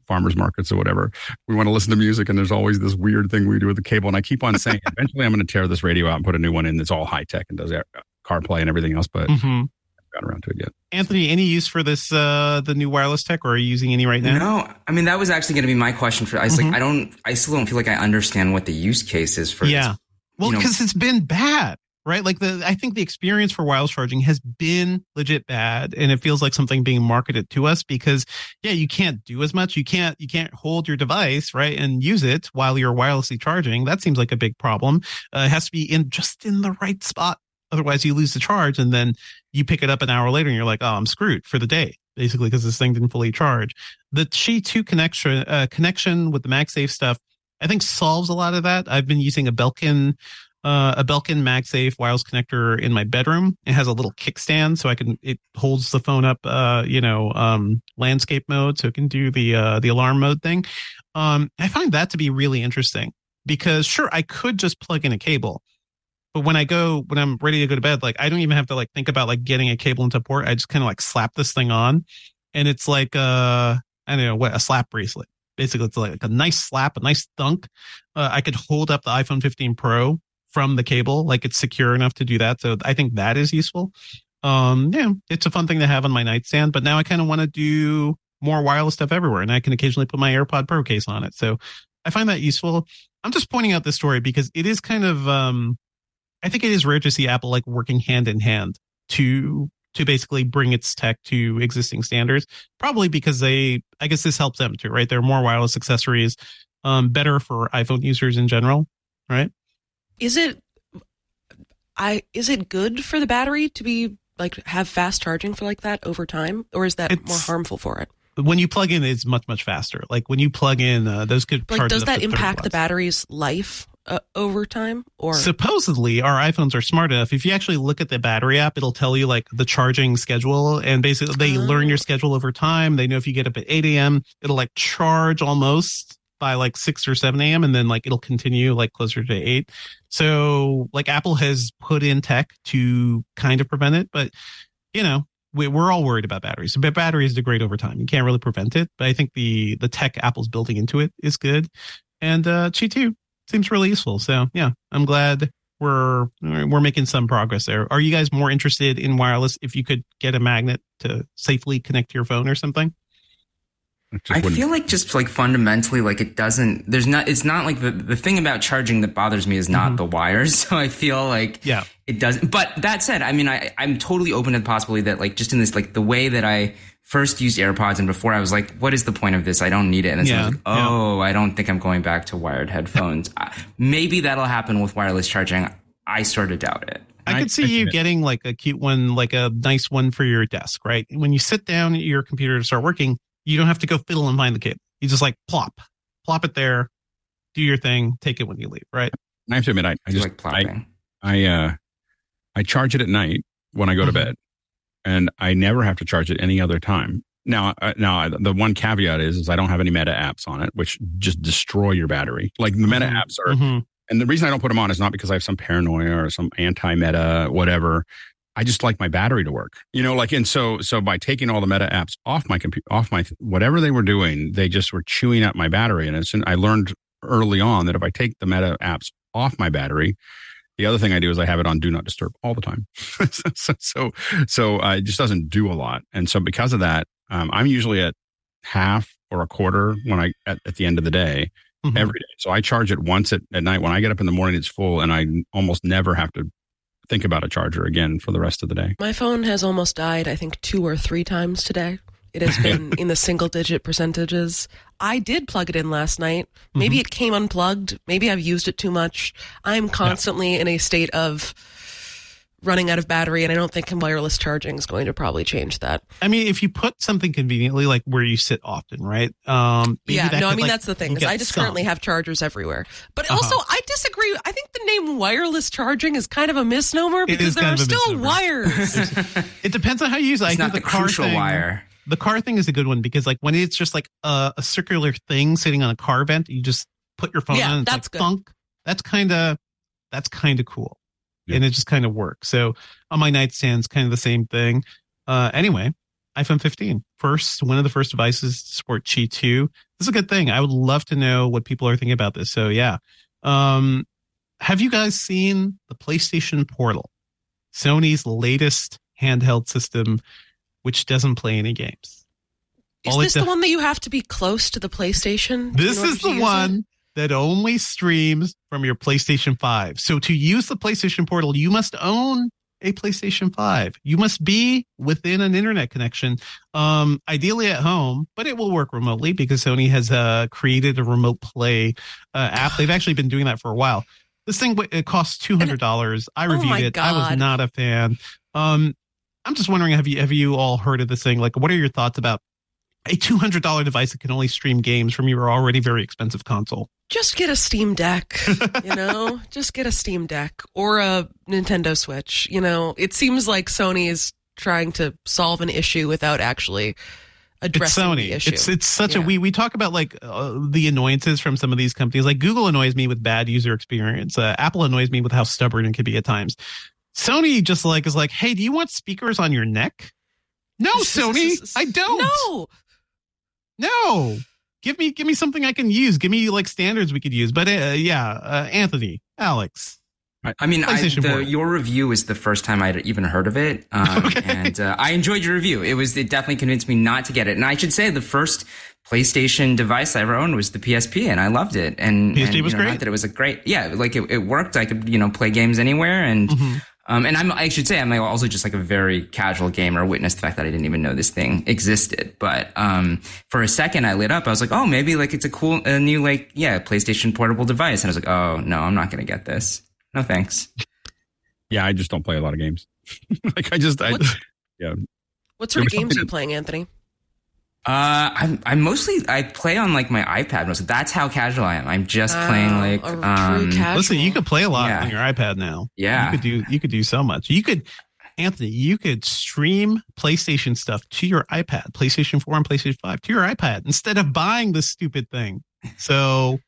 farmers markets or whatever. We want to listen to music, and there's always this weird thing we do with the cable. And I keep on saying, eventually I'm going to tear this radio out and put a new one in that's all high tech and does CarPlay and everything else. But I haven't got around to it yet. Anthony, any use for this, the new wireless tech, or are you using any right now? No, I mean, that was actually going to be my question for, I still don't feel like I understand what the use case is for this. Well, because it's been bad. Right. Like I think the experience for wireless charging has been legit bad, and it feels like something being marketed to us because, you can't do as much. You can't hold your device, right, and use it while you're wirelessly charging. That seems like a big problem. It has to be in the right spot. Otherwise you lose the charge, and then you pick it up an hour later and you're like, oh, I'm screwed for the day, basically, because this thing didn't fully charge. The Qi 2 connection with the MagSafe stuff, I think solves a lot of that. I've been using a Belkin MagSafe wireless connector in my bedroom. It has a little kickstand, so it holds the phone up, landscape mode, so it can do the alarm mode thing. I find that to be really interesting because sure, I could just plug in a cable, but when I'm ready to go to bed, like I don't even have to like think about like getting a cable into port. I just kind of like slap this thing on, and it's like a slap bracelet. Basically, it's like a nice slap, a nice thunk. I could hold up the iPhone 15 Pro from the cable, like it's secure enough to do that. So I think that is useful. It's a fun thing to have on my nightstand, but now I kind of want to do more wireless stuff everywhere, and I can occasionally put my AirPod Pro case on it. So I find that useful. I'm just pointing out this story because it is kind of, I think it is rare to see Apple like working hand in hand to basically bring its tech to existing standards, probably because I guess this helps them too, right? There are more wireless accessories, better for iPhone users in general, right? Is it good for the battery to be like have fast charging for like that over time, or is that more harmful for it? When you plug in, it's much faster. Like when you plug in, those could like does that impact the battery's life over time? Or supposedly our iPhones are smart enough. If you actually look at the battery app, it'll tell you like the charging schedule, and basically they learn your schedule over time. They know if you get up at 8 a.m., it'll like charge almost by like 6 or 7 a.m. and then like it'll continue like closer to 8. So like Apple has put in tech to kind of prevent it, but we're all worried about batteries. But batteries degrade over time. You can't really prevent it, but I think the tech Apple's building into it is good. And Qi 2 seems really useful. So yeah, I'm glad we're making some progress there. Are you guys more interested in wireless if you could get a magnet to safely connect to your phone or something? I feel like just like fundamentally, like it's not like the thing about charging that bothers me is not the wires. So I feel like it doesn't. But that said, I mean, I'm totally open to the possibility that like just in this, like the way that I first used AirPods and before I was like, what is the point of this? I don't need it. And then I was like, I don't think I'm going back to wired headphones. Maybe that'll happen with wireless charging. I sort of doubt it. I could see you getting like a cute one, like a nice one for your desk, right? When you sit down at your computer to start working, you don't have to go fiddle and find the cable. You just like plop it there, do your thing, take it when you leave, right? I have to admit, I just like plopping. I charge it at night when I go to bed, and I never have to charge it any other time. Now, the one caveat is I don't have any Meta apps on it, which just destroy your battery. Like the Meta apps are, and the reason I don't put them on is not because I have some paranoia or some anti-Meta whatever. I just like my battery to work, and so by taking all the Meta apps off my computer, off my, whatever they were doing, they just were chewing up my battery. And I learned early on that if I take the Meta apps off my battery, the other thing I do is I have it on Do Not Disturb all the time. so it just doesn't do a lot. And so because of that, I'm usually at half or a quarter when at the end of the day, every day. So I charge it once at night. When I get up in the morning, it's full, and I almost never have to think about a charger again for the rest of the day. My phone has almost died, I think 2 or 3 times today. It has been in the single digit percentages. I did plug it in last night. Maybe it came unplugged. Maybe I've used it too much. I'm constantly in a state of running out of battery, and I don't think wireless charging is going to probably change that. I mean, if you put something conveniently, like where you sit often, right? That's the thing. Is I just currently have chargers everywhere. But also, I disagree. I think the name wireless charging is kind of a misnomer because there are still wires. It depends on how you use it. It's not the crucial wire. The car thing is a good one because like when it's just like a circular thing sitting on a car vent, you just put your phone on and it's like thunk. That's kind of cool. And it just kind of works. So on my nightstand, it's kind of the same thing. Anyway, iPhone 15. One of the first devices to support Qi 2. This is a good thing. I would love to know what people are thinking about this. So yeah. Have you guys seen the PlayStation Portal? Sony's latest handheld system, which doesn't play any games. Is this the one that you have to be close to the PlayStation? This is the one that only streams from your PlayStation 5. So to use the PlayStation Portal, you must own a PlayStation 5. You must be within an internet connection, ideally at home, but it will work remotely because Sony has created a remote play app. They've actually been doing that for a while. This thing, it costs $200. I reviewed it. God. I was not a fan. I'm just wondering, have you all heard of this thing? Like, what are your thoughts about a $200 device that can only stream games from your already very expensive console? Just get a Steam Deck, just get a Steam Deck or a Nintendo Switch. It seems like Sony is trying to solve an issue without actually addressing the issue. It's such we talk about like the annoyances from some of these companies. Like Google annoys me with bad user experience. Apple annoys me with how stubborn it can be at times. Sony just is like, hey, do you want speakers on your neck? No, Sony, I don't. No. Give me something I can use. Give me like standards we could use. But Anthony, Alex. I mean, your review is the first time I'd even heard of it, and I enjoyed your review. It definitely convinced me not to get it. And I should say the first PlayStation device I ever owned was the PSP, and I loved it. And PSP was great. Not that it was it worked. I could play games anywhere, and I should say I'm also just like a very casual gamer. Witness the fact that I didn't even know this thing existed. But for a second I lit up. I was like, oh, maybe like it's a cool new PlayStation portable device. And I was like, oh no, I'm not going to get this. No thanks. Yeah, I just don't play a lot of games. What sort of games are you playing, Anthony? I play on like my iPad mostly. That's how casual I am. I'm just playing like listen, you could play a lot on your iPad now. Yeah. You could do so much. Anthony, you could stream PlayStation stuff to your iPad, PlayStation 4 and PlayStation 5 to your iPad instead of buying this stupid thing. So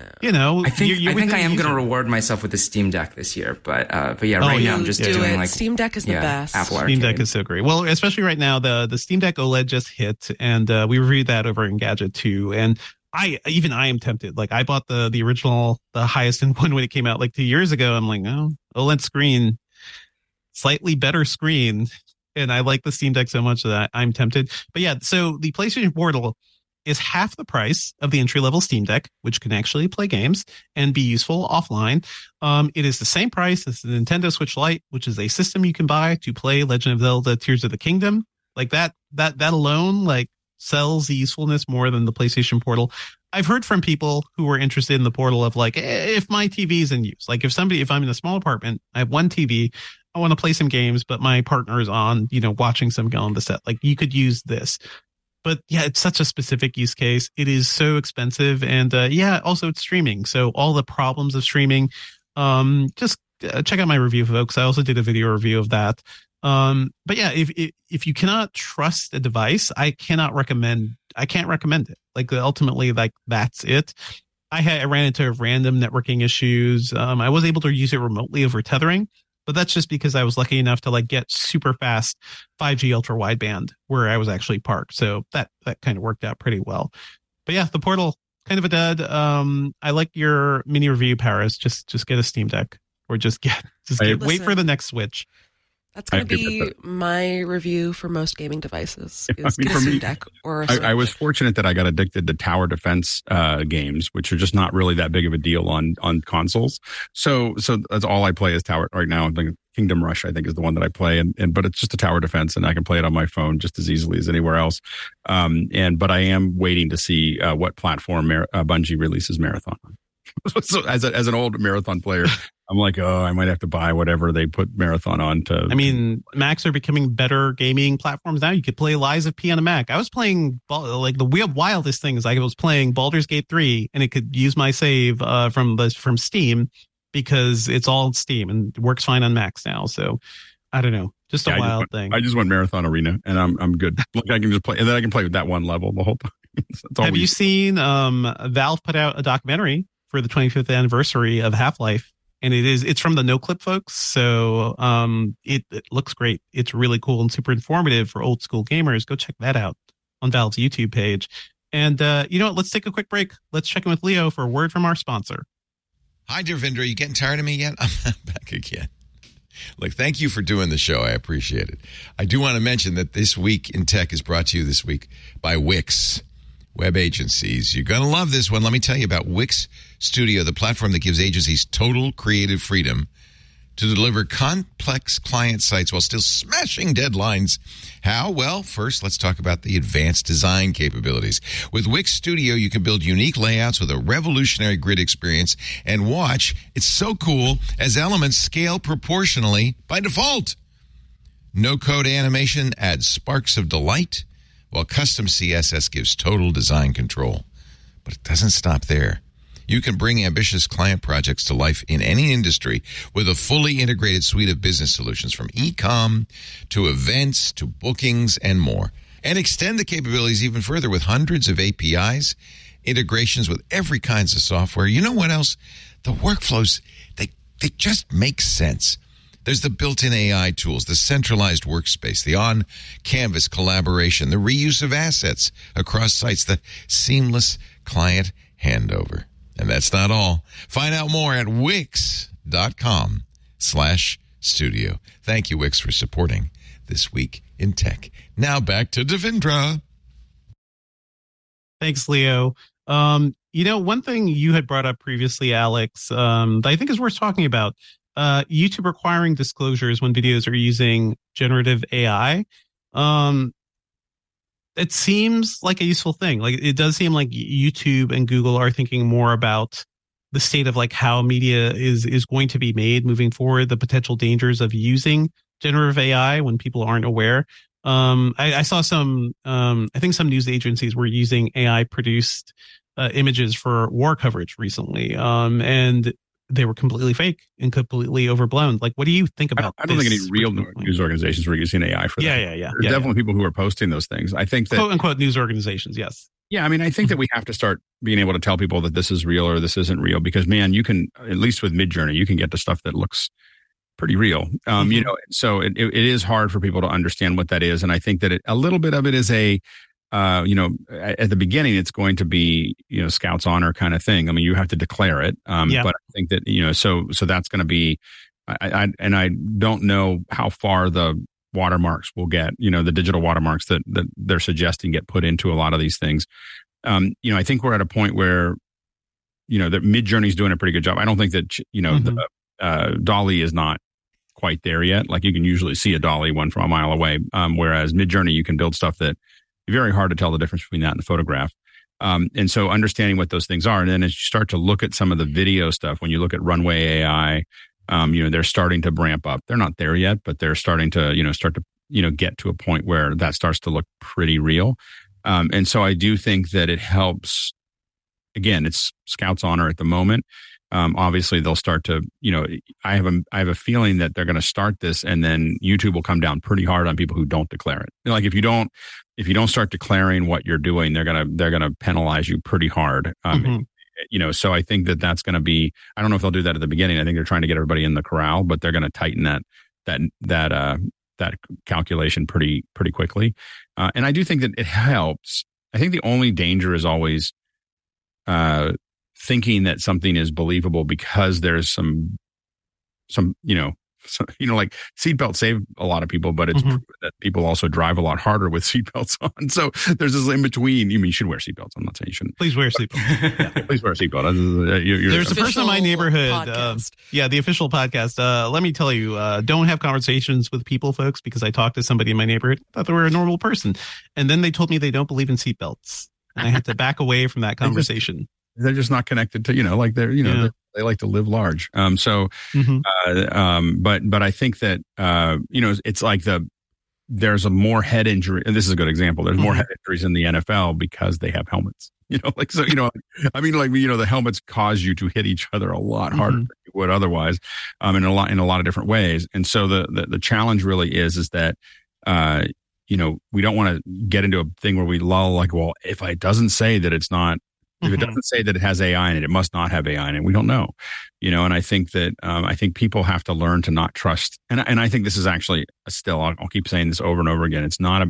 I think I am going to reward myself with the Steam Deck this year, but now I'm just doing like Steam Deck is the best. Apple Steam Deck is so great. Well, especially right now, the Steam Deck OLED just hit, and we reviewed that over in Gadget 2, and I am tempted. Like I bought the original, the highest end one when it came out like 2 years ago. I'm like, oh, OLED screen, slightly better screen, and I like the Steam Deck so much that I'm tempted. But yeah, so the PlayStation Portal is half the price of the entry-level Steam Deck, which can actually play games and be useful offline. It is the same price as the Nintendo Switch Lite, which is a system you can buy to play Legend of Zelda Tears of the Kingdom. Like that alone, like sells the usefulness more than the PlayStation Portal. I've heard from people who were interested in the Portal of like, if my TV is in use, like if I'm in a small apartment, I have one TV, I want to play some games, but my partner is on, watching some on the set. Like you could use this. But yeah, it's such a specific use case. It is so expensive. And also it's streaming. So all the problems of streaming, just check out my review, folks. I also did a video review of that. But yeah, if you cannot trust a device, I can't recommend it. Like ultimately, like that's it. I ran into random networking issues. I was able to use it remotely over tethering. But that's just because I was lucky enough to like get super fast 5G ultra wideband where I was actually parked. So that kind of worked out pretty well. But yeah, the Portal, kind of a dud. I like your mini review, Paris. Just get a Steam Deck or wait for the next Switch. That's going to be my review for most gaming devices. Is get a Steam Deck or a Switch. I was fortunate that I got addicted to tower defense games, which are just not really that big of a deal on consoles. So that's all I play is tower right now. I think Kingdom Rush, I think, is the one that I play, but it's just a tower defense, and I can play it on my phone just as easily as anywhere else. But I am waiting to see what platform Bungie releases Marathon on. So as an old Marathon player, I'm like, oh, I might have to buy whatever they put Marathon on to. I mean, Macs are becoming better gaming platforms now. You could play Lies of P on a Mac. I was playing like the wildest things. I was playing Baldur's Gate 3, and it could use my save from Steam because it's all Steam and it works fine on Macs now. So I don't know, just a wild thing. I just want Marathon Arena, and I'm good. Look, I can just play, and then I can play with that one level the whole time. Have you seen Valve put out a documentary for the 25th anniversary of Half-Life, and it's from the NoClip folks. So it looks great. It's really cool and super informative for old school gamers. Go check that out on Valve's YouTube page. And you know what? Let's take a quick break. Let's check in with Leo for a word from our sponsor. Hi, Devindra. You getting tired of me yet? I'm back again. Look, thank you for doing the show. I appreciate it. I do want to mention that This Week in Tech is brought to you this week by Wix Web Agencies. You're going to love this one. Let me tell you about Wix Studio, the platform that gives agencies total creative freedom to deliver complex client sites while still smashing deadlines. How? Well, first, let's talk about the advanced design capabilities. With Wix Studio, you can build unique layouts with a revolutionary grid experience. And watch, it's so cool as elements scale proportionally by default. No-code animation adds sparks of delight, while custom CSS gives total design control. But it doesn't stop there. You can bring ambitious client projects to life in any industry with a fully integrated suite of business solutions, from e-com to events to bookings and more. And extend the capabilities even further with hundreds of APIs, integrations with every kinds of software. You know what else? The workflows, they just make sense. There's the built-in AI tools, the centralized workspace, the on-canvas collaboration, the reuse of assets across sites, the seamless client handover. And that's not all. Find out more at Wix.com/studio. Thank you, Wix, for supporting This Week in Tech. Now back to Devindra. Thanks, Leo. You know, one thing you had brought up previously, Alex, that I think is worth talking about, YouTube requiring disclosures when videos are using generative AI. It seems like a useful thing. Like, it does seem like YouTube and Google are thinking more about the state of like how media is going to be made moving forward, the potential dangers of using generative AI when people aren't aware. I saw some, I think some news agencies were using AI produced images for war coverage recently. And they were completely fake and completely overblown. Like, what do you think about I don't think any real news organizations were using AI for that. Yeah. There's definitely people who are posting those things. I think that, quote unquote, news organizations. Yes. Yeah. I mean, I think that we have to start being able to tell people that this is real or this isn't real, because, man, you can, at least with Midjourney, you can get to stuff that looks pretty real. You know, so it is hard for people to understand what that is. And I think that a little bit of it is you know, at the beginning, it's going to be, you know, Scout's honor kind of thing. I mean, you have to declare it. But I think that, you know, so that's going to be, I don't know how far the watermarks will get, you know, the digital watermarks that they're suggesting get put into a lot of these things. You know, I think we're at a point where, you know, that Midjourney's doing a pretty good job. I don't think that, you know, the DALL-E is not quite there yet. Like, you can usually see a DALL-E one from a mile away. Whereas Midjourney, you can build stuff that very hard to tell the difference between that and the photograph. And so understanding what those things are. And then as you start to look at some of the video stuff, when you look at Runway AI, you know, they're starting to ramp up. They're not there yet, but they're starting to, you know, get to a point where that starts to look pretty real. And so I do think that it helps. Again, it's Scout's honor at the moment. Obviously they'll start to, you know, I have a feeling that they're going to start this, and then YouTube will come down pretty hard on people who don't declare it. Like, if you don't start declaring what you're doing, they're going to penalize you pretty hard. You know, so I think that that's going to be, I don't know if they'll do that at the beginning. I think they're trying to get everybody in the corral, but they're going to tighten that calculation pretty quickly. And I do think that it helps. I think the only danger is always, thinking that something is believable because there's some, you know, like seatbelts save a lot of people, but it's proven that people also drive a lot harder with seatbelts on. So there's this in between. You mean you should wear seatbelts? I'm not saying you shouldn't. Please wear a seatbelt. Please wear a seatbelt. There's a person in my neighborhood. The official podcast. Let me tell you, don't have conversations with people, folks, because I talked to somebody in my neighborhood, thought they were a normal person, and then they told me they don't believe in seatbelts, and I had to back away from that conversation. They're just not connected to, you know, like they're, you know, they like to live large. But I think that, you know, it's like there's a more head injury. And this is a good example. There's more head injuries in the NFL because they have helmets, you know, like, so, you know, I mean, like, you know, the helmets cause you to hit each other a lot harder than you would otherwise, in a lot of different ways. And so the challenge really is that, you know, we don't want to get into a thing where we lull, like, well, if it doesn't say that it's not, If it doesn't say that it has AI in it, it must not have AI in it. We don't know, and I think that, I think people have to learn to not trust. And I think this is actually I'll keep saying this over and over again. It's not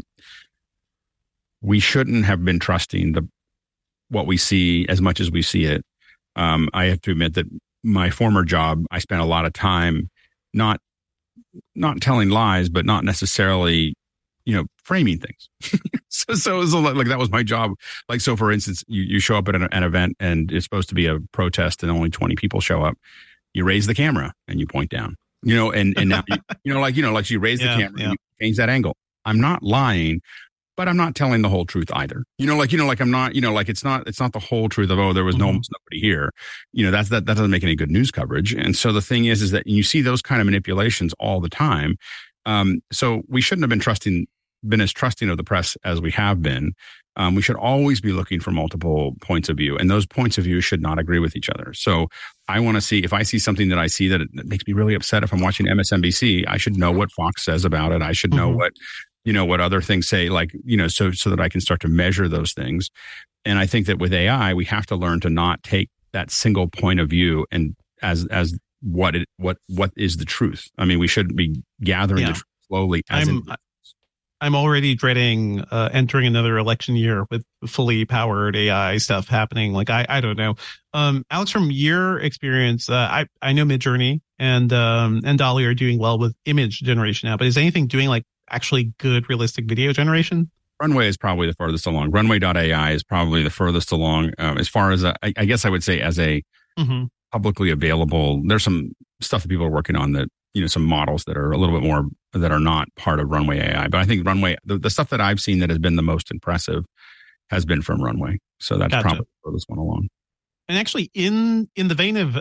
we shouldn't have been trusting what we see as much as we see it. I have to admit that my former job, I spent a lot of time not telling lies, but not necessarily, framing things. so it was like, that was my job. Like, so for instance, you show up at an event and it's supposed to be a protest and only 20 people show up. You raise the camera and you point down, and now, like you raise the camera and you change that angle. I'm not lying, but I'm not telling the whole truth either. I'm not, it's not the whole truth of, there was almost nobody here. That doesn't make any good news coverage. And so the thing is that you see those kind of manipulations all the time. So we shouldn't have been as trusting of the press as we have been. We should always be looking for multiple points of view, and those points of view should not agree with each other. So I want to see, if I see something that I see that it makes me really upset, if I'm watching MSNBC, I should know what Fox says about it. I should know what other things say, so that I can start to measure those things. And I think that with AI, we have to learn to not take that single point of view and as what is the truth. I mean, we shouldn't be gathering the truth slowly. I'm already dreading entering another election year with fully powered AI stuff happening. Like, I don't know. Alex, from your experience, I know Midjourney and DALL-E are doing well with image generation now, but is anything doing like actually good realistic video generation? Runway is probably the furthest along. Runway.ai is probably the furthest along as far as I guess I would say as a publicly available. There's some stuff that people are working on that, some models that are a little bit more that are not part of Runway AI. But I think Runway, the stuff that I've seen that has been the most impressive has been from Runway. So that's probably the furthest one along. And actually in the vein of,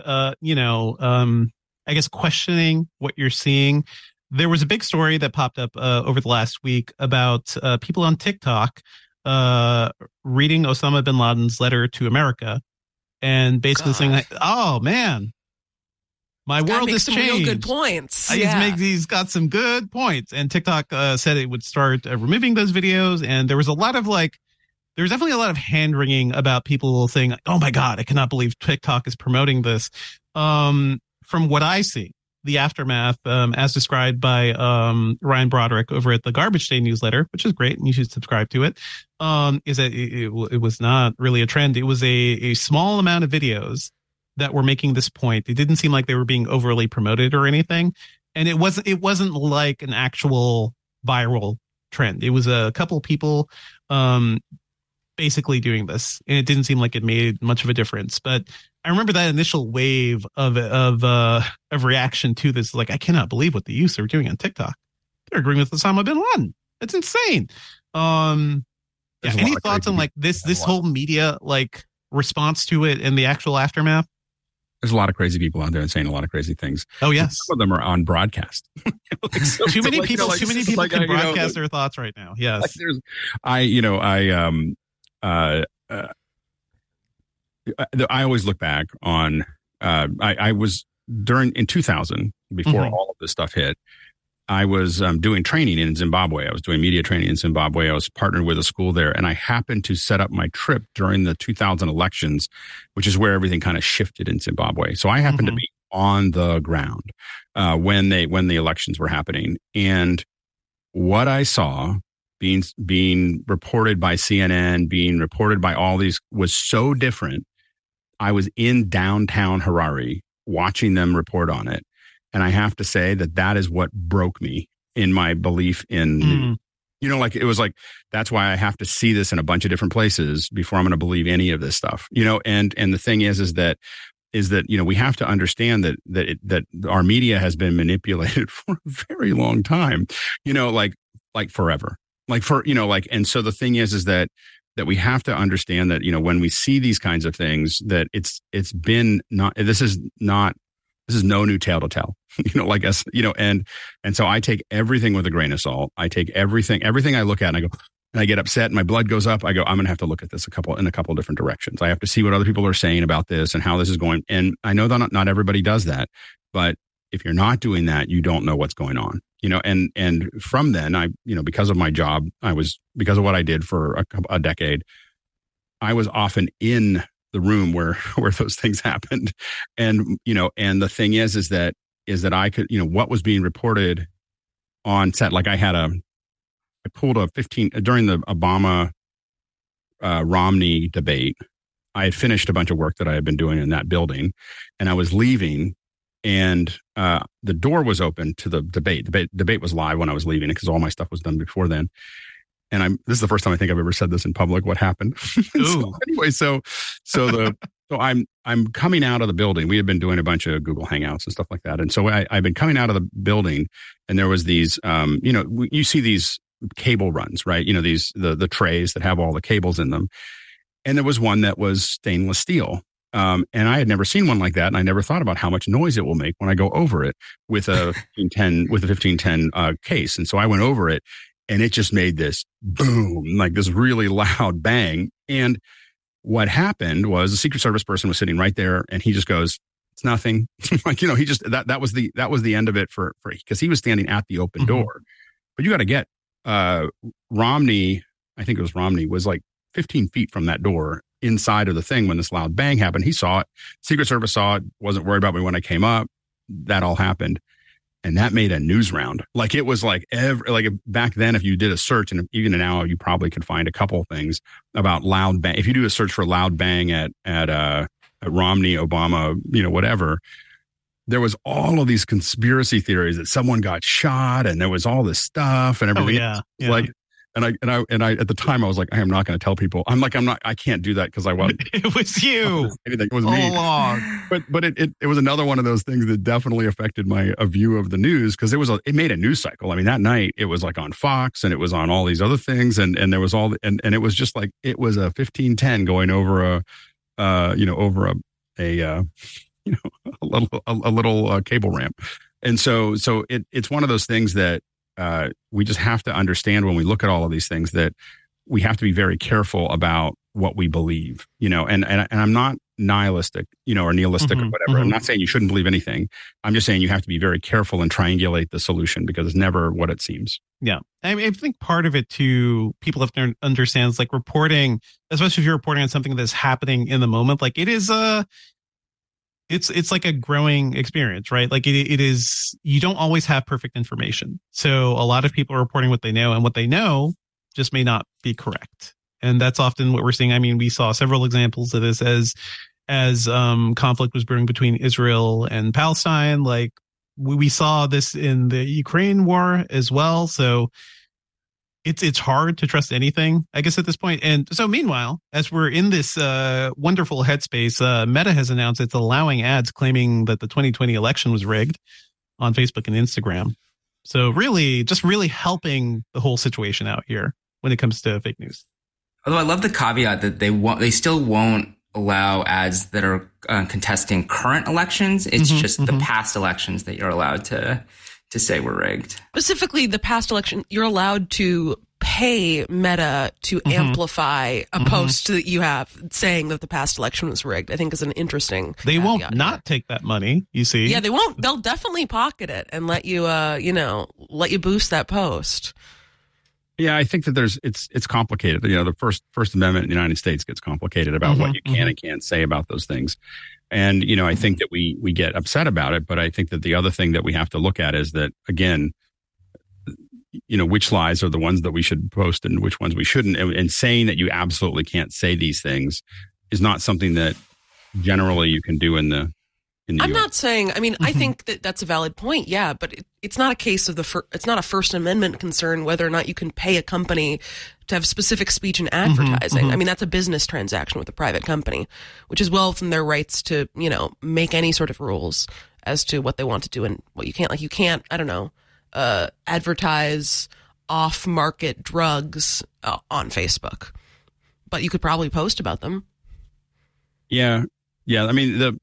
I guess questioning what you're seeing, there was a big story that popped up over the last week about people on TikTok reading Osama bin Laden's letter to America and basically saying, like, "Oh man, my world has changed." Real good points. He's got some good points. And TikTok said it would start removing those videos. And there was there was definitely a lot of hand wringing about people saying, "Oh my God, I cannot believe TikTok is promoting this." From what I see, the aftermath, as described by Ryan Broderick over at the Garbage Day newsletter, which is great and you should subscribe to it, is that it was not really a trend. It was a small amount of videos that were making this point. It didn't seem like they were being overly promoted or anything, and it wasn't like an actual viral trend. It was a couple people basically doing this, and it didn't seem like it made much of a difference. But I remember that initial wave of reaction to this, like, I cannot believe what the youth are doing on TikTok. They're agreeing with Osama bin Laden. It's insane. Any thoughts on like this whole media like response to it and the actual aftermath? There's a lot of crazy people out there saying a lot of crazy things. Oh yes, some of them are on broadcast. Too many people can broadcast their thoughts right now. Yes, I always look back on, I was in 2000, before all of this stuff hit, I was doing training in Zimbabwe. I was doing media training in Zimbabwe. I was partnered with a school there, and I happened to set up my trip during the 2000 elections, which is where everything kind of shifted in Zimbabwe. So I happened to be on the ground when the elections were happening. And what I saw being reported by CNN, being reported by all these, was so different. I was in downtown Harare watching them report on it. And I have to say that is what broke me in my belief in, like, it was like, that's why I have to see this in a bunch of different places before I'm going to believe any of this stuff, and the thing is that, we have to understand that our media has been manipulated for a very long time, like forever. And so the thing is that we have to understand that, when we see these kinds of things, that this is no new tale to tell, and so I take everything with a grain of salt. I take everything I look at and I go, and I get upset and my blood goes up. I go, I'm going to have to look at this in a couple different directions. I have to see what other people are saying about this and how this is going. And I know that not everybody does that, but if you're not doing that, you don't know what's going on. And from then because of my job, because of what I did for a decade, I was often in the room where those things happened. And, and the thing is that I could, what was being reported on set. Like I pulled a 15 during the Obama Romney debate. I had finished a bunch of work that I had been doing in that building, and I was leaving, and the door was open to the debate. Debate was live when I was leaving because all my stuff was done before then. And this is the first time I think I've ever said this in public. What happened? So I'm coming out of the building. We had been doing a bunch of Google Hangouts and stuff like that, and so I've been coming out of the building, and there was these, you see these cable runs, right? The trays that have all the cables in them. And there was one that was stainless steel. And I had never seen one like that. And I never thought about how much noise it will make when I go over it with a 1510 case. And so I went over it, and it just made this boom, like this really loud bang. And what happened was the Secret Service person was sitting right there, and he just goes, "It's nothing." Like, he just, that was the end of it for because he was standing at the open door. But you got to get, Romney, I think it was Romney, was like 15 feet from that door inside of the thing when this loud bang happened. He saw it. Secret Service saw it, wasn't worried about me when I came up. That all happened. And that made a news round. Like it was like back then, if you did a search, and even now you probably could find a couple of things about loud bang. If you do a search for loud bang at Romney, Obama, whatever, there was all of these conspiracy theories that someone got shot, and there was all this stuff and everything. Oh, yeah. Like, and I at the time I was like, I am not going to tell people. I can't do that because I wasn't. It was you. Anything. It was me. All along. But it was another one of those things that definitely affected my view of the news, because it made a news cycle. I mean, that night it was like on Fox, and it was on all these other things, and there was and it was just like it was a 1510 going over a little cable ramp. And so it's one of those things that we just have to understand when we look at all of these things, that we have to be very careful about what we believe, and I'm not nihilistic, or nihilistic or whatever. I'm not saying you shouldn't believe anything. I'm just saying you have to be very careful and triangulate the solution, because it's never what it seems. Yeah. I mean, I think part of it too, people have to understand, is like reporting, especially if you're reporting on something that's happening in the moment, like it is it's like a growing experience, right? Like it is, you don't always have perfect information. So a lot of people are reporting what they know, and what they know just may not be correct. And that's often what we're seeing. I mean, we saw several examples of this as conflict was brewing between Israel and Palestine. Like we saw this in the Ukraine war as well. So it's hard to trust anything, I guess, at this point. And so meanwhile, as we're in this wonderful headspace, Meta has announced it's allowing ads claiming that the 2020 election was rigged on Facebook and Instagram. So really, just really helping the whole situation out here when it comes to fake news. Although I love the caveat that they still won't allow ads that are contesting current elections. It's just the past elections that you're allowed to say were rigged. Specifically, the past election, you're allowed to pay Meta to amplify a post that you have saying that the past election was rigged. I think is an interesting. They won't not take that money. You see? Yeah, they won't. They'll definitely pocket it and let you, let you boost that post. Yeah, I think that it's complicated. The First Amendment in the United States gets complicated about what you can and can't say about those things. And, I think that we get upset about it. But I think that the other thing that we have to look at is that, again, which lies are the ones that we should post and which ones we shouldn't. And saying that you absolutely can't say these things is not something that generally you can do in the I'm US. Not saying, I think that that's a valid point. Yeah, but it's not a case of it's not a First Amendment concern whether or not you can pay a company to have specific speech and advertising. I mean, that's a business transaction with a private company, which is well within their rights to, make any sort of rules as to what they want to do and what you can't. Like you can't, I don't know, advertise off-market drugs on Facebook, but you could probably post about them. Yeah. I mean,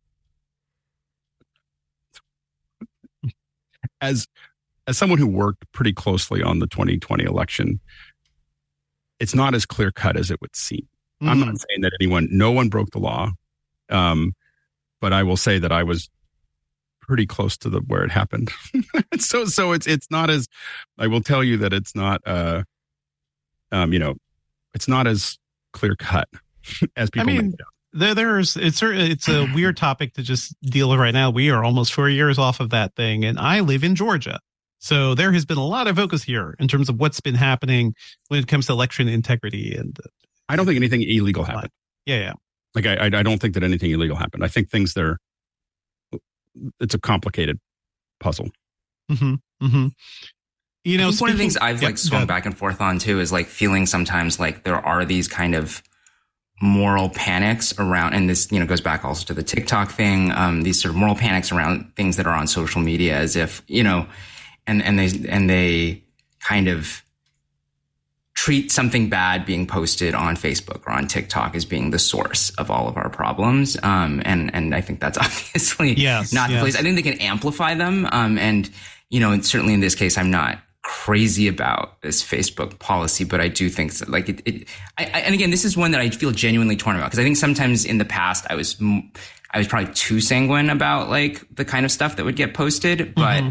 as someone who worked pretty closely on the 2020 election, it's not as clear cut as it would seem. I'm not saying that no one broke the law. But I will say that I was pretty close to where it happened. so it's not as, I will tell you that it's not, it's not as clear cut as people make it up. It's a weird topic to just deal with right now. We are almost 4 years off of that thing, and I live in Georgia. So there has been a lot of focus here in terms of what's been happening when it comes to election integrity. And I don't think anything illegal happened. Yeah. Like, I don't think that anything illegal happened. I think it's a complicated puzzle. Mm-hmm. Mm-hmm. You know, one of the things I've swung back and forth on too is like feeling sometimes like there are these kind of moral panics around, and this, goes back also to the TikTok thing, these sort of moral panics around things that are on social media, as if, and they kind of treat something bad being posted on Facebook or on TikTok as being the source of all of our problems. And I think that's obviously not the place. I think they can amplify them. And certainly in this case, I'm not crazy about this Facebook policy, but I do think like and again, this is one that I feel genuinely torn about, because I think sometimes in the past I was probably too sanguine about like the kind of stuff that would get posted, but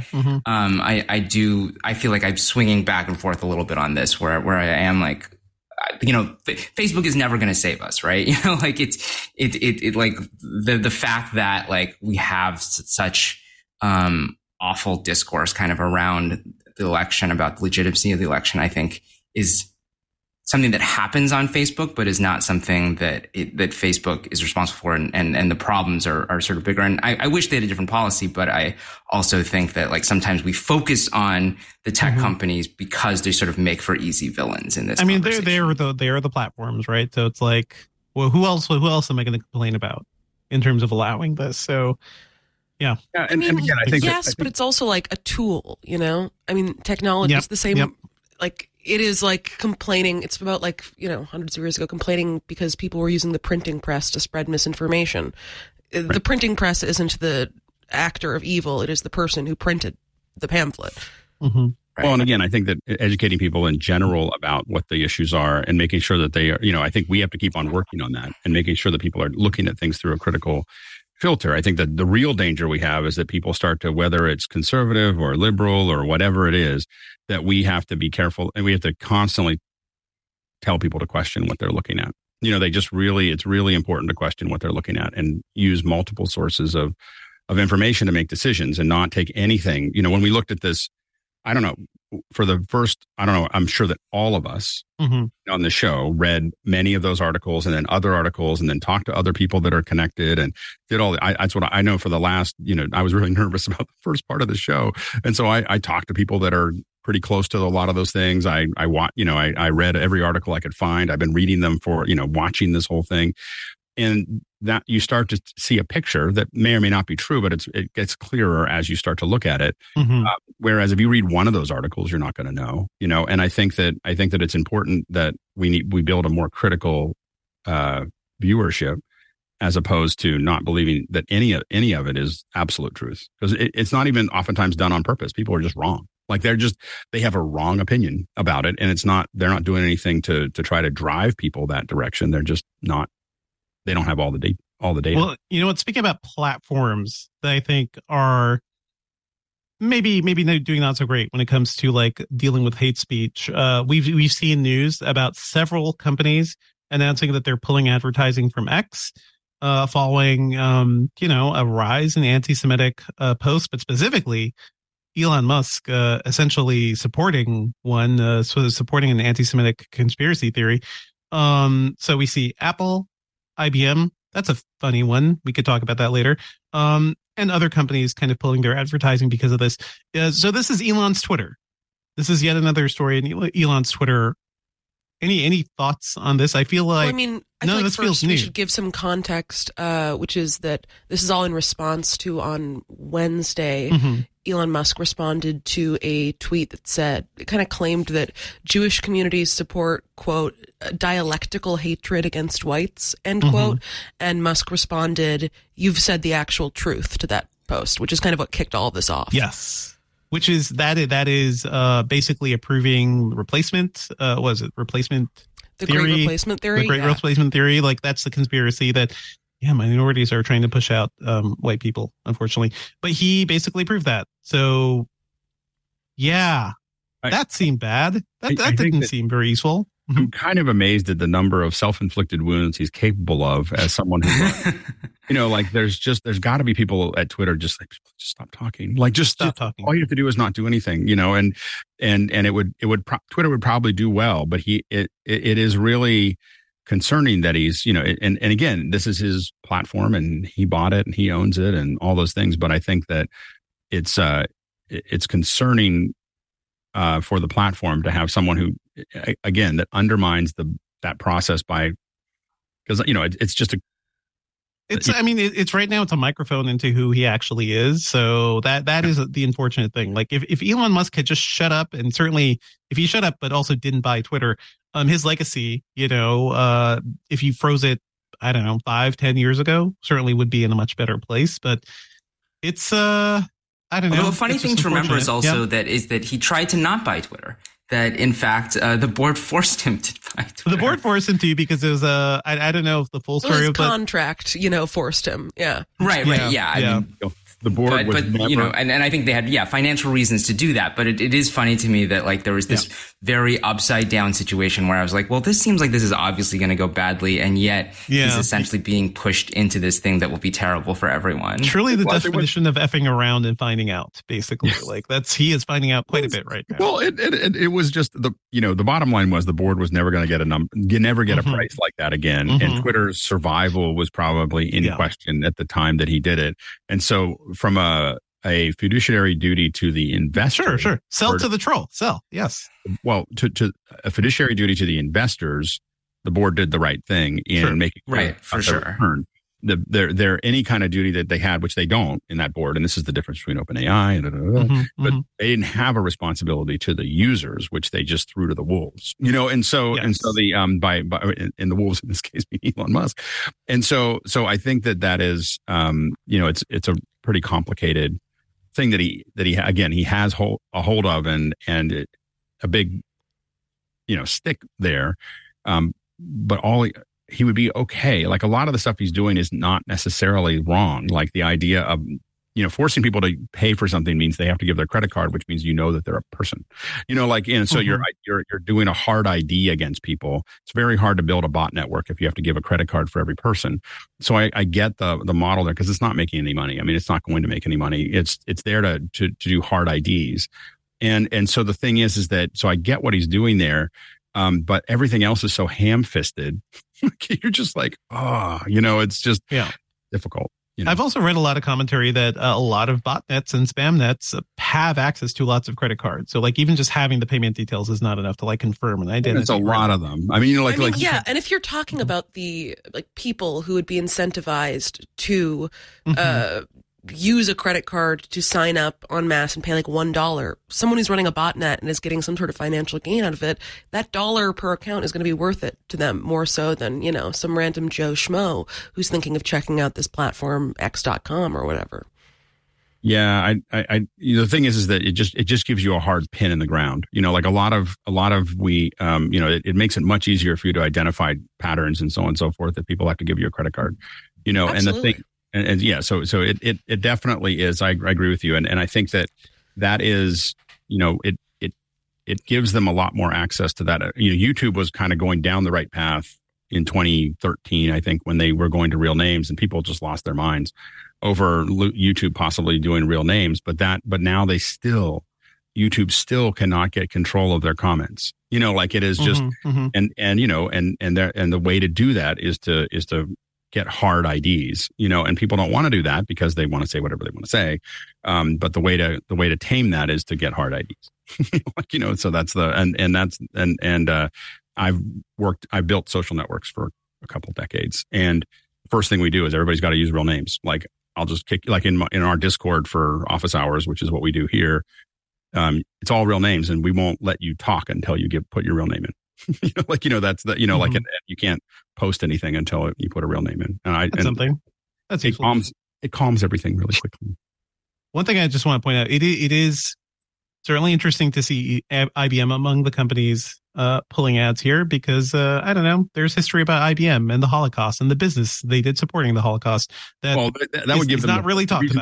I feel like I'm swinging back and forth a little bit on this, where I am like, Facebook is never going to save us, right? Like it like the fact that like we have such awful discourse kind of around the election, about the legitimacy of the election, I think is something that happens on Facebook, but is not something that Facebook is responsible for. And the problems are sort of bigger. And I wish they had a different policy, but I also think that like sometimes we focus on the tech companies because they sort of make for easy villains in this. I mean, they are the platforms, right? So it's like, well, who else am I going to complain about in terms of allowing this? So yeah. And again, I think but it's also like a tool, I mean, technology is the same. Like it is like complaining. It's about like, hundreds of years ago, complaining because people were using the printing press to spread misinformation. Right. The printing press isn't the actor of evil. It is the person who printed the pamphlet. Mm-hmm. Right. Well, and again, I think that educating people in general about what the issues are and making sure that they are, I think we have to keep on working on that and making sure that people are looking at things through a critical filter. I think that the real danger we have is that people start to, whether it's conservative or liberal or whatever it is, that we have to be careful and we have to constantly tell people to question what they're looking at. It's really important to question what they're looking at and use multiple sources of information to make decisions and not take anything. When we looked at this, I don't know, I'm sure that all of us on the show read many of those articles and then other articles and then talked to other people that are connected and did all that's what I know for the last, I was really nervous about the first part of the show. And so I talked to people that are pretty close to a lot of those things. I read every article I could find. I've been reading them for, watching this whole thing. And that you start to see a picture that may or may not be true, but it gets clearer as you start to look at it. Whereas if you read one of those articles, you're not going to know, and I think that it's important that we build a more critical viewership as opposed to not believing that any of it is absolute truth, because it's not even oftentimes done on purpose. People are just wrong. Like they have a wrong opinion about it, and they're not doing anything to try to drive people that direction. They're just not. They don't have all the data. Well, speaking about platforms that I think are maybe doing not so great when it comes to like dealing with hate speech. We've seen news about several companies announcing that they're pulling advertising from X, following a rise in anti-Semitic posts, but specifically Elon Musk essentially supporting supporting an anti-Semitic conspiracy theory. So we see Apple, IBM, that's a funny one. We could talk about that later. And other companies kind of pulling their advertising because of this. So this is Elon's Twitter. This is yet another story in Elon's Twitter. Any thoughts on this? I feel like I feel like first we should give some context, which is that this is all in response to on Wednesday, Elon Musk responded to a tweet that said, it kind of claimed that Jewish communities support, quote, dialectical hatred against whites, end quote. And Musk responded, "You've said the actual truth" to that post, which is kind of what kicked all of this off. Yes. Which is that is basically approving replacement. Was it replacement? The Great Replacement Theory. The Great Replacement Theory. Like that's the conspiracy that minorities are trying to push out white people, unfortunately. But he basically proved that. So, that seemed bad. That didn't seem very useful. I'm kind of amazed at the number of self-inflicted wounds he's capable of as someone who, like there's got to be people at Twitter just like, just stop talking, like just stop talking. All you have to do is not do anything, and Twitter would probably do well, but it is really concerning that he's, and again, this is his platform and he bought it and he owns it and all those things. But I think that it's concerning for the platform to have someone who, again, that undermines that process because it's just it's right now it's a microphone into who he actually is. So that is the unfortunate thing. Like if Elon Musk had just shut up, and certainly if he shut up but also didn't buy Twitter, his legacy, if he froze it, I don't know, 5-10 years ago, certainly would be in a much better place. But it's I don't know. Although a funny thing to remember is also that he tried to not buy Twitter. That in fact the board forced him to buy Twitter. The board forced him to because it was I don't know if the full story of contract, forced him. Yeah. Right. Yeah. I mean, the board was never... and I think they had financial reasons to do that. But it is funny to me that like there was this very upside down situation where I was like, well, this seems like this is obviously going to go badly, and yet he's essentially being pushed into this thing that will be terrible for everyone. Truly, the definition of effing around and finding out, basically. Like he is finding out quite a bit right now. Well, it was just the bottom line was the board was never going to get a price like that again, and Twitter's survival was probably in question at the time that he did it, and so. From a fiduciary duty to the investor. Sure. Sell to the troll. Sell. Yes. Well, to a fiduciary duty to the investors, the board did the right thing in making for sure. Return. There any kind of duty that they had, which they don't in that board, and this is the difference between OpenAI and but they didn't have a responsibility to the users, which they just threw to the wolves, and so the by the wolves in this case being Elon Musk, and so I think that is it's a pretty complicated thing that he has a hold of and a big stick there, but he would be okay. Like a lot of the stuff he's doing is not necessarily wrong. Like the idea of, forcing people to pay for something means they have to give their credit card, which means they're a person. So you're doing a hard ID against people. It's very hard to build a bot network if you have to give a credit card for every person. So I get the model there because it's not making any money. I mean, it's not going to make any money. It's there to do hard IDs. And so the thing is that so I get what he's doing there. But everything else is so ham-fisted. You're just like, it's just difficult. I've also read a lot of commentary that a lot of botnets and spam nets have access to lots of credit cards. So like even just having the payment details is not enough to like confirm an identity. It's a lot of them. I mean, and if you're talking about the people who would be incentivized to use a credit card to sign up en masse and pay like $1. Someone who's running a botnet and is getting some sort of financial gain out of it, that dollar per account is going to be worth it to them more so than, some random Joe Schmo who's thinking of checking out this platform x.com or whatever. Yeah, I the thing is that it just gives you a hard pin in the ground. Like a lot of it makes it much easier for you to identify patterns and so on and so forth that people have to give you a credit card. Absolutely. And the thing. And yeah, so it definitely is. I agree with you, and I think that is, it gives them a lot more access to that. YouTube was kind of going down the right path in 2013, I think, when they were going to real names, and people just lost their minds over YouTube possibly doing real names. But now YouTube still cannot get control of their comments. Like it is just, and the way to do that is to get hard IDs, and people don't want to do that because they want to say whatever they want to say. But the way to tame that is to get hard IDs, so that's I've built social networks for a couple decades. And the first thing we do is everybody's got to use real names. Like I'll just kick, like in our Discord for office hours, which is what we do here. It's all real names, and we won't let you talk until you put your real name in. That's the like you can't post anything until you put a real name in. That's it calms everything really quickly. One thing I just want to point out, it is certainly interesting to see IBM among the companies pulling ads here because I don't know, there's history about IBM and the Holocaust and the business they did supporting the Holocaust that would give them not really talked about.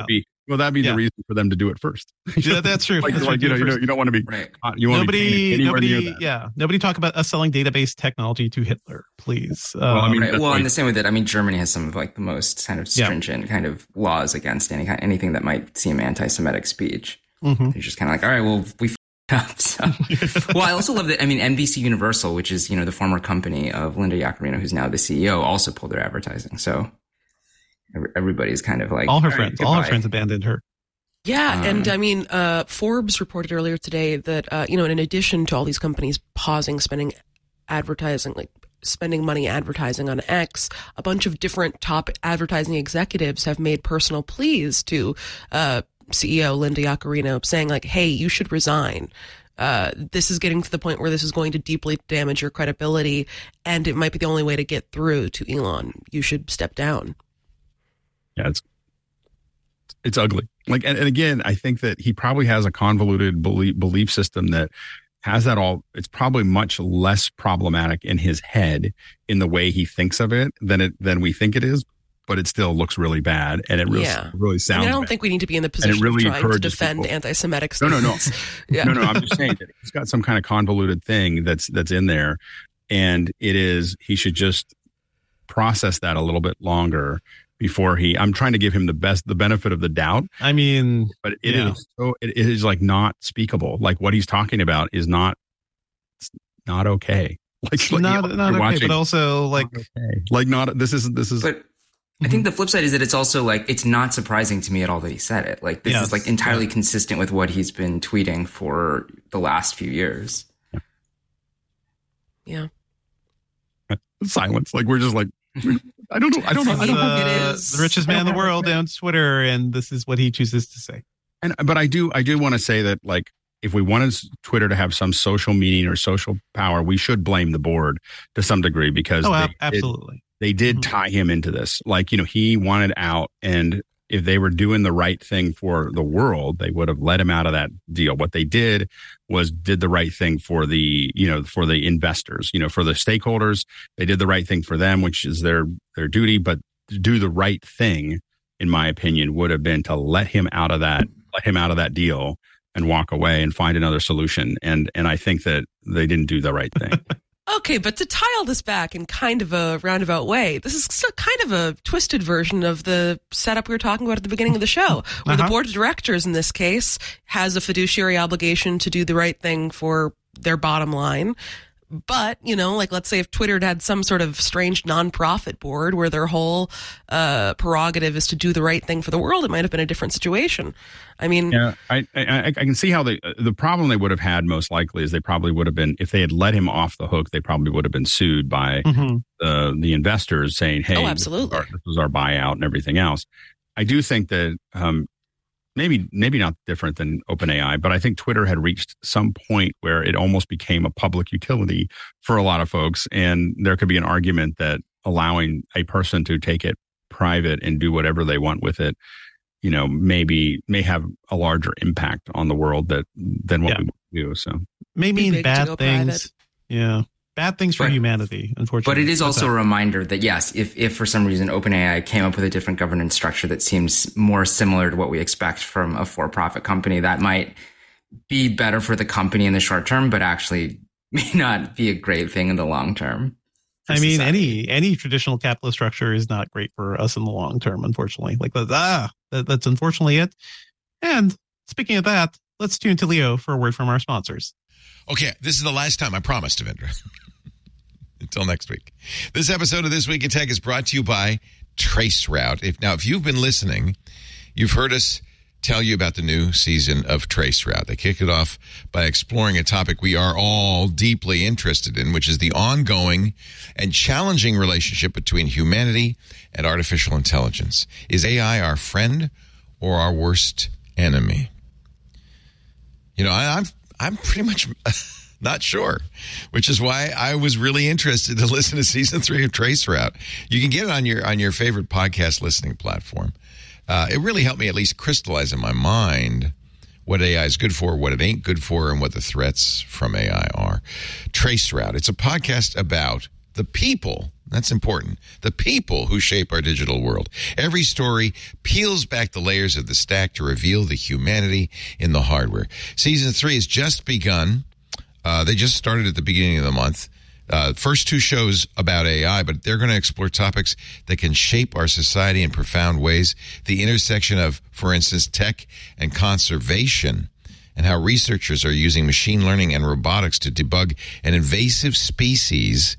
Well, that'd be Yeah. the reason for them to do it first. Yeah, that's true. Like, That's like, true. you don't want to be. Right. You want to be anywhere near Nobody, that. yeah, nobody talk about us selling database technology to Hitler, please. Well, I mean, Right. that's Well, why- in the same way that, I mean, Germany has some of like the most kind of stringent kind of laws against anything that might seem anti-Semitic speech. Mhm. They're just kind of like, all right, well, we up. So, well, I also love that. I mean, NBC Universal, which is, the former company of Linda Yaccarino, who's now the CEO, also pulled their advertising. So everybody's kind of like all her right, friends goodbye." abandoned her. Yeah, and I mean, Forbes reported earlier today that in addition to all these companies pausing spending advertising, like spending money advertising on X, a bunch of different top advertising executives have made personal pleas to CEO Linda Yaccarino, saying like, "Hey, you should resign. This is getting to the point where this is going to deeply damage your credibility, and it might be the only way to get through to Elon. You should step down." Yeah, it's ugly. Like, and again, I think that he probably has a convoluted belief system that has that all. It's probably much less problematic in his head in the way he thinks of it than we think it is. But it still looks really bad, and it really sounds. I don't bad. think we need to be in the position really of trying to encourages defend people. anti-Semitic No. statements. Yeah. No. I'm just saying that he's got some kind of convoluted thing that's in there, and he should just process that a little bit longer before I'm trying to give him the benefit of the doubt. I mean, But it is like not speakable. Like what he's talking about is not okay. Like not okay, watching, but also like okay. Like not this is. But I think the flip side is that it's also like, it's not surprising to me at all that he said it. Like this is like entirely consistent with what he's been tweeting for the last few years. Yeah. Silence. Like we're just like, I don't know. It is. the richest man in the world owns Twitter, and this is what he chooses to say. But I do want to say that, like, if we wanted Twitter to have some social meaning or social power, we should blame the board to some degree because absolutely. They did tie him into this. Like, he wanted out, and if they were doing the right thing for the world, they would have let him out of that deal. What they did the right thing for the investors, for the stakeholders. They did the right thing for them, which is their duty. But to do the right thing, in my opinion, would have been to let him out of that deal and walk away and find another solution. And I think that they didn't do the right thing. Okay, but to tie all this back in kind of a roundabout way, this is still kind of a twisted version of the setup we were talking about at the beginning of the show, where the board of directors in this case has a fiduciary obligation to do the right thing for their bottom line. But, like let's say if Twitter had some sort of strange nonprofit board where their whole prerogative is to do the right thing for the world, it might have been a different situation. I mean, yeah, I can see how the problem they would have had most likely is they probably would have been, if they had let him off the hook, they probably would have been sued by the investors saying, hey, absolutely. This was our buyout and everything else. I do think that maybe not different than OpenAI, but I think Twitter had reached some point where it almost became a public utility for a lot of folks. And there could be an argument that allowing a person to take it private and do whatever they want with it, may have a larger impact on the world than what we do. So may mean bad go things. private. Yeah. Bad things for humanity, unfortunately. But it is also a reminder that, yes, if for some reason OpenAI came up with a different governance structure that seems more similar to what we expect from a for-profit company, that might be better for the company in the short term, but actually may not be a great thing in the long term. I mean, any traditional capitalist structure is not great for us in the long term, unfortunately. Like that's unfortunately it. And speaking of that, let's tune to Leo for a word from our sponsors. Okay, this is the last time, I promise, Devendra. Until next week. This episode of This Week in Tech is brought to you by Traceroute. If you've been listening, you've heard us tell you about the new season of Traceroute. They kick it off by exploring a topic we are all deeply interested in, which is the ongoing and challenging relationship between humanity and artificial intelligence. Is AI our friend or our worst enemy? I'm pretty much not sure, which is why I was really interested to listen to season 3 of Traceroute. You can get it on your favorite podcast listening platform. It really helped me at least crystallize in my mind what AI is good for, what it ain't good for, and what the threats from AI are. Traceroute, it's a podcast about the people That's important. The people who shape our digital world. Every story peels back the layers of the stack to reveal the humanity in the hardware. Season 3 has just begun. They just started at the beginning of the month. First 2 shows about AI, but they're going to explore topics that can shape our society in profound ways. The intersection of, for instance, tech and conservation, and how researchers are using machine learning and robotics to debug an invasive species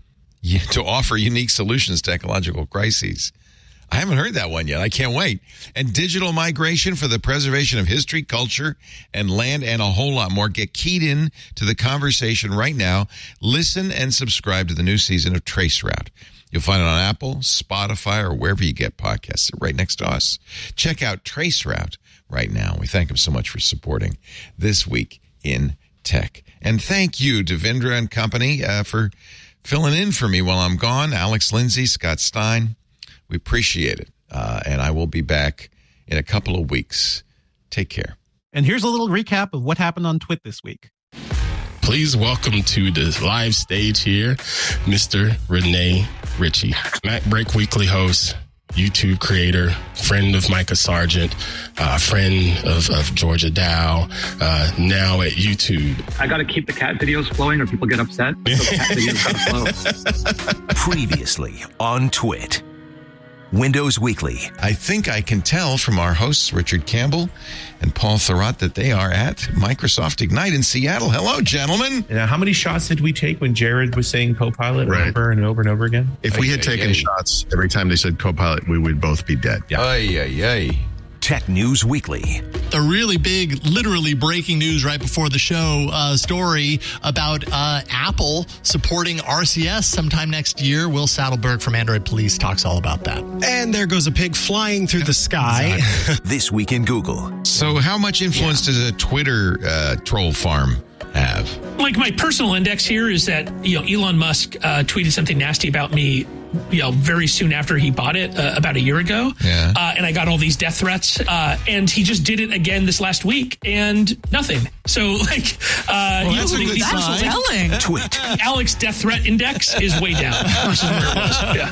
to offer unique solutions to ecological crises. I haven't heard that one yet. I can't wait. And digital migration for the preservation of history, culture, and land, and a whole lot more. Get keyed in to the conversation right now. Listen and subscribe to the new season of Traceroute. You'll find it on Apple, Spotify, or wherever you get podcasts. They're right next to us. Check out Traceroute right now. We thank them so much for supporting This Week in Tech. And thank you, Devindra and company, for filling in for me while I'm gone. Alex Lindsay, Scott Stein. We appreciate it. And I will be back in a couple of weeks. Take care. And here's a little recap of what happened on Twit this week. Please welcome to the live stage here, Mr. Rene Ritchie, Mac Break Weekly host, YouTube creator, friend of Micah Sargent, friend of Georgia Dow, now at YouTube. I got to keep the cat videos flowing or people get upset. So the cat videos got to flow. Previously on Twit. Windows Weekly. I think I can tell from our hosts, Richard Campbell and Paul Thurrott, that they are at Microsoft Ignite in Seattle. Hello, gentlemen. Now, how many shots did we take when Jared was saying Copilot over and over and over again? If we had taken shots every time they said Copilot, we would both be dead. Yeah. Ay. Tech News Weekly. A really big, literally breaking news right before the show story about Apple supporting RCS sometime next year. Will Saddleberg from Android Police talks all about that. And there goes a pig flying through the sky. Exactly. This Week in Google. So how much influence does a Twitter troll farm have? Like my personal index here is that, Elon Musk tweeted something nasty about me, very soon after he bought it about a year ago. Yeah. And I got all these death threats. And he just did it again this last week and nothing. So that's telling. Twit. Alex death threat index is way down versus where it was. Yeah.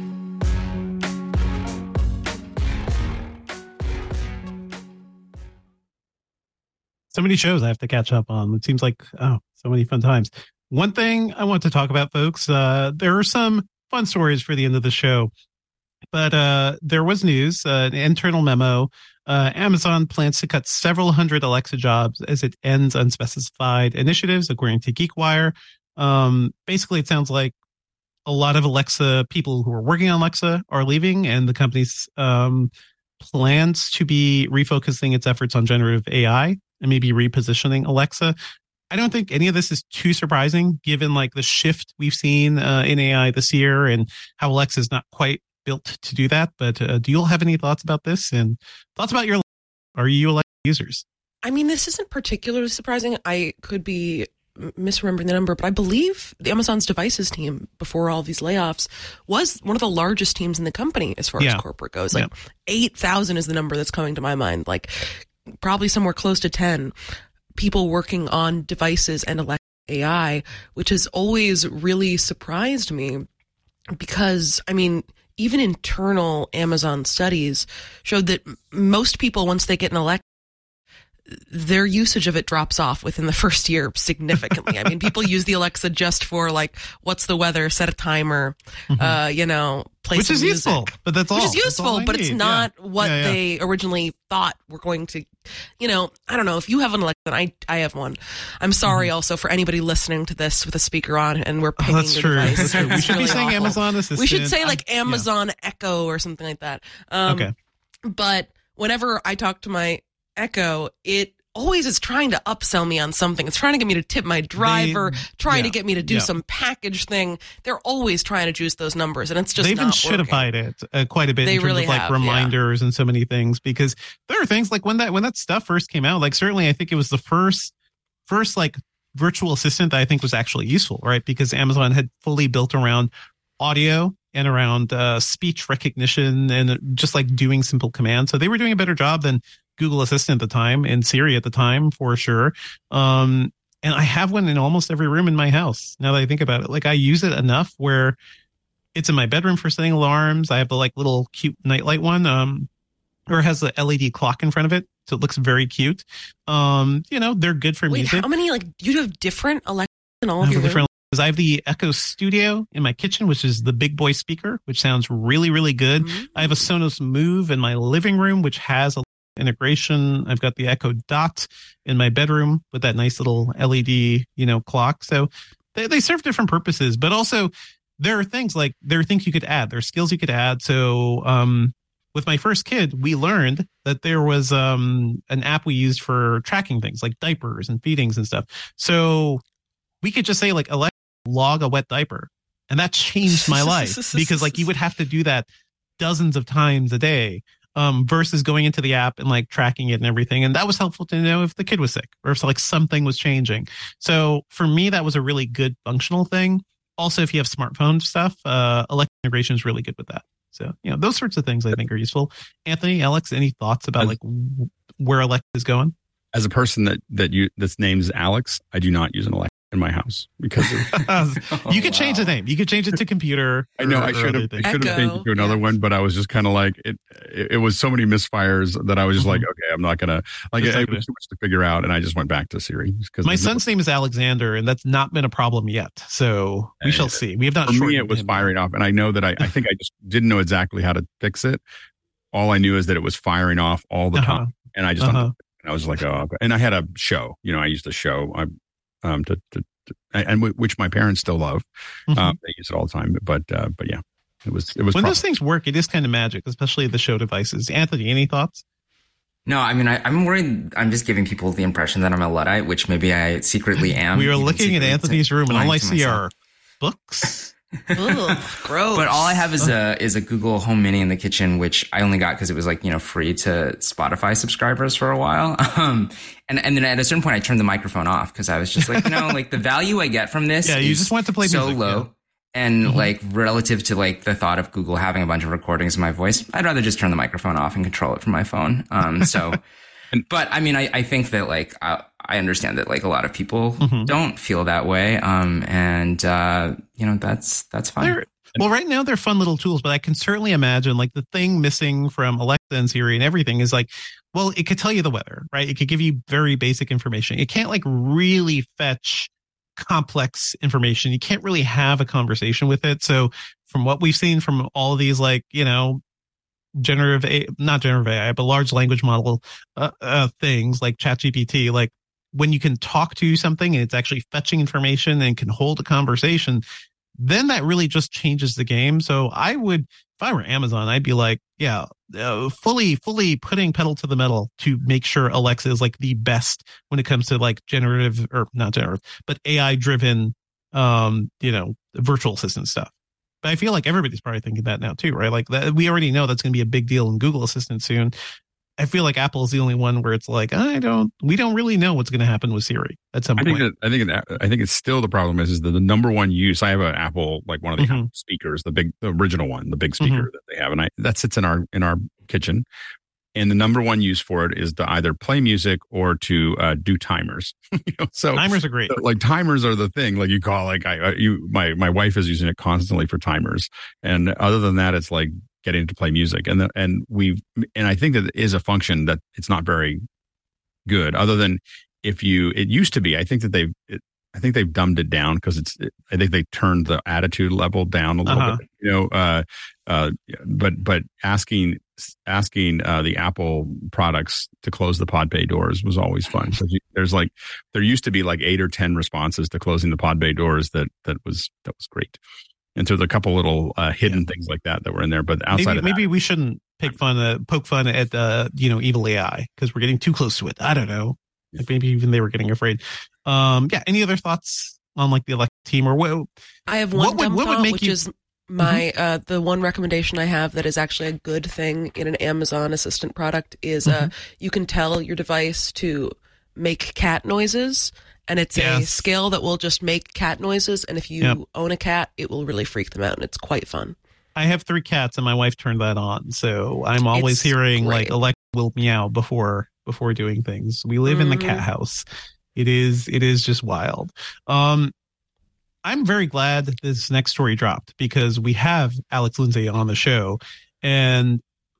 So many shows I have to catch up on. It seems like, so many fun times. One thing I want to talk about, folks, there are some fun stories for the end of the show, but there was news, an internal memo. Amazon plans to cut several hundred Alexa jobs as it ends unspecified initiatives, according to GeekWire. Basically, it sounds like a lot of Alexa people who are working on Alexa are leaving, and the company's plans to be refocusing its efforts on generative AI and maybe repositioning Alexa. I don't think any of this is too surprising, given like the shift we've seen in AI this year and how Alexa is not quite built to do that. But do you all have any thoughts about this and thoughts about are you Alexa users? I mean, this isn't particularly surprising. I could be misremembering the number, but I believe the Amazon's devices team, before all these layoffs, was one of the largest teams in the company as far as corporate goes. Like 8,000 is the number that's coming to my mind. Like probably somewhere close to 10 people working on devices and Alexa AI, which has always really surprised me because, I mean, even internal Amazon studies showed that most people, once they get an Alexa, their usage of it drops off within the first year significantly. I mean, people use the Alexa just for like, what's the weather, set a timer, play which some is music. useful, but that's all. Which is useful, but it's not what Yeah. they originally thought were going to, I don't know. If you have an Alexa, and I have one. I'm sorry also for anybody listening to this with a speaker on and we're picking that's your true. device. That's true. We It's should be really saying awful. Amazon Assistant. We should say like Amazon Echo or something like that. Okay. But whenever I talk to my Echo, it always is trying to upsell me on something. It's trying to get me to tip my driver, trying to get me to do some package thing. They're always trying to juice those numbers, and it's just they've not shitified it quite a bit They in terms really of like have, reminders and so many things, because there are things like when that stuff first came out, like certainly I think it was the first like virtual assistant that I think was actually useful, right? Because Amazon had fully built around audio and around speech recognition and just like doing simple commands. So they were doing a better job than Google Assistant at the time and Siri at the time, for sure. And I have one in almost every room in my house. Now that I think about it, like I use it enough where It's in my bedroom for setting alarms. I have the like little cute nightlight one, or it has the LED clock in front of it, so it looks very cute. They're good for music. How many you have different Alexas in all of your rooms? I have the Echo Studio in my kitchen, which is the big boy speaker, which sounds really, really good. Mm-hmm. I have a Sonos Move in my living room, which has a integration. I've got the Echo Dot in my bedroom with that nice little LED, clock. So they serve different purposes, but also there are things you could add. There are skills you could add. So, with my first kid, we learned that there was an app we used for tracking things like diapers and feedings and stuff. So we could just say like, Alexa, log a wet diaper. And that changed my life because like you would have to do that dozens of times a day versus going into the app and like tracking it and everything. And that was helpful to know if the kid was sick or if like something was changing. So for me, that was a really good functional thing. Also, if you have smartphone stuff, Alexa integration is really good with that. So, those sorts of things I think are useful. Anthony, Alex, any thoughts about like where Alexa is going? As a person that's name is Alex, I do not use an Alexa in my house because you could change the name. You could change it to computer. I know I should have changed it to another one, but I was just kind of like it was so many misfires that I was just like, okay, I'm not gonna it was too much to figure out, and I just went back to Siri. Because my son's name is Alexander, and that's not been a problem yet. So we shall see. We have not. For me, it was firing off, and I know that I think I just didn't know exactly how to fix it. All I knew is that it was firing off all the time, and I just and I was like, oh, okay. And I had a show. I used a show. Which my parents still love. They use it all the time. But yeah, it was. When those things work, it is kind of magic, especially the show devices. Anthony, any thoughts? No, I mean, I'm worried. I'm just giving people the impression that I'm a Luddite, which maybe I secretly am. We are looking at Anthony's room, and all I see are books. Ugh, gross. But all I have is a Google Home Mini in the kitchen, which I only got because it was like, free to Spotify subscribers for a while. And then at a certain point I turned the microphone off because I was just like, like the value I get from this you just want to play so music, low. Yeah. And like relative to like the thought of Google having a bunch of recordings of my voice, I'd rather just turn the microphone off and control it from my phone. But I mean, I think that like, I understand that like a lot of people don't feel that way. That's fine. Well, right now they're fun little tools, but I can certainly imagine like the thing missing from Alexa and Siri and everything is like, well, it could tell you the weather, right? It could give you very basic information. It can't like really fetch complex information. You can't really have a conversation with it. So from what we've seen from all of these, like, not generative AI, but large language model things like ChatGPT, like when you can talk to something and it's actually fetching information and can hold a conversation, then that really just changes the game. So I would, if I were Amazon, I'd be like, fully putting pedal to the metal to make sure Alexa is like the best when it comes to like generative or not generative, but AI driven, virtual assistant stuff. But I feel like everybody's probably thinking that now too, right? Like that, we already know that's going to be a big deal in Google Assistant soon. I feel like Apple is the only one where it's like, we don't really know what's going to happen with Siri at some point. I think it's still the problem is that the number one use. I have an Apple, like one of the Apple speakers, the original one, the big speaker that they have, and that sits in our kitchen. And the number one use for it is to either play music or to do timers. So timers are great. Like timers are the thing. Like you call my wife is using it constantly for timers, and other than that, it's like getting to play music. And I think that it is a function that it's not very good. Other than it used to be. I think that they've dumbed it down because I think they turned the attitude level down a little bit. But asking the Apple products to close the pod bay doors was always fun. So there used to be like 8 or 10 responses to closing the pod bay doors that was great. And so there's a couple little hidden things like that were in there, but outside of that, maybe we shouldn't poke fun at evil AI because we're getting too close to it. I don't know. Like maybe even they were getting afraid. Any other thoughts on like the Alexa team or what? I have one dumb thought, which is my the one recommendation I have that is actually a good thing in an Amazon Assistant product is you can tell your device to make cat noises. And it's a scale that will just make cat noises. And if you own a cat, it will really freak them out. And it's quite fun. I have 3 cats and my wife turned that on. So I'm always hearing like Alexa will meow before doing things. We live in the cat house. It is just wild. I'm very glad that this next story dropped because we have Alex Lindsay on the show, and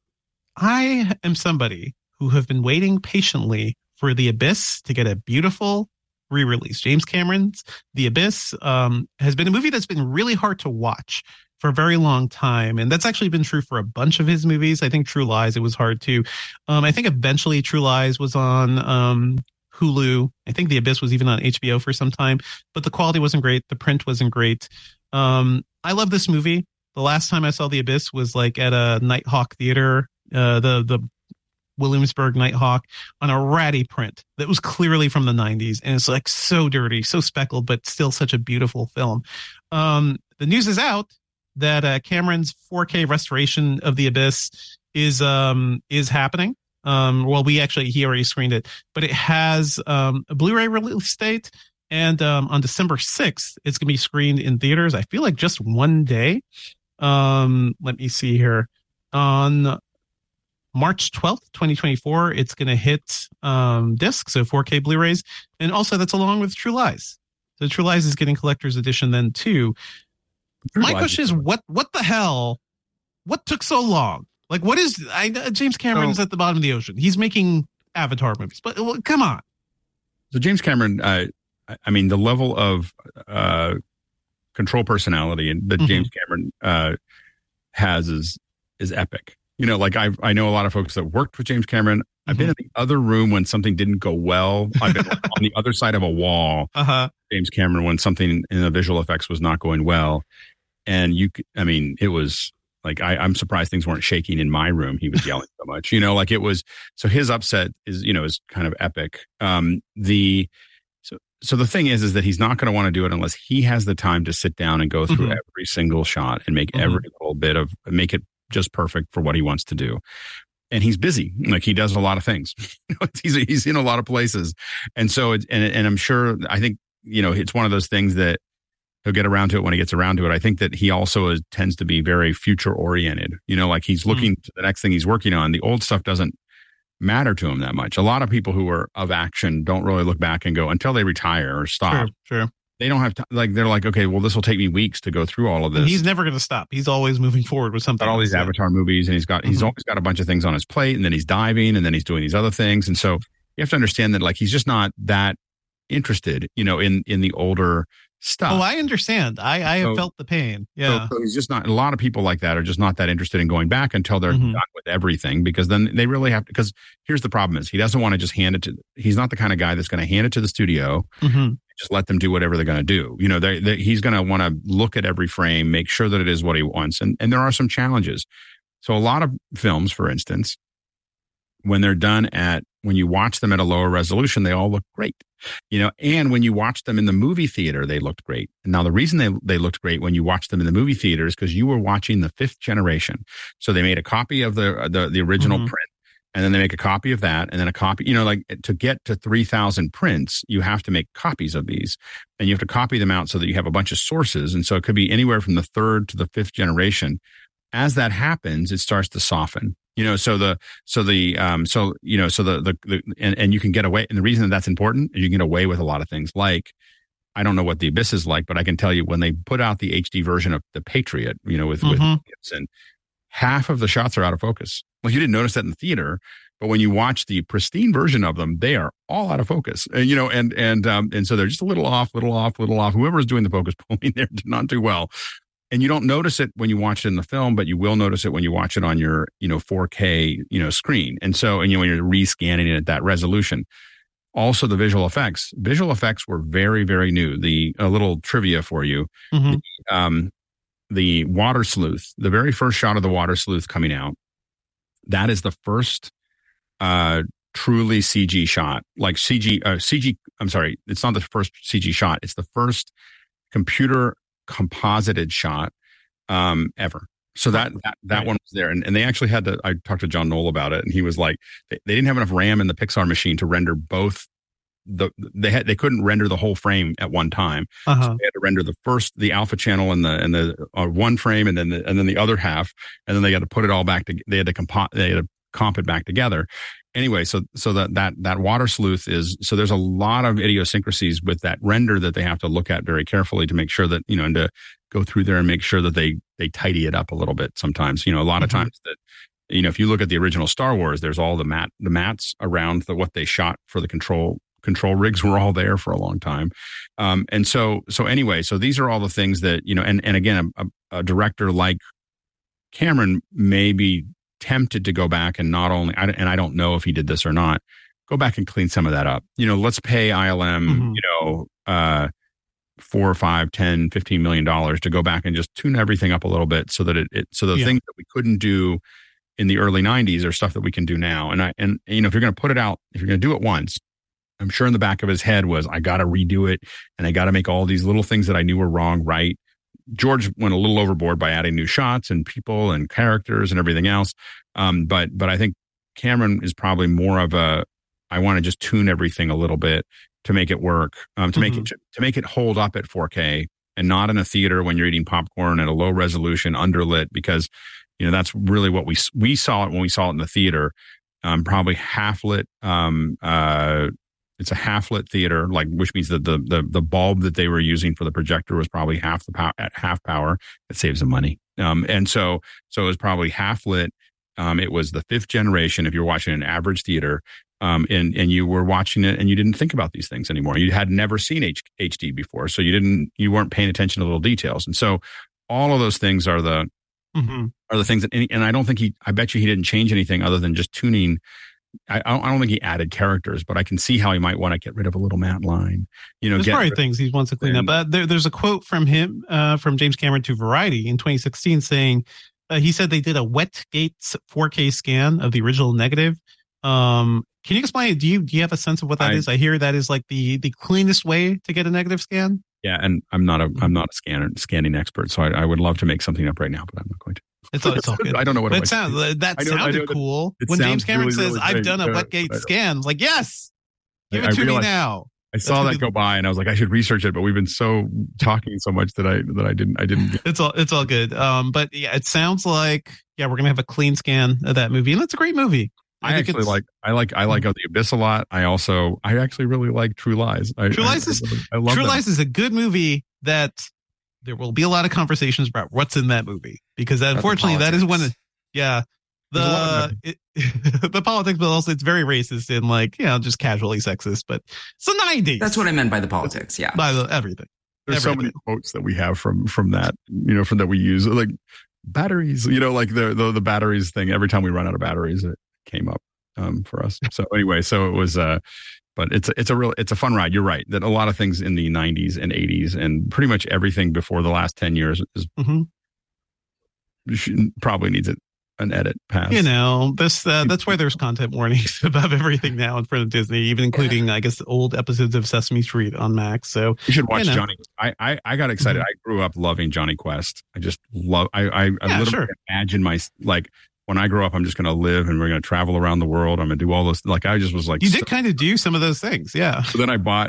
I am somebody who have been waiting patiently for The Abyss to get a beautiful re-release. James Cameron's The Abyss has been a movie that's been really hard to watch for a very long time, and that's actually been true for a bunch of his movies. I think True Lies, it was hard too. I think eventually True Lies was on Hulu. I think The Abyss was even on HBO for some time, but the quality wasn't great. The print wasn't great. I love this movie. The last time I saw The Abyss was like at a Nighthawk Theater, the Williamsburg Nighthawk, on a ratty print that was clearly from the 90s, and it's like so dirty, so speckled, but still such a beautiful film. The news is out that Cameron's 4K restoration of The Abyss is happening. He already screened it, but it has a Blu-ray release date, and on December 6th, it's going to be screened in theaters. I feel like just one day. Let me see here. On March 12th, 2024, it's going to hit disc, so 4K Blu-rays, and also that's along with True Lies. So True Lies is getting collector's edition then too. My question is, what the hell? What took so long? Like, what is James Cameron's at the bottom of the ocean? He's making Avatar movies, but come on. So James Cameron, I mean, the level of control personality that James Cameron has is epic. You know, like I know a lot of folks that worked with James Cameron. I've been in the other room when something didn't go well. I've been on the other side of a wall, James Cameron, when something in the visual effects was not going well. And it was like, I'm surprised things weren't shaking in my room. He was yelling so much, like it was. So his upset is kind of epic. So the thing is that he's not going to want to do it unless he has the time to sit down and go through every single shot and make every little bit make it just perfect for what he wants to do. And he's busy. Like, he does a lot of things. He's in a lot of places. And so, and I'm sure, I think, it's one of those things that he'll get around to it when he gets around to it. I think that he also tends to be very future oriented, like he's looking to the next thing he's working on. The old stuff doesn't matter to him that much. A lot of people who are of action don't really look back and go until they retire or stop. Sure. They don't have time. Like, they're like, okay, well, this will take me weeks to go through all of this. And he's never going to stop. He's always moving forward with something. Got all these Avatar movies, and he's always got a bunch of things on his plate, and then he's diving, and then he's doing these other things. And so you have to understand that, like, he's just not that interested, in the older stuff. Oh, I understand. I have felt the pain. Yeah. So he's just not. A lot of people like that are just not that interested in going back until they're done with everything, because then they really have to. Because here's the problem: is he doesn't want to just hand it to. He's not the kind of guy that's going to hand it to the studio. Just let them do whatever they're going to do. He's going to want to look at every frame, make sure that it is what he wants. And there are some challenges. So a lot of films, for instance, when they're done when you watch them at a lower resolution, they all look great, and when you watch them in the movie theater, they looked great. And now the reason they looked great when you watched them in the movie theater is because you were watching the 5th generation. So they made a copy of the original print. And then they make a copy of that, and then a copy, like, to get to 3,000 prints, you have to make copies of these, and you have to copy them out so that you have a bunch of sources. And so it could be anywhere from the 3rd to the 5th generation. As that happens, it starts to soften, and you can get away. And the reason that's important is you can get away with a lot of things. Like, I don't know what The Abyss is like, but I can tell you when they put out the HD version of The Patriot, with Gibson, half of the shots are out of focus. Well, you didn't notice that in the theater, but when you watch the pristine version of them, they are all out of focus. And so they're just a little off. Whoever's doing the focus pulling there did not do well. And you don't notice it when you watch it in the film, but you will notice it when you watch it on your, 4K, screen. And so, when you're rescanning it at that resolution. Also, the visual effects were very, very new. A little trivia for you. The water sleuth, the very first shot of the water sleuth coming out, that is the first truly CG shot. Like CG, I'm sorry, it's not the first CG shot. It's the first computer composited shot ever. So that one was there. And they actually I talked to John Knoll about it, and he was like, they didn't have enough RAM in the Pixar machine to render both. They couldn't render the whole frame at one time. So they had to render the alpha channel and the one frame, and then the other half, and then they had to put it all back. They had to comp it back together. Anyway, so that water sleuth is, so there's a lot of idiosyncrasies with that render that they have to look at very carefully to make sure that, and to go through there and make sure that they tidy it up a little bit sometimes. A lot of times that, if you look at the original Star Wars, there's all the mats around what they shot for the control rigs were all there for a long time. And so anyway, so these are all the things that, and again, a director like Cameron may be tempted to go back and not only, and I don't know if he did this or not, go back and clean some of that up. Let's pay ILM, $4 or $5, $10, $15 million to go back and just tune everything up a little bit so that so the things that we couldn't do in the early 90s are stuff that we can do now. And if you're going to put it out, if you're going to do it once, I'm sure in the back of his head was, I got to redo it and I got to make all these little things that I knew were wrong right. George went a little overboard by adding new shots and people and characters and everything else. But I think Cameron is probably more of I want to just tune everything a little bit to make it work, to make it hold up at 4K and not in a theater when you're eating popcorn at a low resolution underlit, because, that's really what we saw it when we saw it in the theater, probably half lit. It's a half lit theater, which means that the bulb that they were using for the projector was probably half the power at half power. It saves them money. And so it was probably half lit. It was the 5th generation. If you're watching an average theater, and you were watching it and you didn't think about these things anymore. You had never seen HD before. So you weren't paying attention to little details. And so all of those things are the things that, and I don't think I bet you he didn't change anything other than just tuning. I don't think he added characters, but I can see how he might want to get rid of a little matte line. There's probably things he wants to clean up. But there's a quote from him, from James Cameron to Variety in 2016 saying, he said they did a wet gates 4K scan of the original negative. Can you explain it? Do you have a sense of what that is? I hear that is like the cleanest way to get a negative scan. Yeah, and I'm not a scanning expert, so I would love to make something up right now, but I'm not going to. It's all good. I don't know what it sounds. That sounded cool. When James Cameron says, "I've done a wet gate scan," I'm like, yes, give it to me now. I saw that go by, and I was like, I should research it, but we've been talking so much that I didn't. It's all good. But yeah, it sounds like we're gonna have a clean scan of that movie, and that's a great movie. I like The Abyss a lot. I actually really like True Lies. True Lies is a good movie that there will be a lot of conversations about what's in that movie, because unfortunately that is when the politics, but also it's very racist and just casually sexist, but it's the 90s. That's what I meant by the politics. Yeah. By everything. There's so many quotes that we have from that, from that we use, like batteries, like the batteries thing. Every time we run out of batteries, it came up for us. So anyway, so it was but it's a fun ride. You're right that a lot of things in the 90s and 80s and pretty much everything before the last 10 years is probably needs an edit pass. That's why there's content warnings above everything now in front of Disney, even including I guess old episodes of Sesame Street on Max. So you should watch Johnny. I got excited. I grew up loving Johnny Quest. I just love. I literally imagine when I grow up, I'm just going to live and we're going to travel around the world. I'm going to do all this. I just was like, you did kind of do some of those things. Yeah. So then I bought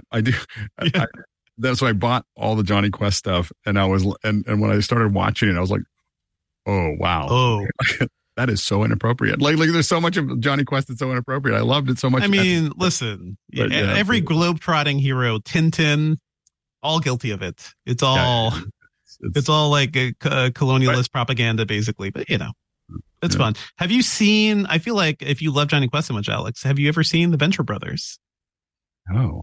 all the Johnny Quest stuff. And and when I started watching it, I was like, oh, wow. Oh, that is so inappropriate. Like there's so much of Johnny Quest that's so inappropriate. I loved it so much. I mean, listen, every globe-trotting hero, Tintin, all guilty of it. It's all, it's all like a colonialist propaganda, basically. But it's fun. Have you seen, I feel like if you love Johnny Quest so much, Alex, have you ever seen The Venture Brothers? No.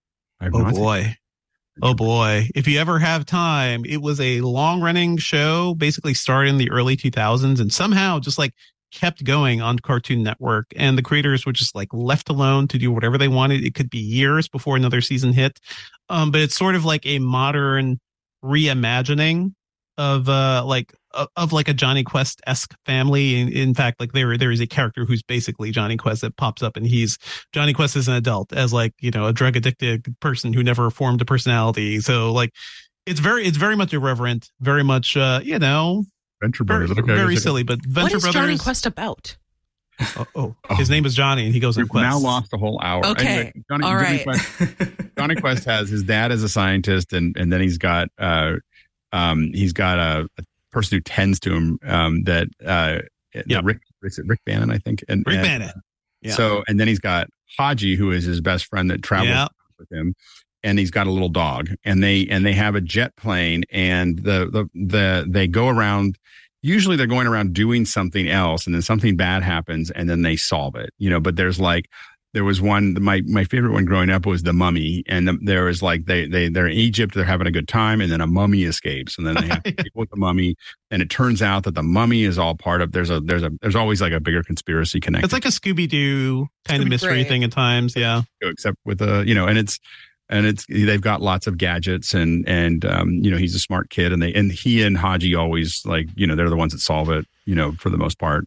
Oh boy. If you ever have time, it was a long running show, basically started in the early 2000s and somehow just kept going on Cartoon Network, and the creators were just left alone to do whatever they wanted. It could be years before another season hit. But it's sort of like a modern reimagining of a Johnny Quest-esque family. In fact, there is a character who's basically Johnny Quest that pops up, and Johnny Quest is an adult as a drug addicted person who never formed a personality. So it's very much irreverent, very much Venture Brothers, very silly. But Venture Brothers. What is Johnny Quest about? His name is Johnny, and he goes on quests. Now lost a whole hour. Okay, anyway, all right. Johnny Quest has his dad as a scientist, and then he's got a person who tends to him. Rick Rick Bannon, I think. And Rick Bannon. Yeah. So, and then he's got Haji, who is his best friend that travels with him, and he's got a little dog, and they have a jet plane, and they go around. Usually they're going around doing something else, and then something bad happens, and then they solve it, but there was one, my favorite one growing up was The Mummy, and there was like, they're in Egypt, they're having a good time, and then a mummy escapes, and then they have to deal with the mummy, and it turns out that the mummy is all part of, there's always like a bigger conspiracy connection. It's like a Scooby-Doo kind of mystery thing at times, yeah. Except with and they've got lots of gadgets, and he's a smart kid, and he and Haji always they're the ones that solve it, for the most part.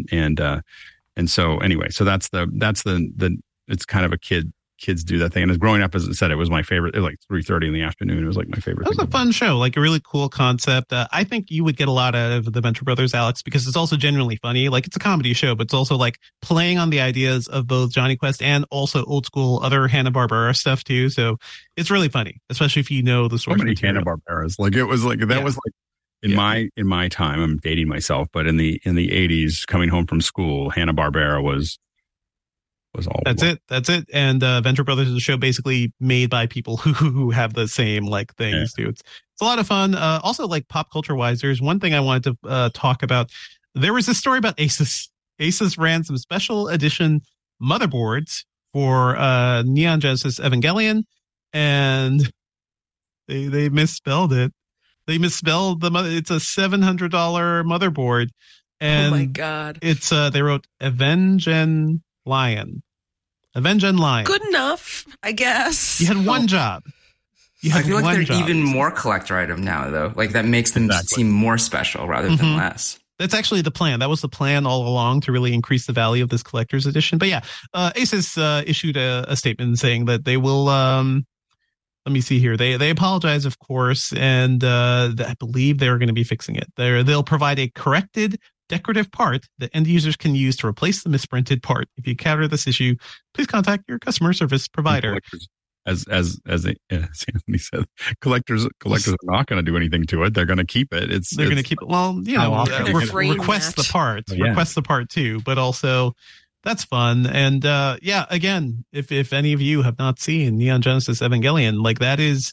And so anyway, so that's the it's kind of a kids do that thing. And as growing up, as I said, it was my favorite. It was like 3:30 in the afternoon. It was like my favorite. It was a fun show, like a really cool concept. I think you would get a lot out of the Venture Brothers, Alex, because it's also genuinely funny. Like, it's a comedy show, but it's also like playing on the ideas of both Johnny Quest and also old school other Hanna-Barbera stuff too. So it's really funny, especially if you know the source material. Hanna-Barberas. Like, it was like that was like in my time. I'm dating myself, but in the 80s, coming home from school, Hanna-Barbera was all. That's it. And Venture Brothers is a show basically made by people who have the same like things too. It's a lot of fun. Also, like pop culture wise, there's one thing I wanted to talk about. There was a story about Asus. Asus ran some special edition motherboards for Neon Genesis Evangelion, and they misspelled it. They misspelled it's a $700 motherboard, and oh my god, it's they wrote Evangelion Lion. Good enough, I guess. You had one job. I feel like they're even more collector item now, though. Like, that makes them seem more special rather than less. That's actually the plan. That was the plan all along, to really increase the value of this collector's edition. But yeah, Asus issued a statement saying that they will. Let me see here. They apologize, of course, and I believe they're going to be fixing it. They'll provide a corrected decorative part that end users can use to replace the misprinted part. If you encounter this issue, please contact your customer service provider. As Anthony said, collectors are not going to do anything to it. They're going to keep it. They're going to keep it. Well, request the part. Request the part too, but also that's fun. And again, if any of you have not seen Neon Genesis Evangelion, like, that is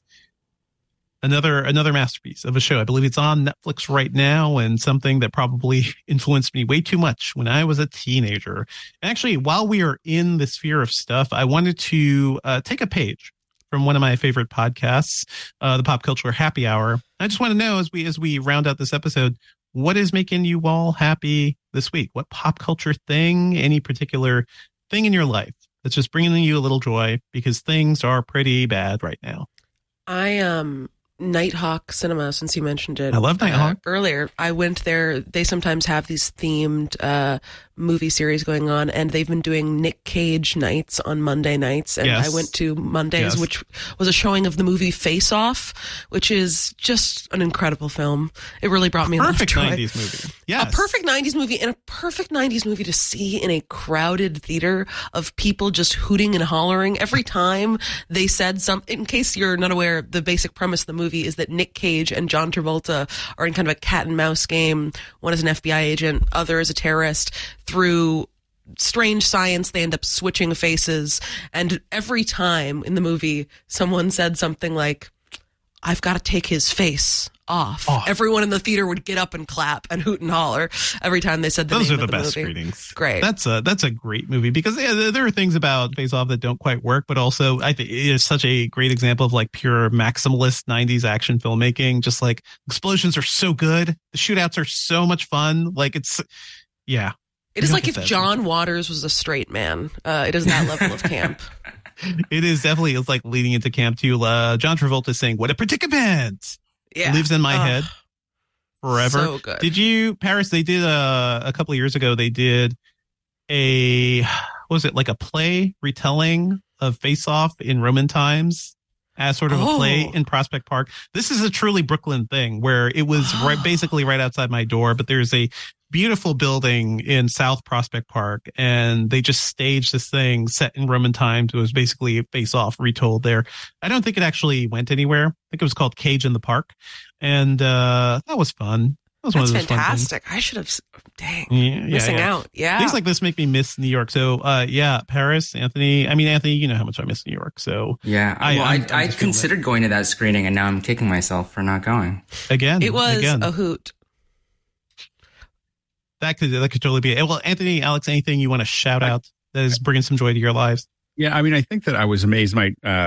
another masterpiece of a show. I believe it's on Netflix right now, and something that probably influenced me way too much when I was a teenager. And actually, while we are in the sphere of stuff, I wanted to take a page from one of my favorite podcasts, the Pop Culture Happy Hour. I just want to know, as we round out this episode, what is making you all happy this week? What pop culture thing, any particular thing in your life that's just bringing you a little joy, because things are pretty bad right now? Nighthawk Cinema, since you mentioned it. I love Nighthawk. Earlier, I went there. They sometimes have these themed movie series going on, and they've been doing Nick Cage nights on Monday nights. And I went to Mondays, which was a showing of the movie Face Off, which is just an incredible film. It really brought me perfect 90s movie. Yes. A perfect 90s movie, and a perfect 90s movie to see in a crowded theater of people just hooting and hollering every time they said something. In case you're not aware, the basic premise of the movie is that Nick Cage and John Travolta are in kind of a cat and mouse game. One is an FBI agent, other is a terrorist. Through strange science, they end up switching faces, and every time in the movie someone said something like, "I've got to take his face off," everyone in the theater would get up and clap and hoot and holler every time they said the Those name are the of the best movie. screenings. Great. That's a great movie, because there are things about Face Off that don't quite work, but also I think it is such a great example of like pure maximalist 90s action filmmaking. Just like, explosions are so good, the shootouts are so much fun. Like, it's It is like if John Waters was a straight man. It is that level of camp. It is definitely. It's like leading into camp too. John Travolta saying, "What a predicament!" Yeah, lives in my head forever. So good. Did you, Paris? They did a couple of years ago. They did like a play retelling of Face Off in Roman times, as sort of a play in Prospect Park. This is a truly Brooklyn thing, where it was basically right outside my door, but there's a beautiful building in South Prospect Park, and they just staged this thing set in Roman times. It was basically Face Off retold there. I don't think it actually went anywhere. I think it was called Cage in the Park, and that was fun. was one That's of those fantastic. I should have. Dang, missing out. Yeah, things like this make me miss New York. So, Paris, Anthony. I mean, Anthony, you know how much I miss New York. So, yeah, I considered going to that screening, and now I'm kicking myself for not going. Again, it was a hoot. That could totally be it. Well, Anthony, Alex, anything you want to shout out that is bringing some joy to your lives? Yeah, I mean, I think that I was amazed.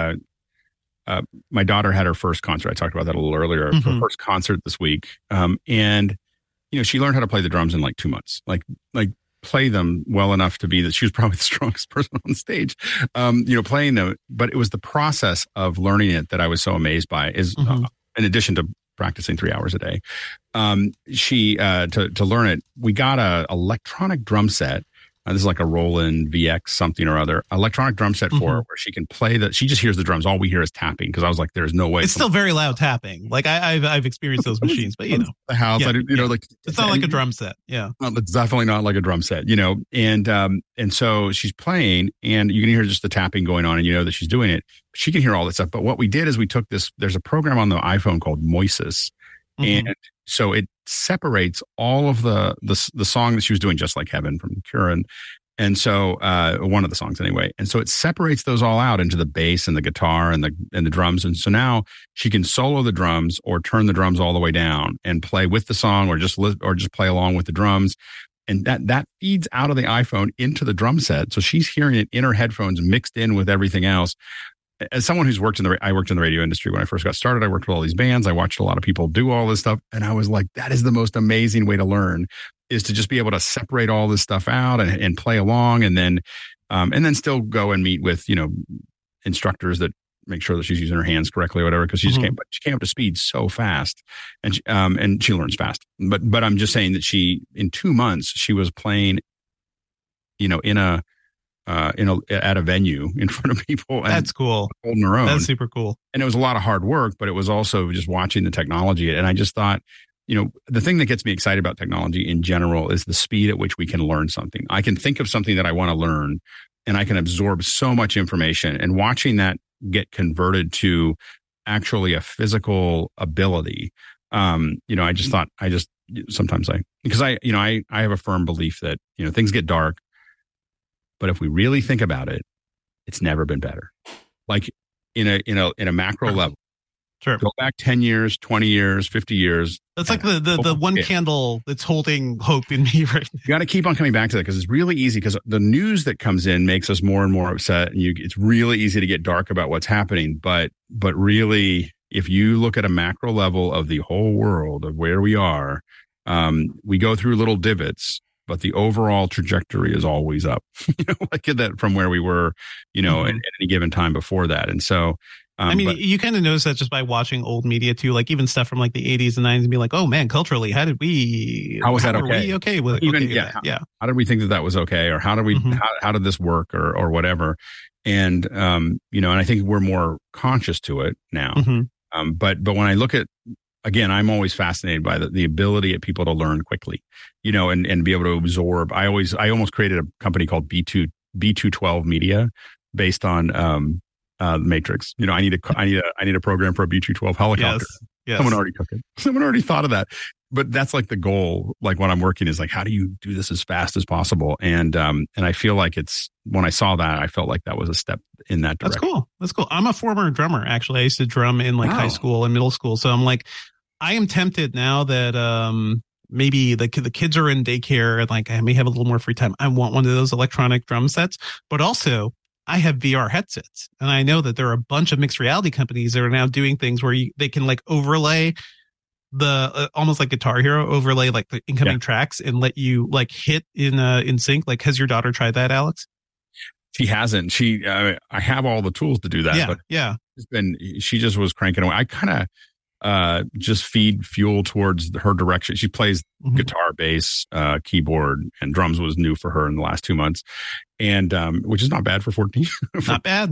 My daughter had her first concert. I talked about that a little earlier. Her first concert this week, and she learned how to play the drums in like 2 months. Like play them well enough to be that she was probably the strongest person on stage. Playing them, but it was the process of learning it that I was so amazed by. Is in addition to practicing 3 hours a day, she to learn it, we got a electronic drum set. This is like a Roland VX something or other electronic drum set for her, where she can play that. She just hears the drums. All we hear is tapping, because I was like, there's no way. It's still very loud tapping. Like I've experienced those machines, but the house, it's not like a drum set. Yeah. It's definitely not like a drum set, and so she's playing, and you can hear just the tapping going on, and you know that she's doing it. She can hear all this stuff. But what we did is we took this, there's a program on the iPhone called Moises. And so it separates all of the song that she was doing, Just Like Heaven from Cure. And so, one of the songs anyway. And so it separates those all out into the bass and the guitar and the drums. And so now she can solo the drums or turn the drums all the way down and play with the song, or just play along with the drums. And that feeds out of the iPhone into the drum set. So she's hearing it in her headphones mixed in with everything else. As someone who's I worked in the radio industry when I first got started. I worked with all these bands. I watched a lot of people do all this stuff. And I was like, that is the most amazing way to learn, is to just be able to separate all this stuff out and play along. And then still go and meet with, instructors that make sure that she's using her hands correctly or whatever. Cause she just came up to speed so fast, and she learns fast. But I'm just saying that in 2 months, she was playing, at a venue in front of people. And that's cool. Holding her own. That's super cool. And it was a lot of hard work, but it was also just watching the technology. And I just thought, the thing that gets me excited about technology in general is the speed at which we can learn something. I can think of something that I want to learn, and I can absorb so much information, and watching that get converted to actually a physical ability. I just thought, sometimes because I have a firm belief that, things get dark, but if we really think about it, it's never been better. Like in a macro level. Sure. Go back 10 years, 20 years, 50 years. That's like the one candle that's holding hope in me right now. You got to keep on coming back to that, because it's really easy, because the news that comes in makes us more and more upset. And it's really easy to get dark about what's happening. But really, if you look at a macro level of the whole world of where we are, we go through little divots, but the overall trajectory is always up, like that from where we were, at any given time before that. And so, you kind of notice that just by watching old media too, like even stuff from like the 80s and 90s, and be like, oh man, culturally, how was that okay? Okay with it? Even, yeah. How did we think that was okay? Or how did we, how did this work or whatever? And, and I think we're more conscious to it now. But when I look at, again, I'm always fascinated by the ability of people to learn quickly, and be able to absorb. I almost created a company called B212 Media based on, Matrix. I need a program for a B212 helicopter. Yes. Someone already took it. Someone already thought of that. But that's like the goal. Like when I'm working is like, how do you do this as fast as possible? And I feel like when I saw that, I felt like that was a step in that direction. That's cool. I'm a former drummer. Actually, I used to drum in high school and middle school. So I'm like, I am tempted now that, maybe the kids are in daycare and I may have a little more free time. I want one of those electronic drum sets, but also I have VR headsets, and I know that there are a bunch of mixed reality companies that are now doing things where they can overlay the almost like Guitar Hero, overlay the incoming tracks and let you hit in sync. Has your daughter tried that, Alex? She hasn't. I have all the tools to do that. Yeah. She just was cranking away. I kind of just feed fuel towards her direction. She plays guitar, bass, keyboard, and drums was new for her in the last 2 months. And, which is not bad for 14. Not bad.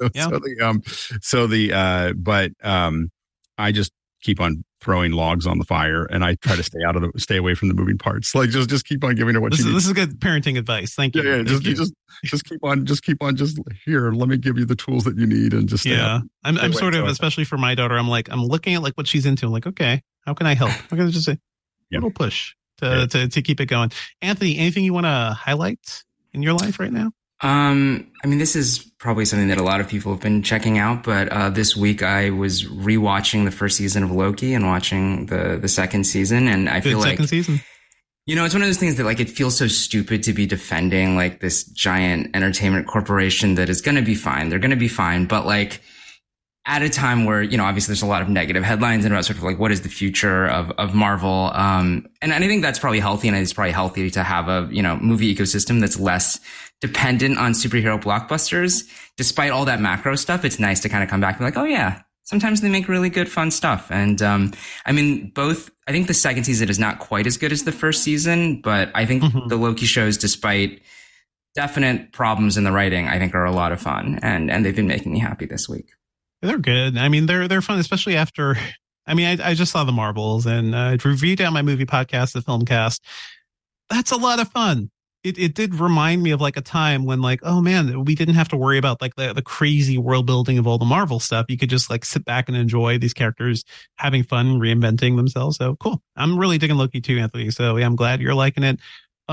But I just keep on throwing logs on the fire, and I try to stay away from the moving parts. Just keep on giving her what she needs. This is good parenting advice. Thank you. Yeah. Just keep on here. Let me give you the tools that you need, and just I'm sort of, especially for my daughter, I'm looking at what she's into. I'm like, okay, how can I help? I'm gonna just say, little push to keep it going. Anthony, anything you want to highlight in your life right now? I mean, this is probably something that a lot of people have been checking out, but this week I was rewatching the first season of Loki and watching the second season, and I feel like second season. You know, it's one of those things that, like, it feels so stupid to be defending, like, this giant entertainment corporation that is going to be fine. They're going to be fine. But, like, at a time where, you know, obviously there's a lot of negative headlines and about sort of like, what is the future of Marvel? And I think that's probably healthy. And it's probably healthy to have a, you know, movie ecosystem that's less dependent on superhero blockbusters. Despite all that macro stuff, it's nice to kind of come back and be like, oh, yeah, sometimes they make really good, fun stuff. And, I mean, I think the second season is not quite as good as the first season, but I think the Loki shows, despite definite problems in the writing, I think are a lot of fun. And they've been making me happy this week. They're good. I mean, they're fun, especially after, I mean, I just saw the Marvels and I reviewed on my movie podcast, the Filmcast. That's a lot of fun. It did remind me of like a time when like, oh man, we didn't have to worry about like the crazy world building of all the Marvel stuff. You could just like sit back and enjoy these characters having fun, reinventing themselves. So cool. I'm really digging Loki too, Anthony. So yeah, I'm glad you're liking it.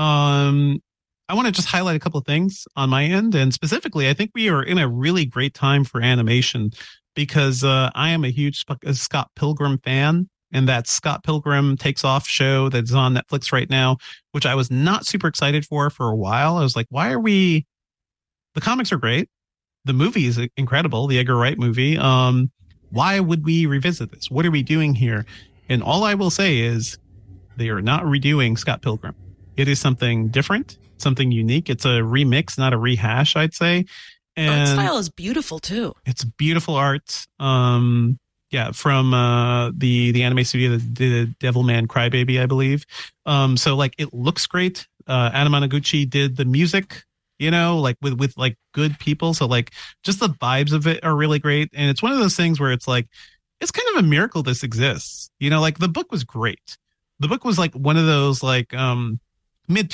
I want to just highlight a couple of things on my end. And specifically, I think we are in a really great time for animation because I am a huge Scott Pilgrim fan. And that Scott Pilgrim Takes Off show that's on Netflix right now, which I was not super excited for a while. I was like, why are we? The comics are great. The movie is incredible. The Edgar Wright movie. Why would we revisit this? What are we doing here? And all I will say is they are not redoing Scott Pilgrim. It is something different, something unique. It's a remix, not a rehash, I'd say. And art style is beautiful too. It's beautiful art. Yeah, from the anime studio that did Devilman Crybaby, I believe. So like it looks great. Adam Managuchi did the music, you know, like with like good people. So like just the vibes of it are really great. And it's one of those things where it's like it's kind of a miracle this exists. You know, like the book was great. The book was like one of those like mid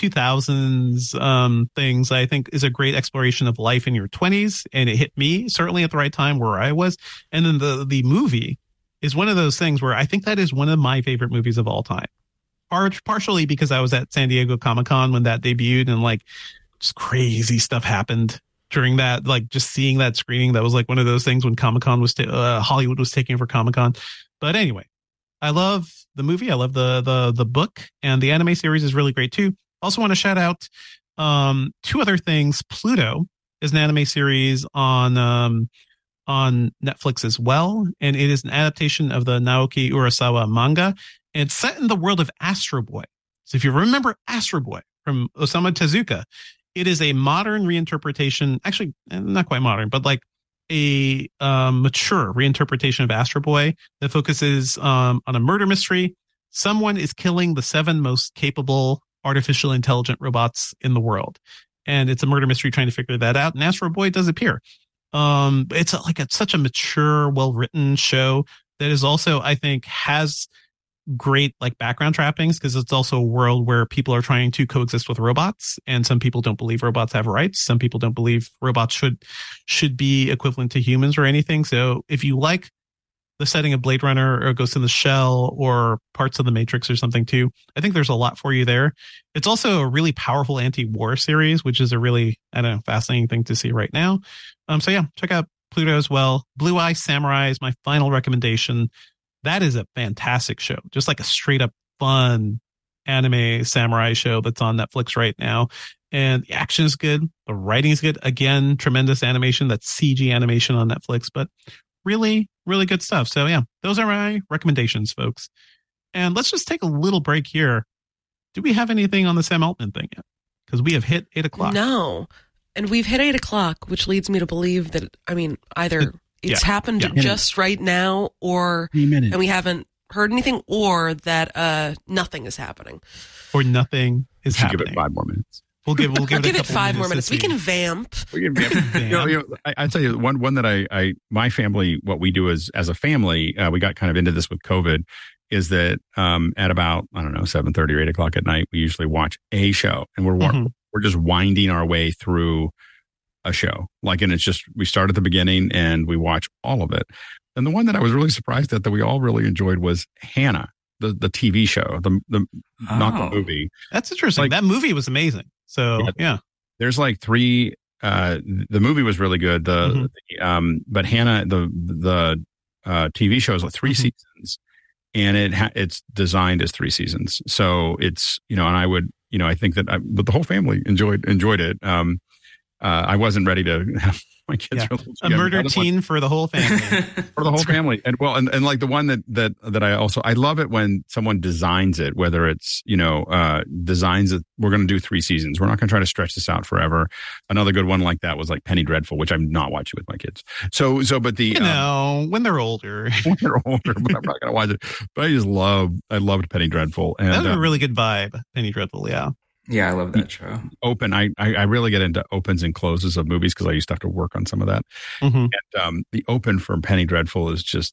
2000s things I think is a great exploration of life in your 20s, and it hit me certainly at the right time where I was. And then the movie is one of those things where I think that is one of my favorite movies of all time, partially because I was at San Diego Comic-Con when that debuted, and like just crazy stuff happened during that, like just seeing that screening. That was like one of those things when Comic-Con was Hollywood was taking over Comic-Con. But anyway, I love the movie. I love the book, and the anime series is really great too. Also want to shout out two other things. Pluto is an anime series on Netflix as well, and it is an adaptation of the Naoki Urasawa manga. And it's set in the world of Astro Boy. So if you remember Astro Boy from Osamu Tezuka, it is a modern reinterpretation, actually not quite modern, but like a mature reinterpretation of Astro Boy that focuses on a murder mystery. Someone is killing the 7 most capable artificial intelligent robots in the world, and it's a murder mystery trying to figure that out. And Astro Boy does appear. It's such a mature, well-written show that is also, I think, has great like background trappings, because it's also a world where people are trying to coexist with robots, and some people don't believe robots have rights. Some people don't believe robots should be equivalent to humans or anything. So if you like the setting of Blade Runner or Ghost in the Shell or parts of the Matrix or something too, I think there's a lot for you there. It's also a really powerful anti-war series, which is a really, I don't know, fascinating thing to see right now. So yeah, check out Pluto as well. Blue Eye Samurai is my final recommendation. That is a fantastic show. Just like a straight up fun anime samurai show that's on Netflix right now. And the action is good. The writing is good. Again, tremendous animation. That's CG animation on Netflix, but really, really good stuff. So yeah, those are my recommendations, folks. And let's just take a little break here. Do we have anything on the Sam Altman thing yet? Because we have hit 8 o'clock. No. And we've hit 8 o'clock, which leads me to believe that, I mean, either it's happened just right now, or and we haven't heard anything, or that nothing is happening. Or nothing is happening. Give it 5 more minutes. We'll give it 5 more minutes. We can vamp. I tell you one that my family, what we do is as a family, we got kind of into this with COVID, is that at about, I don't know, 7:30 or 8 o'clock at night, we usually watch a show, and we're just winding our way through a show. Like, and it's just, we start at the beginning and we watch all of it. And the one that I was really surprised at that we all really enjoyed was Hannah. TV show, not the movie. That's interesting. Like, that movie was amazing. So yeah. There's like 3. The movie was really good. But Hannah, the TV show is like 3 seasons, and it's designed as 3 seasons. So it's, and I would, I think that, but the whole family enjoyed it. I wasn't ready to have my kids. A murder teen for the whole family. For the whole family. And well, and like the one that I love it when someone designs it, whether it's, designs it. We're going to do 3 seasons. We're not going to try to stretch this out forever. Another good one like that was like Penny Dreadful, which I'm not watching with my kids. But when they're older, but I'm not going to watch it. But I loved Penny Dreadful. And that was a really good vibe. Penny Dreadful. Yeah. Yeah, I love that show. Open. I really get into opens and closes of movies because I used to have to work on some of that. And the open for Penny Dreadful is just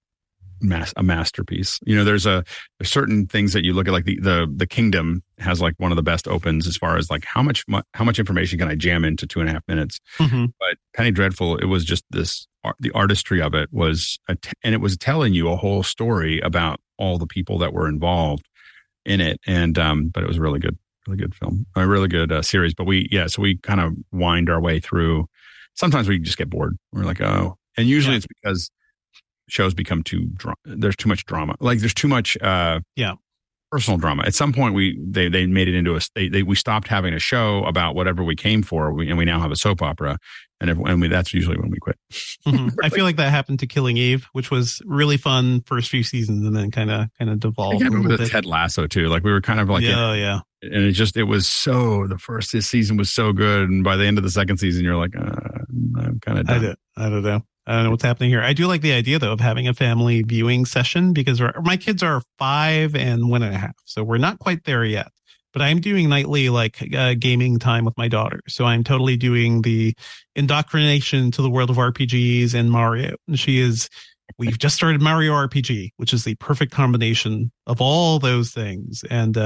a masterpiece. There's certain things that you look at, like the Kingdom has like one of the best opens as far as like how much information can I jam into 2.5 minutes. But Penny Dreadful, it was just the artistry of it was, and it was telling you a whole story about all the people that were involved in it. And but it was really good. Really good film, a really good series. But so we kind of wind our way through. Sometimes we just get bored. We're like, oh, and usually it's because shows become there's too much drama. Like there's too much, personal drama. At some point, they made it into we stopped having a show about whatever we came for, and we now have a soap opera, and that's usually when we quit. I feel like that happened to Killing Eve, which was really fun first few seasons, and then kind of devolved. I remember the Ted Lasso too. Like we were kind of like, yeah. And it was the first season was so good, and by the end of the second season, you're like, I'm kind of done. I don't know. I don't know what's happening here. I do like the idea though of having a family viewing session because my kids are 5 and 1.5, so we're not quite there yet. But I'm doing nightly gaming time with my daughter, so I'm totally doing the indoctrination to the world of RPGs and Mario. And we've just started Mario RPG, which is the perfect combination of all those things. And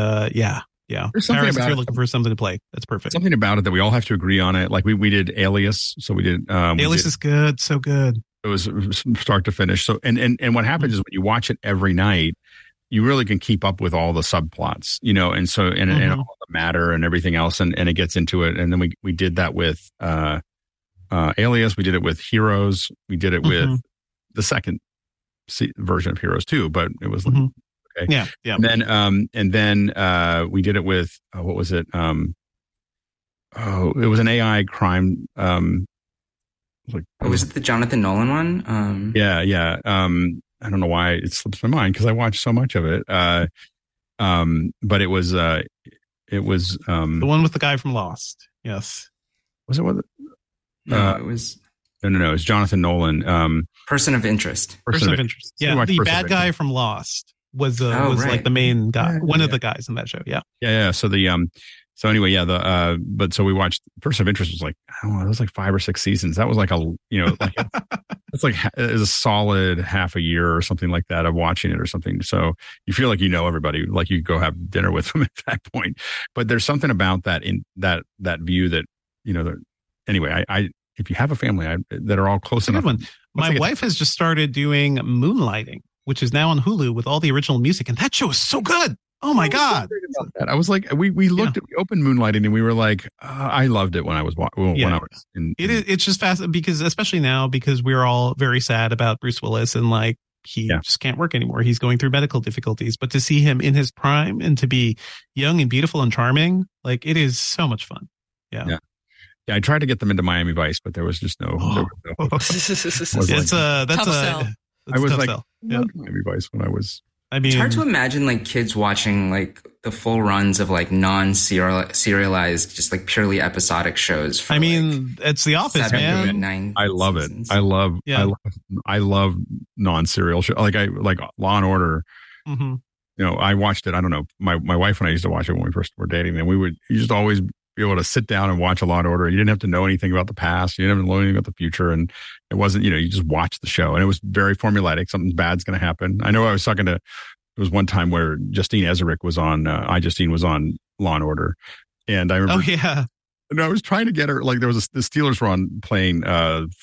yeah. There's something Paris, if you're looking for something to play, that's perfect. Something about it that we all have to agree on it. Like we did Alias. So we did, Alias is good. So good. It was start to finish. So, and what happens is when you watch it every night, you really can keep up with all the subplots, and all the matter and everything else. And it gets into it. And then we did that with, Alias. We did it with Heroes. We did it with the second version of Heroes too, but it was like, okay. Yeah. And then we did it with what was it? It was an AI crime. Was it the Jonathan Nolan one? Yeah. I don't know why it slips my mind because I watched so much of it. But it was the one with the guy from Lost. Yes. Was it? No, it was. No. It's Jonathan Nolan. Person of Interest. Person of Interest. Yeah, the bad guy from Lost was like the main guy, one of the guys in that show. Yeah. So so we watched Person of Interest was like, I don't know, it was like 5 or 6 seasons. That was like it's like it was a solid half a year or something like that of watching it or something. So you feel like everybody, like you go have dinner with them at that point. But there's something about that in that view that anyway. I if you have a family that are all close enough. Good one. My wife has just started doing Moonlighting, which is now on Hulu with all the original music, and that show is so good. Oh my God. I was like, we looked at, we opened Moonlighting and we were like, I loved it when I was in. It's just fascinating because, especially now, because we're all very sad about Bruce Willis and like, he just can't work anymore. He's going through medical difficulties, but to see him in his prime and to be young and beautiful and charming, like it is so much fun. Yeah. I tried to get them into Miami Vice, but there was just no. That's tough sell. I was like, Miami Vice when I was. It's hard to imagine like kids watching like the full runs of like non-serialized, just like purely episodic shows. It's The Office, man. I love it. I love non-serial shows. Like Law and Order. Mm-hmm. I watched it. I don't know. My wife and I used to watch it when we first were dating, and you just always be able to sit down and watch a Law and Order. You didn't have to know anything about the past. You didn't have to know anything about the future. And it wasn't, you just watch the show, and it was very formulaic. Something bad's going to happen. I know I was talking to, there was one time where Justine Ezerick was on, Justine was on Law and Order. And I remember, and I was trying to get her, like there was the Steelers were on playing,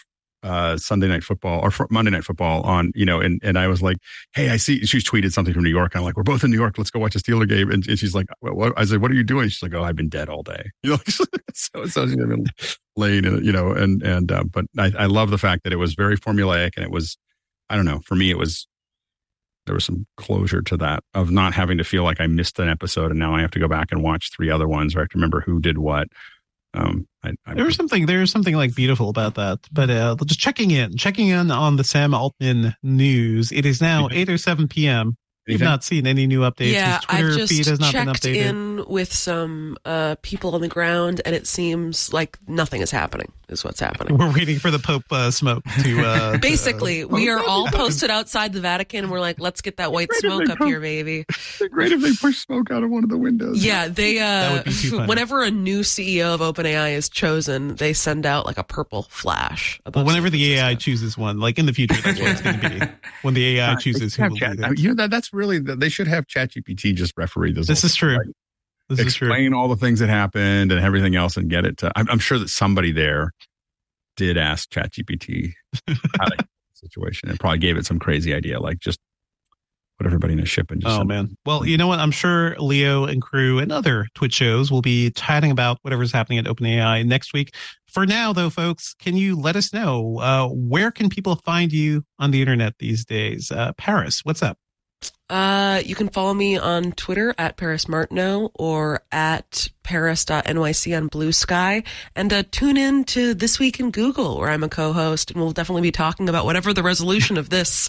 Sunday Night Football or Monday Night Football on, and I was like, hey, I see she's tweeted something from New York. And I'm like, we're both in New York. Let's go watch a Steeler game. And she's like, what? I said, what are you doing? She's like, oh, I've been dead all day. So she's been laying in it, but I love the fact that it was very formulaic, and it was, I don't know, for me, there was some closure to that of not having to feel like I missed an episode and now I have to go back and watch 3 other ones, or I have to remember who did what. There's something like beautiful about that. But just checking in on the Sam Altman news. It is now 8 or 7 p.m. You've not seen any new updates. Yeah, His Twitter I've just feed has not been checked updated. in with some people on the ground, and it seems like nothing is happening. Is what's happening. We're waiting for the Pope smoke to. Basically, we are all posted outside the Vatican, and we're like, "Let's get that white smoke up here, baby." It'd be great if they push smoke out of one of the windows. Yeah, they. That would be too funny. Whenever a new CEO of OpenAI is chosen, they send out like a purple flash. Well, whenever the AI chooses one, like in the future, that's what it's going to be. When the AI chooses who will lead it. That's really they should have ChatGPT just referee this. This is true. Explain all the things that happened and everything else, and get it to. I'm sure that somebody there did ask ChatGPT how to the situation, and probably gave it some crazy idea, like just put everybody in a ship and just. Oh man! Well, you know what? I'm sure Leo and crew and other Twitch shows will be chatting about whatever's happening at OpenAI next week. For now, though, folks, can you let us know where can people find you on the internet these days? Paris, what's up? You can follow me on Twitter at Paris Martineau or at paris.nyc on Blue Sky, and tune in to This Week in Google, where I'm a co-host, and we'll definitely be talking about whatever the resolution of this,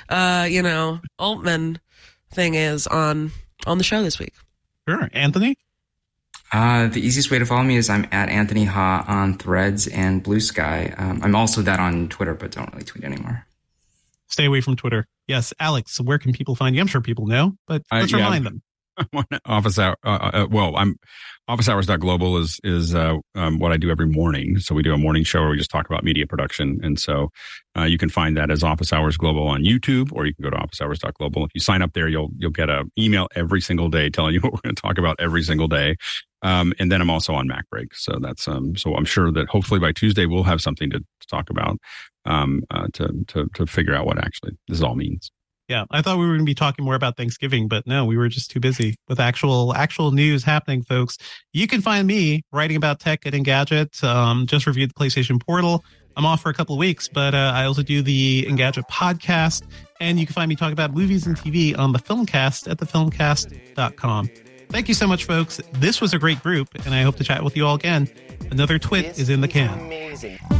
Altman thing is on the show this week. Sure. Anthony? The easiest way to follow me is I'm at Anthony Ha on Threads and Blue Sky. I'm also that on Twitter, but don't really tweet anymore. Stay away from Twitter. Yes, Alex, where can people find you? I'm sure people know, but let's remind them. I'm on Office Hour. I'm officehours.global is what I do every morning. So we do a morning show where we just talk about media production, and so you can find that as Office Hours Global on YouTube, or you can go to officehours.global. If you sign up there, you'll get an email every single day telling you what we're going to talk about every single day. And then I'm also on MacBreak, so that's so I'm sure that hopefully by Tuesday we'll have something to talk about to figure out what actually this all means. Yeah, I thought we were going to be talking more about Thanksgiving, but no, we were just too busy with actual news happening, folks. You can find me writing about tech and Engadget. Just reviewed the PlayStation Portal. I'm off for a couple of weeks, but I also do the Engadget podcast, and you can find me talking about movies and TV on the Filmcast at thefilmcast.com. Thank you so much, folks. This was a great group, and I hope to chat with you all again. Another Twit is in the can. Amazing.